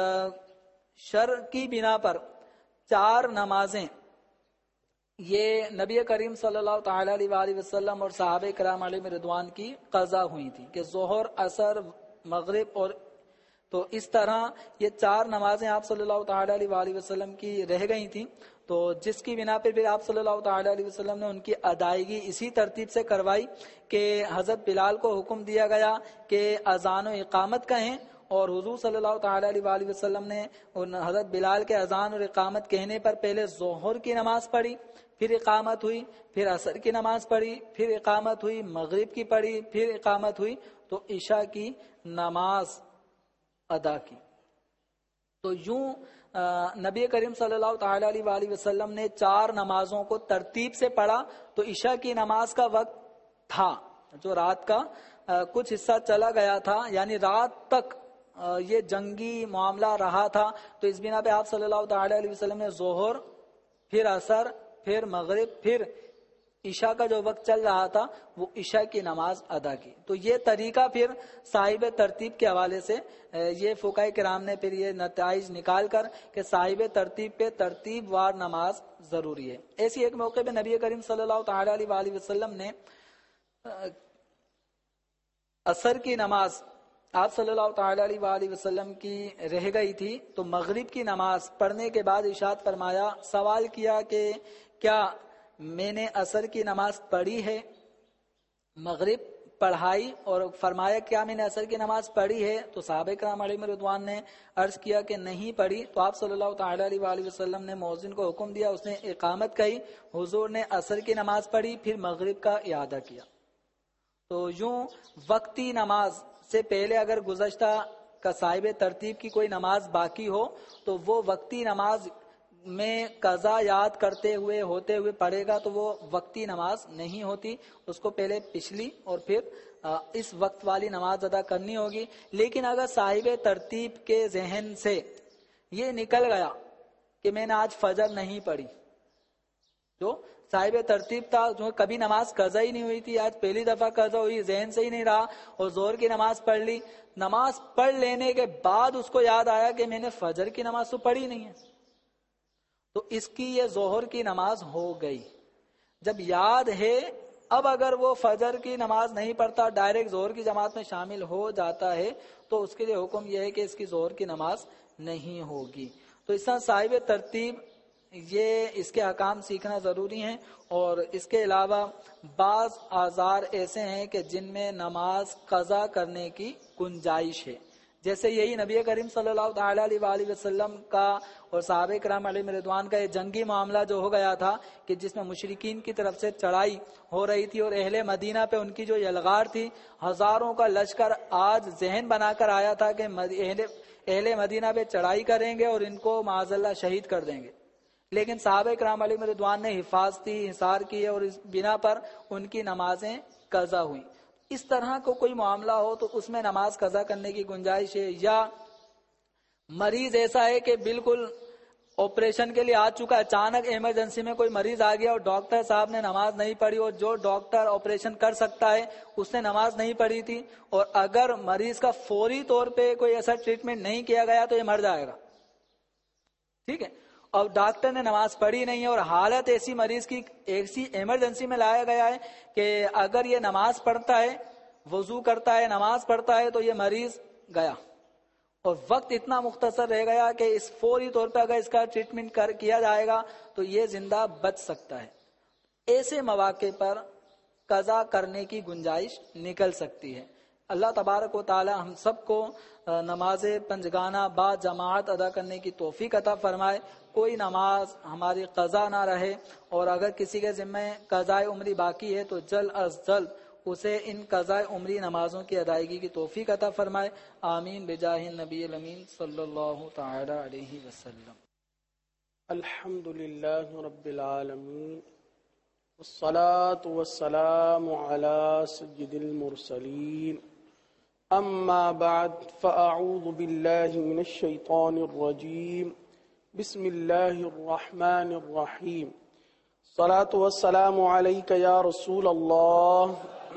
شر کی بنا پر چار نمازیں یہ نبی کریم صلی اللہ تعالی علیہ وآلہ وسلم اور صحابہ کرام علیہ رضوان کی قضا ہوئی تھی کہ ظہر, عصر, مغرب. اور تو اس طرح یہ چار نمازیں آپ صلی اللہ تعالی علیہ وآلہ وسلم کی رہ گئی تھیں. تو جس کی بنا پہ پھر آپ صلی اللہ تعالی علیہ وسلم نے ان کی ادائیگی اسی ترتیب سے کروائی کہ حضرت بلال کو حکم دیا گیا کہ اذان و اقامت کہیں، اور حضور صلی اللہ تعالی علیہ وآلہ وسلم نے ان حضرت بلال کے اذان اور اقامت کہنے پر پہلے ظہر کی نماز پڑھی، پھر اقامت ہوئی، پھر عصر کی نماز پڑھی، پھر اقامت ہوئی، مغرب کی پڑھی، پھر اقامت ہوئی، تو عشاء کی نماز ادا کی۔ تو یوں نبی کریم صلی اللہ تعالی علیہ وآلہ وسلم نے چار نمازوں کو ترتیب سے پڑھا۔ تو عشاء کی نماز کا وقت تھا جو رات کا کچھ حصہ چلا گیا تھا، یعنی رات تک یہ جنگی معاملہ رہا تھا، تو اس بنا پہ آپ صلی اللہ تعالی علیہ وسلم نے ظہر، پھر عصر، پھر مغرب، پھر عشاء کا جو وقت چل رہا تھا وہ عشاء کی نماز ادا کی۔ تو یہ طریقہ پھر صاحب ترتیب کے حوالے سے یہ فقہاء کرام نے پھر یہ نتائج نکال کر کہ صاحب ترتیب پہ ترتیب وار نماز ضروری ہے۔ ایسی ایک موقع پہ نبی کریم صلی اللہ تعالی علیہ وآلہ وسلم نے عصر کی نماز آپ صلی اللہ تعالی علیہ وآلہ وسلم کی رہ گئی تھی، تو مغرب کی نماز پڑھنے کے بعد ارشاد فرمایا، سوال کیا کہ کیا میں نے عصر کی نماز پڑھی ہے؟ مغرب پڑھائی اور فرمایا کیا میں نے عصر کی نماز پڑھی ہے؟ تو صحابہ کرام علیہ رضوان نے عرض کیا کہ نہیں پڑھی۔ تو آپ صلی اللہ تعالی علیہ وآلہ وسلم نے مؤذن کو حکم دیا، اس نے اقامت کہی، حضور نے عصر کی نماز پڑھی، پھر مغرب کا اعادہ کیا۔ تو یوں وقتی نماز سے پہلے اگر گزشتہ کا صاحب ترتیب کی کوئی نماز باقی ہو تو وہ وقتی نماز میں قضا یاد کرتے ہوئے ہوتے ہوئے پڑھے گا تو وہ وقتی نماز نہیں ہوتی، اس کو پہلے پچھلی اور پھر اس وقت والی نماز ادا کرنی ہوگی۔ لیکن اگر صاحب ترتیب کے ذہن سے یہ نکل گیا کہ میں نے آج فجر نہیں پڑھی، جو صاحب ترتیب تھا جو کبھی نماز قضا ہی نہیں ہوئی تھی، آج پہلی دفعہ قضا ہوئی، ذہن سے ہی نہیں رہا اور زور کی نماز پڑھ لی، نماز پڑھ لینے کے بعد اس کو یاد آیا کہ میں نے فجر کی نماز تو پڑھی نہیں ہے، تو اس کی یہ ظہر کی نماز ہو گئی۔ جب یاد ہے اب اگر وہ فجر کی نماز نہیں پڑھتا، ڈائریکٹ ظہر کی جماعت میں شامل ہو جاتا ہے تو اس کے لیے حکم یہ ہے کہ اس کی ظہر کی نماز نہیں ہوگی۔ تو اس طرح صاحب ترتیب یہ اس کے احکام سیکھنا ضروری ہیں، اور اس کے علاوہ بعض آزار ایسے ہیں کہ جن میں نماز قضا کرنے کی گنجائش ہے، جیسے یہی نبی کریم صلی اللہ تعالی علیہ وآلہ وسلم کا اور صحابہ کرام علیہ رضوان کا یہ جنگی معاملہ جو ہو گیا تھا کہ جس میں مشرکین کی طرف سے چڑھائی ہو رہی تھی اور اہل مدینہ پہ ان کی جو یلغار تھی، ہزاروں کا لشکر آج ذہن بنا کر آیا تھا کہ اہل مدینہ پہ چڑھائی کریں گے اور ان کو معاذ اللہ شہید کر دیں گے، لیکن صحابہ کرام علیہ رضوان نے حفاظتی حصار کیے اور اس بنا پر ان کی نمازیں قضا ہوئیں۔ اس طرح کو کوئی معاملہ ہو تو اس میں نماز قضا کرنے کی گنجائش ہے، یا مریض ایسا ہے کہ بالکل آپریشن کے لیے آ چکا، اچانک ایمرجنسی میں کوئی مریض آ گیا اور ڈاکٹر صاحب نے نماز نہیں پڑھی، اور جو ڈاکٹر آپریشن کر سکتا ہے اس نے نماز نہیں پڑھی تھی، اور اگر مریض کا فوری طور پہ کوئی ایسا ٹریٹمنٹ نہیں کیا گیا تو یہ مر جائے گا، ٹھیک ہے، اور ڈاکٹر نے نماز پڑھی نہیں ہے اور حالت ایسی مریض کی ایسی ایمرجنسی میں لایا گیا ہے کہ اگر یہ نماز پڑھتا ہے، وضو کرتا ہے، نماز پڑھتا ہے تو یہ مریض گیا، اور وقت اتنا مختصر رہ گیا کہ اس فوری طور پر اگر اس کا ٹریٹمنٹ کر کیا جائے گا تو یہ زندہ بچ سکتا ہے۔ ایسے مواقع پر قضا کرنے کی گنجائش نکل سکتی ہے۔ اللہ تبارک و تعالی ہم سب کو نماز پنجگانہ با جماعت ادا کرنے کی توفیق عطا فرمائے، کوئی نماز ہماری قضا نہ رہے، اور اگر کسی کے ذمہ قضاء عمری باقی ہے تو جلد از جلد اسے ان قضاء عمری نمازوں کی ادائیگی کی توفیق عطا فرمائے، آمین بجاہ النبی الامین صلی اللہ تعالی علیہ وسلم۔ الحمد للہ رب العالمین، والصلاة والسلام على سید المرسلین، اما بعد فاعوذ باللہ من الشیطان الرجیم، بسم اللہ الرحمن الرحیم، الصلاة والسلام علیک یا رسول اللہ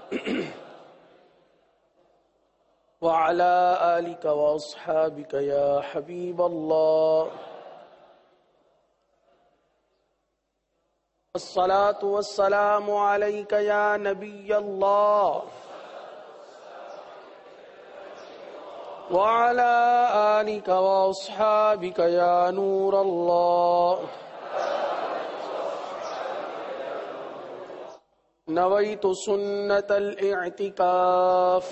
وعلى آلك وأصحابك يا حبيب الله، الصلاة والسلام عليك يا نبي الله وعلى آلك وأصحابك يا نور الله، نویت سنت الاعتکاف.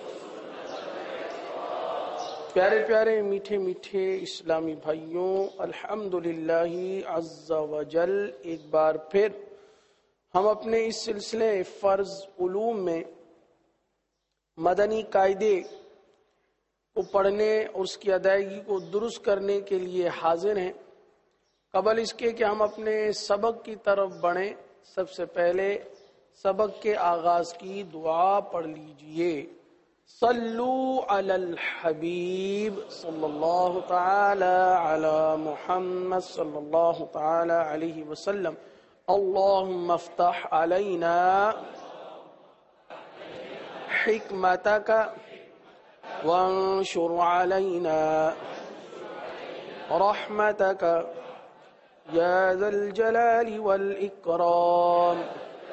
پیارے پیارے میٹھے میٹھے اسلامی بھائیوں، الحمدللہ عز وجل ایک بار پھر ہم اپنے اس سلسلے فرض علوم میں مدنی قاعدے کو پڑھنے اور اس کی ادائیگی کو درست کرنے کے لیے حاضر ہیں. قبل اس کے کہ ہم اپنے سبق کی طرف بڑھیں، سب سے پہلے سبق کے آغاز کی دعا پڑھ لیجئے. صلو علی الحبیب صلی اللہ تعالی علی محمد صلی اللہ تعالی علیہ وسلم. اللہم افتح علینا حکمتک وانشر علینا رحمتک یا ذا الجلال والاکرام.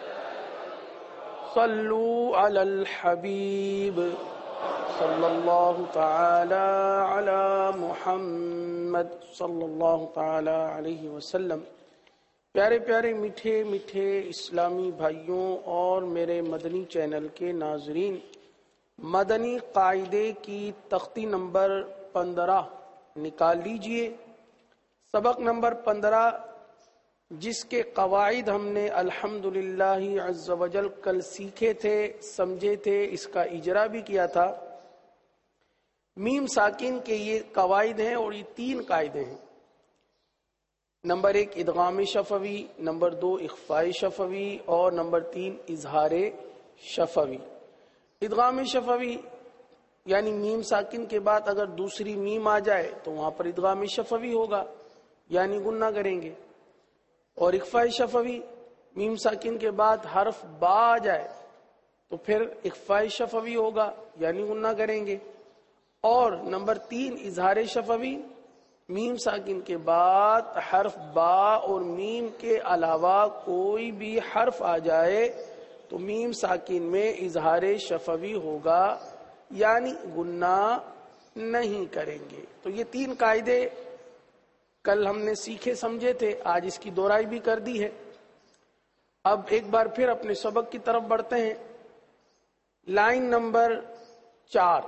صلو علی الحبیب صلی اللہ تعالی علی محمد صلی اللہ تعالی علیہ وسلم. پیارے پیارے میٹھے میٹھے اسلامی بھائیوں اور میرے مدنی چینل کے ناظرین، مدنی قاعدے کی تختی نمبر پندرہ نکال لیجئے. سبق نمبر پندرہ جس کے قواعد ہم نے الحمدللہ عز وجل کل سیکھے تھے، سمجھے تھے، اس کا اجرا بھی کیا تھا. میم ساکن کے یہ قواعد ہیں اور یہ تین قاعدے ہیں. نمبر ایک ادغام شفوی، نمبر دو اخفاء شفوی اور نمبر تین اظہار شفوی. ادغام شفوی یعنی میم ساکن کے بعد اگر دوسری میم آ جائے تو وہاں پر ادغام شفوی ہوگا، یعنی گنہ کریں گے. اور اخفاء شفوی میم ساکن کے بعد حرف با آ جائے تو پھر اخفاء شفوی ہوگا، یعنی گنہ کریں گے. اور نمبر تین اظہار شفوی میم ساکن کے بعد حرف با اور میم کے علاوہ کوئی بھی حرف آ جائے تو میم ساکن میں اظہار شفوی ہوگا، یعنی گناہ نہیں کریں گے. تو یہ تین قاعدے کل ہم نے سیکھے سمجھے تھے، آج اس کی دہرائی بھی کر دی ہے. اب ایک بار پھر اپنے سبق کی طرف بڑھتے ہیں. لائن نمبر چار،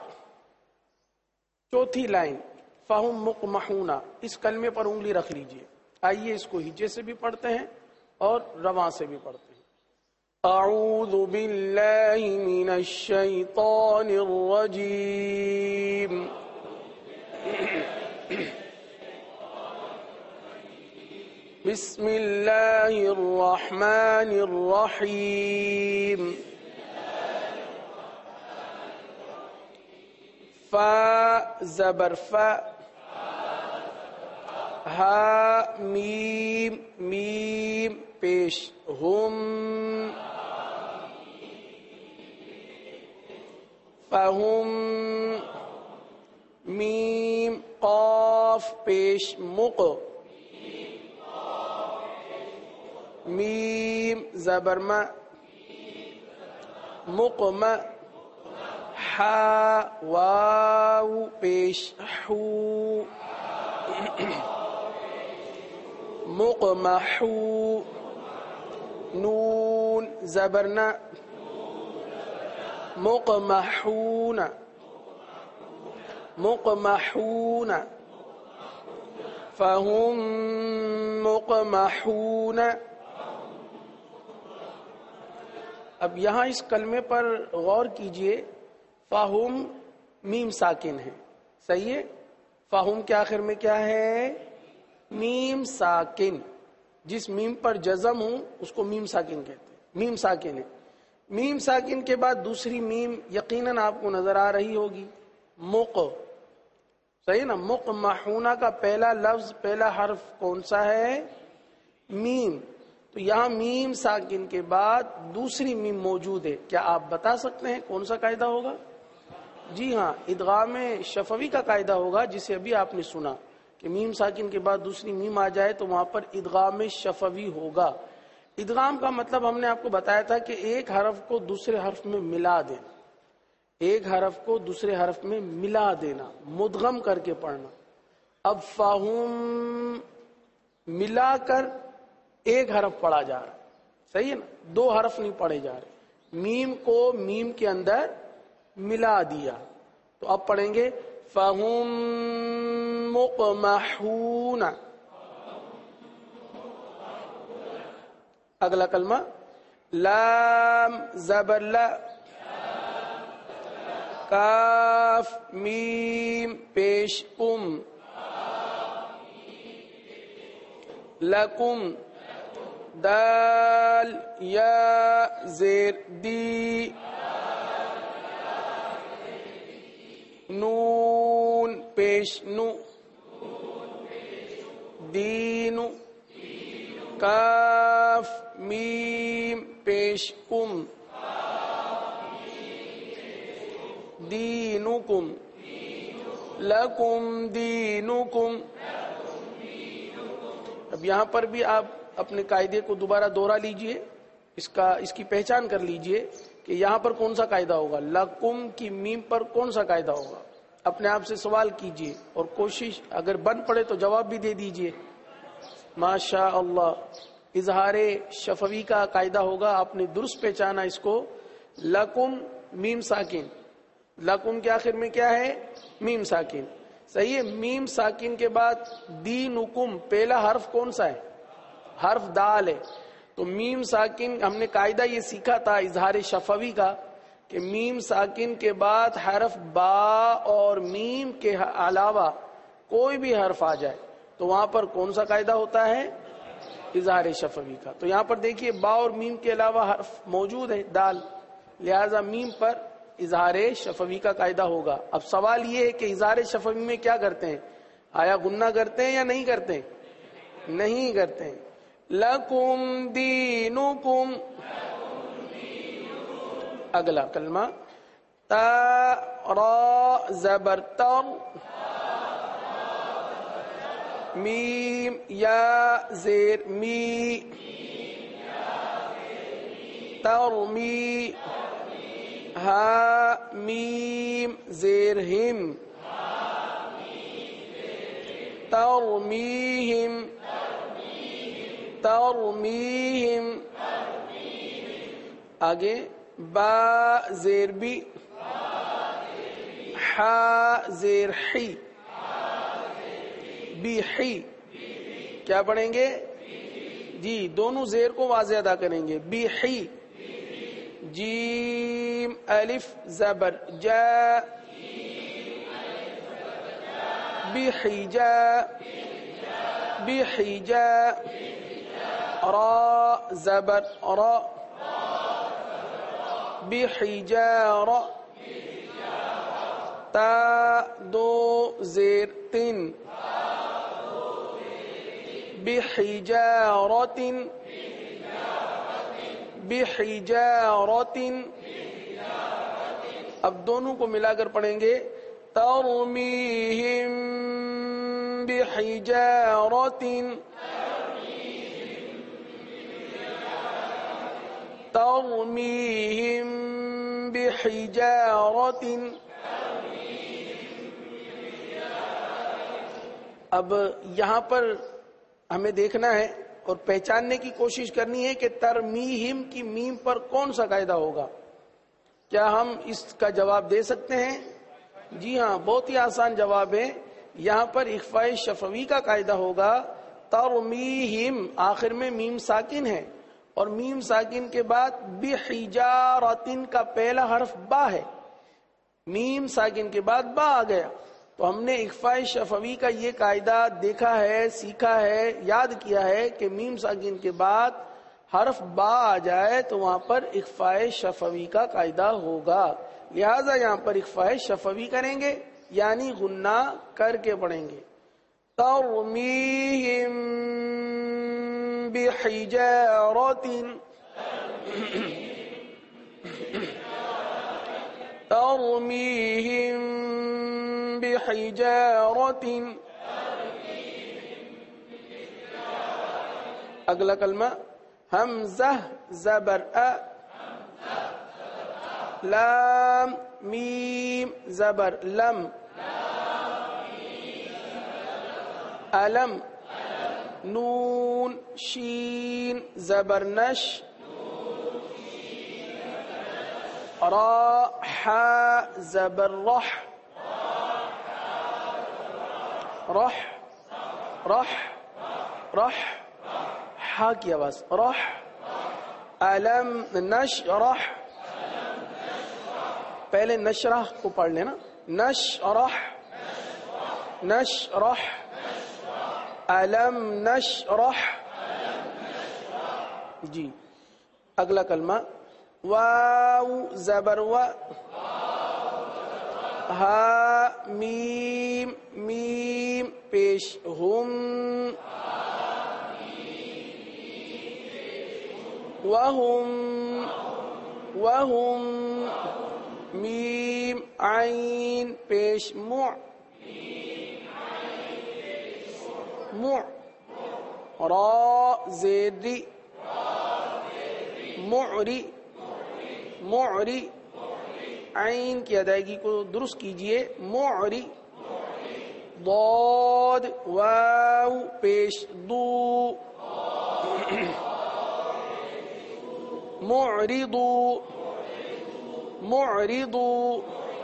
چوتھی لائن، فہم مقمحون. اس کلمے پر انگلی رکھ لیجئے. آئیے اس کو ہجے سے بھی پڑھتے ہیں اور رواں سے بھی پڑھتے ہیں. اعوذ باللہ من الشیطان الرجیم. بسم اللہ الرحمن الرحیم. فا زبر فا، ہا میم میم پیش ہم، فہم. میم قاف پیش مق، میم زبر ما، مقم. حا واو پیش حو، مقمحو. نون زبرنا، مقمحون، مقمحون. فهم مقمحون. اب یہاں اس کلمے پر غور کیجئے. فہم میم ساکن ہے، صحیح ہے. فہم کے آخر میں کیا ہے؟ میم ساکن. جس میم پر جزم ہوں اس کو میم ساکن کہتے ہیں. میم ساکن ہے. میم ساکن کے بعد دوسری میم یقیناً آپ کو نظر آ رہی ہوگی، مق. صحیح نا. مقمحون کا پہلا لفظ، پہلا حرف کون سا ہے؟ میم. تو یہاں میم ساکن کے بعد دوسری میم موجود ہے. کیا آپ بتا سکتے ہیں کون سا قاعدہ ہوگا؟ جی ہاں، ادغام شفوی کا قاعدہ ہوگا، جسے ابھی آپ نے سنا کہ میم ساکن کے بعد دوسری میم آ جائے تو وہاں پر ادغام شفوی ہوگا. ادغام کا مطلب ہم نے آپ کو بتایا تھا کہ ایک حرف کو دوسرے حرف میں ملا دینا. ایک حرف کو دوسرے حرف میں ملا دینا، مدغم کر کے پڑھنا. اب فہم ملا کر ایک حرف پڑھا جا رہا، صحیح ہے نا, دو حرف نہیں پڑھے جا رہے, میم کو میم کے اندر ملا دیا. تو اب پڑھیں گے فَهُمْ مُقْمَحُونَ. اگلا کلمہ لام زبر لا, کاف میم پیش ام, لکم دال یا زیر دی, نون پیش نو, دینو, کاف میم پیش کم, دینکم, لکم دینکم. اب یہاں پر بھی آپ اپنے قاعدے کو دوبارہ دوہرا لیجئے, اس کا اس کی پہچان کر لیجئے کہ یہاں پر کون سا قاعدہ ہوگا, لکم کی میم پر کون سا قاعدہ ہوگا. اپنے آپ سے سوال کیجئے اور کوشش, اگر بن پڑے تو جواب بھی دے دیجئے. ماشاء اللہ, اظہار شفوی کا قاعدہ ہوگا, آپ نے درست پہچانا اس کو. لکم میم ساکن, لکم کے آخر میں کیا ہے, میم ساکن. صحیح ہے, میم ساکن کے بعد دینکم, پہلا حرف کون سا ہے, حرف دال ہے. تو میم ساکن, ہم نے قاعدہ یہ سیکھا تھا اظہار شفوی کا کہ میم ساکن کے بعد حرف با اور میم کے علاوہ کوئی بھی حرف آ جائے تو وہاں پر کون سا قاعدہ ہوتا ہے, اظہار شفوی کا. تو یہاں پر دیکھیے با اور میم کے علاوہ حرف موجود ہے دال, لہذا میم پر اظہار شفوی کا قاعدہ ہوگا. اب سوال یہ ہے کہ اظہار شفوی میں کیا کرتے ہیں, آیا غنہ کرتے ہیں یا نہیں کرتے ہیں, نہیں کرتے ہیں. لکم دینکم. اگلا کلمہ تا را زبر تر, میم یا زیر می, ترمی, ہا میم زیر ہم, ترمیہم, ترمیہم. آگے با زیر بی, حا زیر حی, بی حی. کیا پڑھیں گے جی, دونوں زیر کو واضح ادا کریں گے. بی حی. جیم الف زبر جا, بی حجا, بی حجا. را زبر را, بی حجار. تا دو زیر تن, بحجارة, بحجارة. اب دونوں کو ملا کر پڑھیں گے ترمیہم بحجارة, ترمیہم بحجارة. اب یہاں پر ہمیں دیکھنا ہے اور پہچاننے کی کوشش کرنی ہے کہ ترمیہم کی میم پر کون سا قاعدہ ہوگا. کیا ہم اس کا جواب دے سکتے ہیں؟ جی ہاں, بہت ہی آسان جواب ہے. یہاں پر اخفاء شفوی کا قاعدہ ہوگا. ترمیہم آخر میں میم ساکن ہے اور میم ساکن کے بعد بحجارتن کا پہلا حرف با ہے, میم ساکن کے بعد با آ گیا. تو ہم نے اخفاء شفوی کا یہ قاعدہ دیکھا ہے, سیکھا ہے, یاد کیا ہے کہ میم ساکن کے بعد حرف با آ جائے تو وہاں پر اخفاء شفوی کا قاعدہ ہوگا. لہذا یہاں پر اخفاء شفوی کریں گے یعنی غنہ کر کے پڑھیں گے. ترمیہم بحجارۃ, ترمیہم بحجارۃ. اگلا کلمہ حمزہ زبر ا, لام میم زبر لم, علم, نون شین زبر نش, را حا زبر رح رح رح رح ہا کی آواز رح علم نشرح پہلے نشرح کو پڑھ لینا نشرح نشرح علم نشرح جی اگلا کلمہ واو زبر و ہا میم میم پیش ہم وہم وہم میم عین پیش مع مع را زیری معری معری عین کی ادائیگی کو درست کیجئے معری ضاد واو پیش دو معرضو معرضو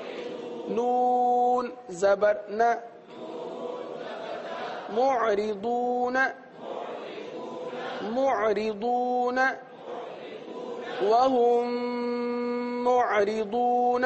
نون زبر ن معرضون معرضون وهم معرضون.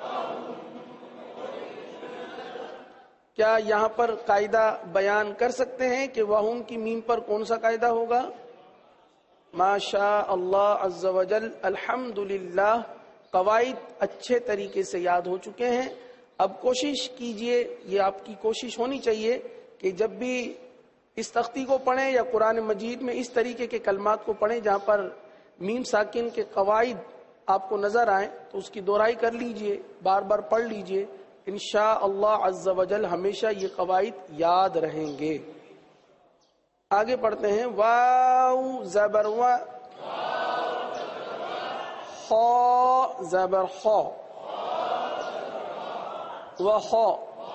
کیا یہاں پر قاعدہ بیان کر سکتے ہیں کہ وہم کی میم پر کون سا قاعدہ ہوگا؟ ما شاء اللہ عز و جل الحمدللہ قواعد اچھے طریقے سے یاد ہو چکے ہیں. اب کوشش کیجئے، یہ آپ کی کوشش ہونی چاہیے کہ جب بھی اس تختی کو پڑھیں یا قرآن مجید میں اس طریقے کے کلمات کو پڑھیں جہاں پر میم ساکن کے قواعد آپ کو نظر آئیں تو اس کی دہرائی کر لیجئے، بار بار پڑھ لیجئے، انشاءاللہ عز و جل ہمیشہ یہ قواعد یاد رہیں گے. آگے پڑھتے ہیں واو زبر و خا زبر خا و خا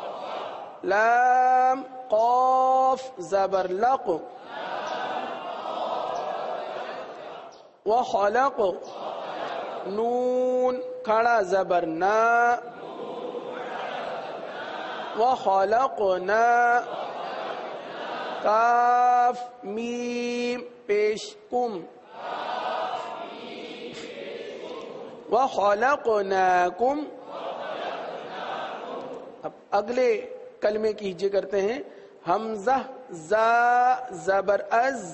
لام قاف زبر لق و خلق نون کھڑا زبر نا و خلقنا کاف میم پیش کم و خلقناکم. اب اگلے کلمے کی ہجے کرتے ہیں. حمزہ زا زبر از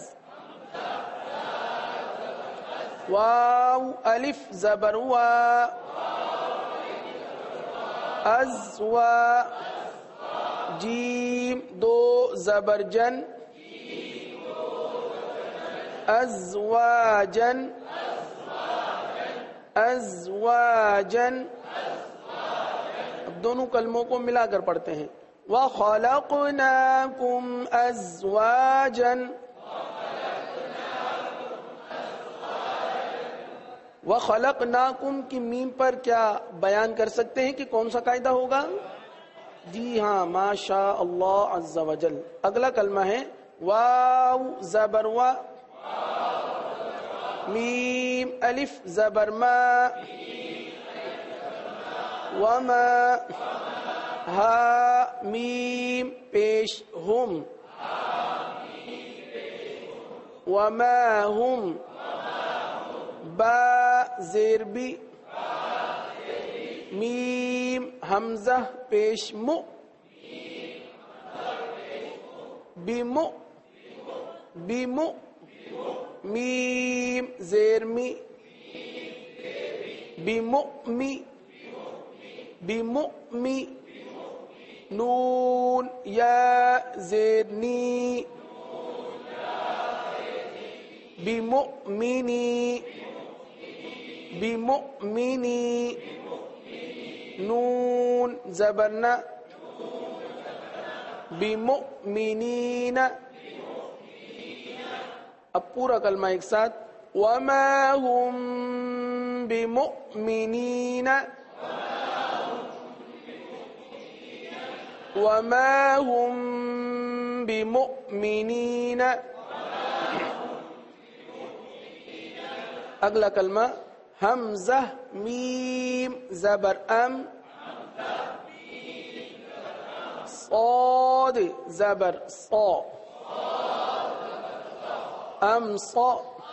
واو الف زبر وا از وا جیم دو زبر جن ازواجن ازواجن. اب دونوں کلموں کو ملا کر پڑھتے ہیں. وَخَلَقْنَاكُمْ أَزْوَاجًا وَخَلَقْنَاكُمْ کی میم پر کیا بیان کر سکتے ہیں کہ کون سا قاعدہ ہوگا؟ جی ہاں ما شاء اللہ عز و جل. اگلا کلمہ ہے واو زبر وا میم الف زبر ما وما ہا میم پیش ہم وما ہم با زیر بی میم حمزہ پیش مو بیمو بیمو میم زیر می بیمؤمی بیمؤمی نون یا زیر نی بیمؤمنی بیمؤمنی نون زبرنا بمؤمنین. اب پورا کلمہ ایک ساتھ وما هم بمؤمنین وما هم بمؤمنین. اگلا کلمہ حمزہ میم زبر ام صاد زبر صا ام صا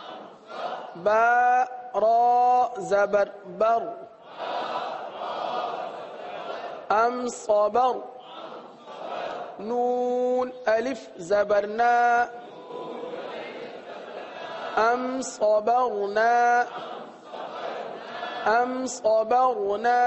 با را زبر بر ام صبر نون الف زبر نا ام صبرنا ام صبرنا.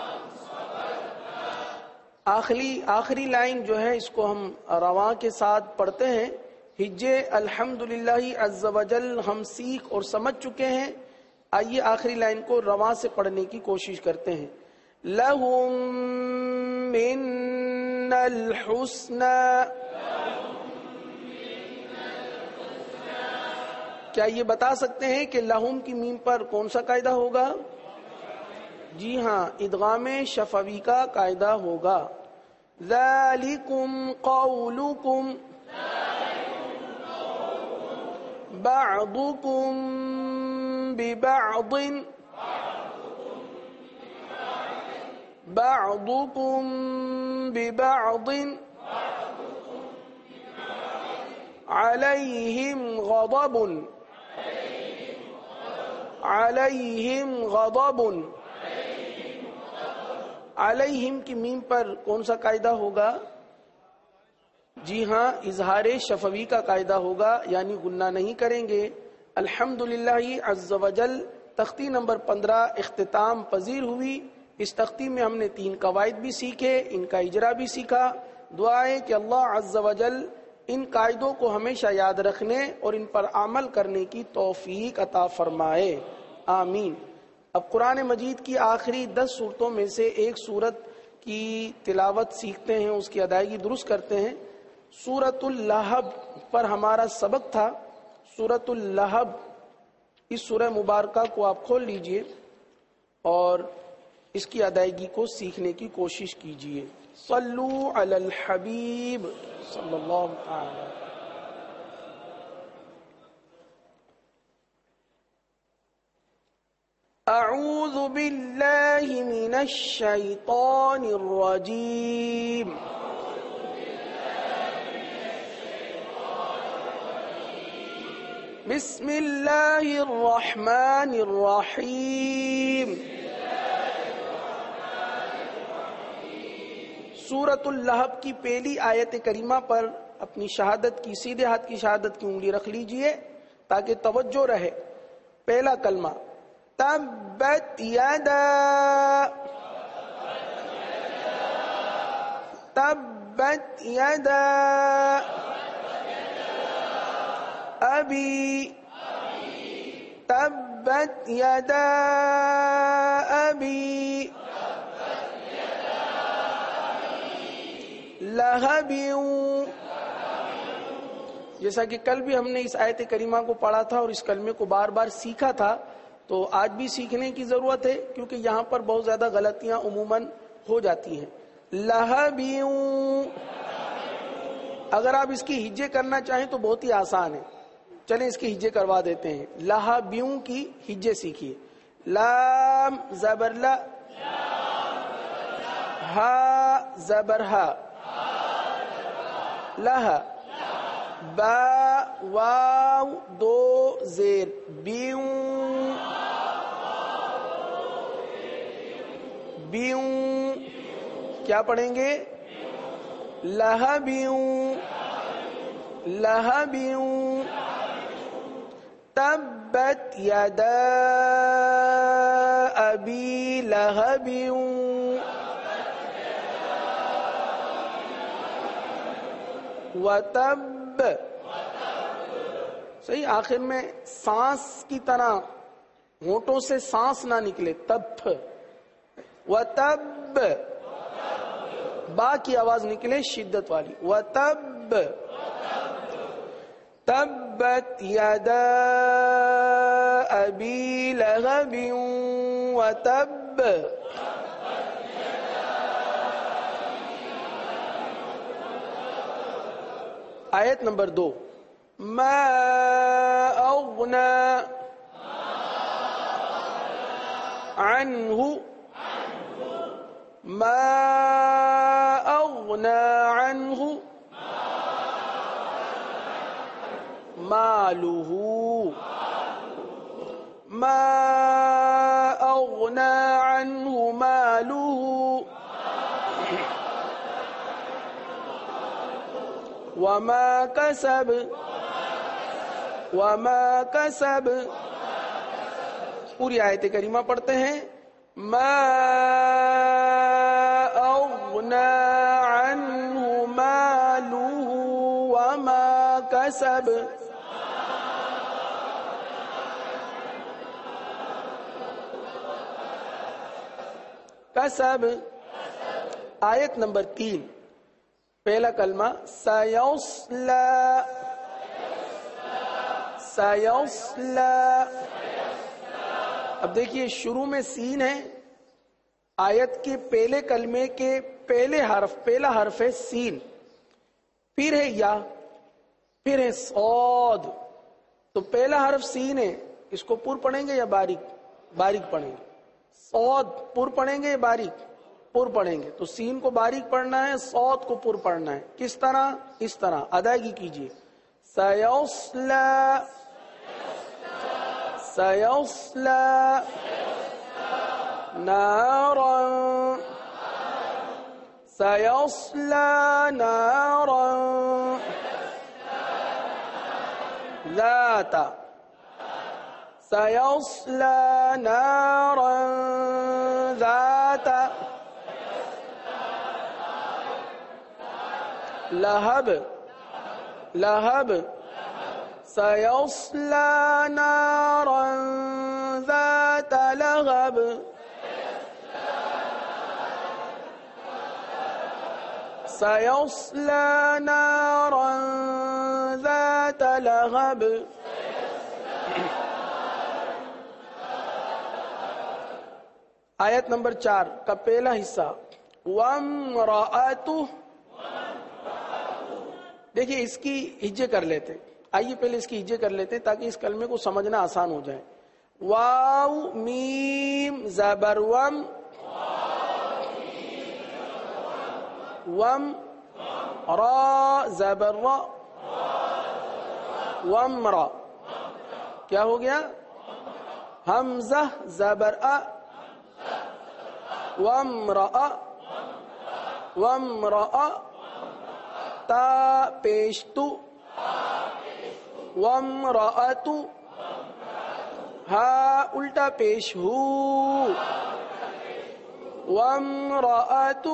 آخری آخری لائن جو ہے اس کو ہم رواں کے ساتھ پڑھتے ہیں. ہجے الحمدللہ عز وجل ہم سیکھ اور سمجھ چکے ہیں. آئیے آخری لائن کو رواں سے پڑھنے کی کوشش کرتے ہیں. لہم من الحسنى. کیا یہ بتا سکتے ہیں کہ لہم کی میم پر کون سا قاعدہ ہوگا؟ جی ہاں، ادغام شفوی کا قاعدہ ہوگا. ذالکم قولکم بعضکم ببعض بعضکم ببعض علیہم غضب علیہم غضب. علیہم کی میم پر کون سا قاعدہ ہوگا؟ جی ہاں، اظہار شفوی کا قاعدہ ہوگا، یعنی غنہ نہیں کریں گے. الحمدللہ عز وجل تختی نمبر پندرہ اختتام پذیر ہوئی. اس تختی میں ہم نے تین قواعد بھی سیکھے، ان کا اجرا بھی سیکھا. دعا ہے کہ اللہ عز وجل ان قاعدوں کو ہمیشہ یاد رکھنے اور ان پر عمل کرنے کی توفیق عطا فرمائے. آمین. اب قرآن مجید کی آخری دس صورتوں میں سے ایک صورت کی تلاوت سیکھتے ہیں، اس کی ادائیگی درست کرتے ہیں. سورۃ اللہب پر ہمارا سبق تھا. سورۃ اللہب، اس سورہ مبارکہ کو آپ کھول لیجئے اور اس کی ادائیگی کو سیکھنے کی کوشش کیجئے. صلو علی الحبیب صلی اللہ تعالی. اعوذ باللہ من الشیطان الرجیم. بسم اللہ الرحمن الرحیم. سورۃ اللہب کی پہلی آیت کریمہ پر اپنی شہادت کی، سیدھے ہاتھ کی شہادت کی انگلی رکھ لیجئے تاکہ توجہ رہے. پہلا کلمہ تبت یدا، تبت یدا ابی، تبت یدا ابی لہب. جیسا کہ کل بھی ہم نے اس آیت کریمہ کو پڑھا تھا اور اس کلمے کو بار بار سیکھا تھا، تو آج بھی سیکھنے کی ضرورت ہے کیونکہ یہاں پر بہت زیادہ غلطیاں عموماً ہو جاتی ہیں. لہب. اگر آپ اس کی ہجے کرنا چاہیں تو بہت ہی آسان ہے، چلیں اس کی ہجے کروا دیتے ہیں. لہبیوں کی ہجے سیکھیے. لام زبر لا، ہا زبر ہا، لہ. با واو دو زیر، بیوں بیوں. کیا پڑھیں گے؟ لہبیوں لہبیوں. تبت یدا ابی لہب وتب. صحیح، آخر میں سانس کی طرح ہونٹوں سے سانس نہ نکلے. تب وتب، با کی آواز نکلے شدت والی. وتب. تبت یدا ابی لہب وتب. آیت نمبر دو. ما اغنا عنہ ما اغنى عنہ مالہ ما اغنى عنہ مالہ وما کسب وما کسب. پوری آیت کریمہ پڑھتے ہیں. ما اغنى عنہ مالہ وما کسب. کسب آیت نمبر تین پہلا کلمہ سیصلا سیصلا. اب دیکھیے شروع میں سین ہے. آیت کے پہلے کلمے کے پہلے حرف پہلا حرف ہے سین، پھر ہے یا، پھر ہے صاد. تو پہلا حرف سین ہے، اس کو پر پڑھیں گے یا باریک؟ باریک پڑھیں گے. صاد پر پڑھیں گے یا باریک؟ پر پڑھیں گے. تو سین کو باریک پڑھنا ہے، صاد کو پر پڑھنا ہے. کس طرح؟ اس طرح ادائیگی کیجیے. سیصلا سیصلا نارا سیصلا نارا ذات سیصلا نارا ذات لہب لہب سیصلا نارا ذات لہب سیصلا نارا ذات لہب. آیت نمبر چار کا پہلا حصہ وامرأتہ. دیکھیے اس کی ہجے کر لیتے. آئیے پہلے اس کی ہجے کر لیتے تاکہ اس کلمے کو سمجھنا آسان ہو جائے. واو میم زبر وم وم را زبر را ومرا. کیا ہو گیا؟ حمزہ زبر ا وامرأ وامرأ تا پیش تو وامرأت ہا الٹا پیش ہو وامرأتہ.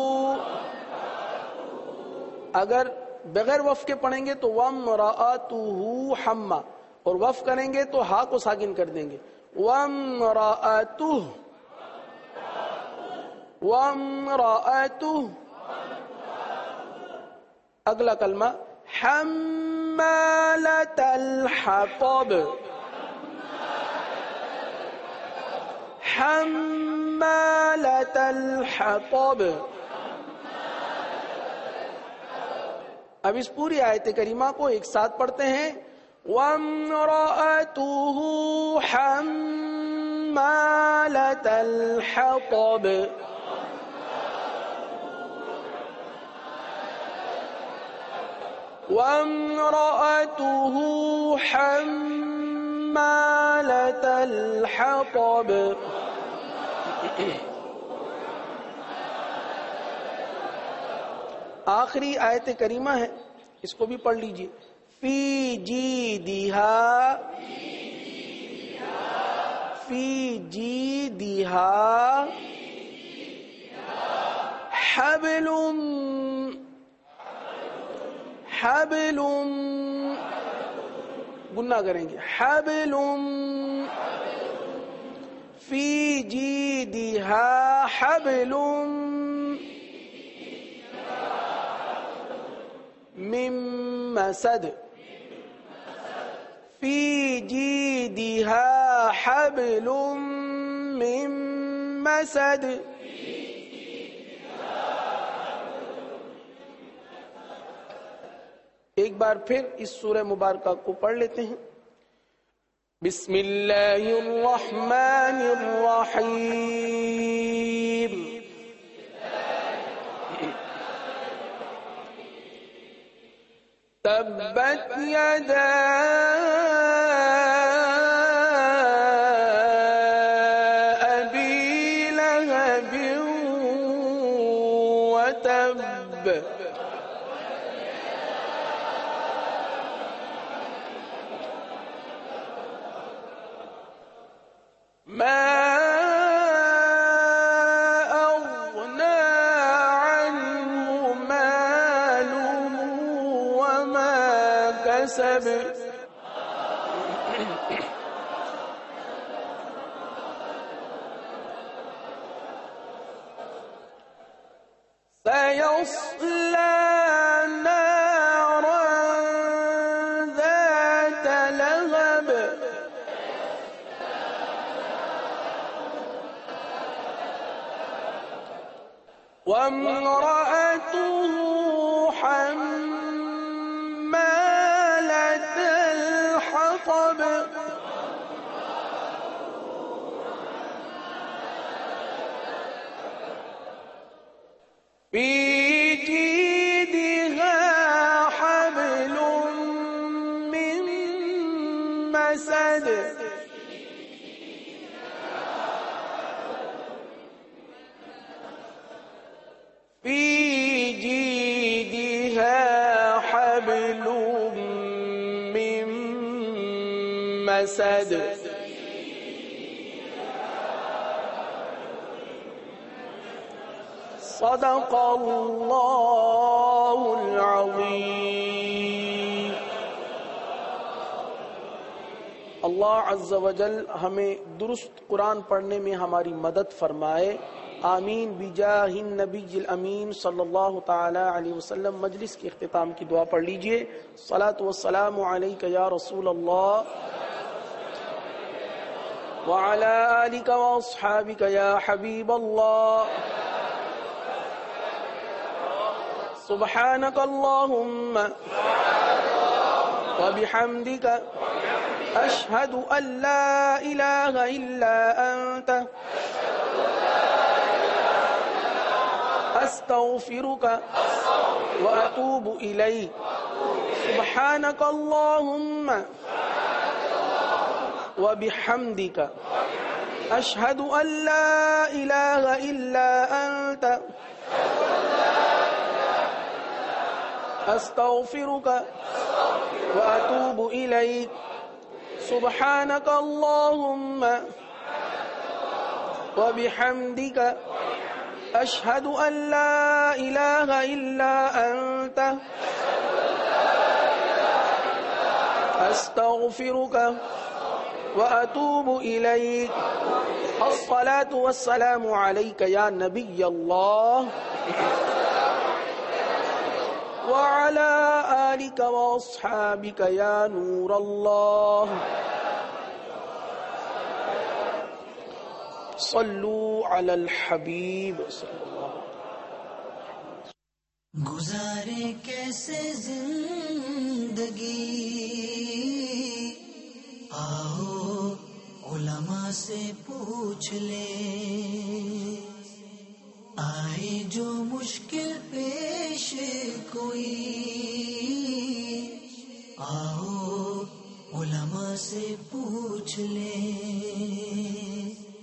اگر بغیر وف کے پڑھیں گے تو وامرأتہ حما، اور وف کریں گے تو ہا کو ساکن کر دیں گے. وامرأتہ وامرأتہ. اگلا کلمہ حمالۃ الحطب حمالۃ الحطب. اب اس پوری آیت کریمہ کو ایک ساتھ پڑھتے ہیں. وامرأتہ حمالۃ الحطب وامرأتہ حمالۃ الحطب. آخری آیت کریمہ ہے، اس کو بھی پڑھ لیجیے. فی جیدہا فی جیدہا حبل حبل گنہ کریں گے. حبل فی جیدہا حبل من مسد فی جیدہا حبل من مسد. ایک بار پھر اس سورہ مبارکہ کو پڑھ لیتے ہیں. بسم اللہ الرحمن الرحیم تبت یدا ابی لہب وتب ما أغنى عنه ماله وما كسب سيصلى نارا ذات لهب وامرأته حمالة الحطب في جيدها حبل من مسد في جيدها حبل من مسد صدق اللہ العظیم. اللہ عز و جل ہمیں درست قرآن پڑھنے میں ہماری مدد فرمائے. آمین بجاہ النبی الامین صلی اللہ تعالی علیہ وسلم. مجلس کے اختتام کی دعا پڑھ لیجئے. صلاۃ والسلام علیک یا رسول اللہ وعلی آلک واصحابک یا حبیب اللہ. سبحانک اللہم وبحمدک اشہد ان لا الہ الا انت استغفرک واتوب الیک. سبحانک اللہم وبحمدک اشہد ان لا الہ الا انت استغفرک واتوب الیک. سبحانک اللہم وبحمدک اشہد ان لا الہ الا انت استغفرک واتوب الیک. الصلاة والسلام علیک یا نبی اللہ وعلى آلك وأصحابك يا نور الله. صلوا على الحبيب صلی اللہ. گزارے کیسے زندگی آؤ علماء سے پوچھ لے. آئے جو مشکل پیش کوئی آؤ علماء سے پوچھ لے.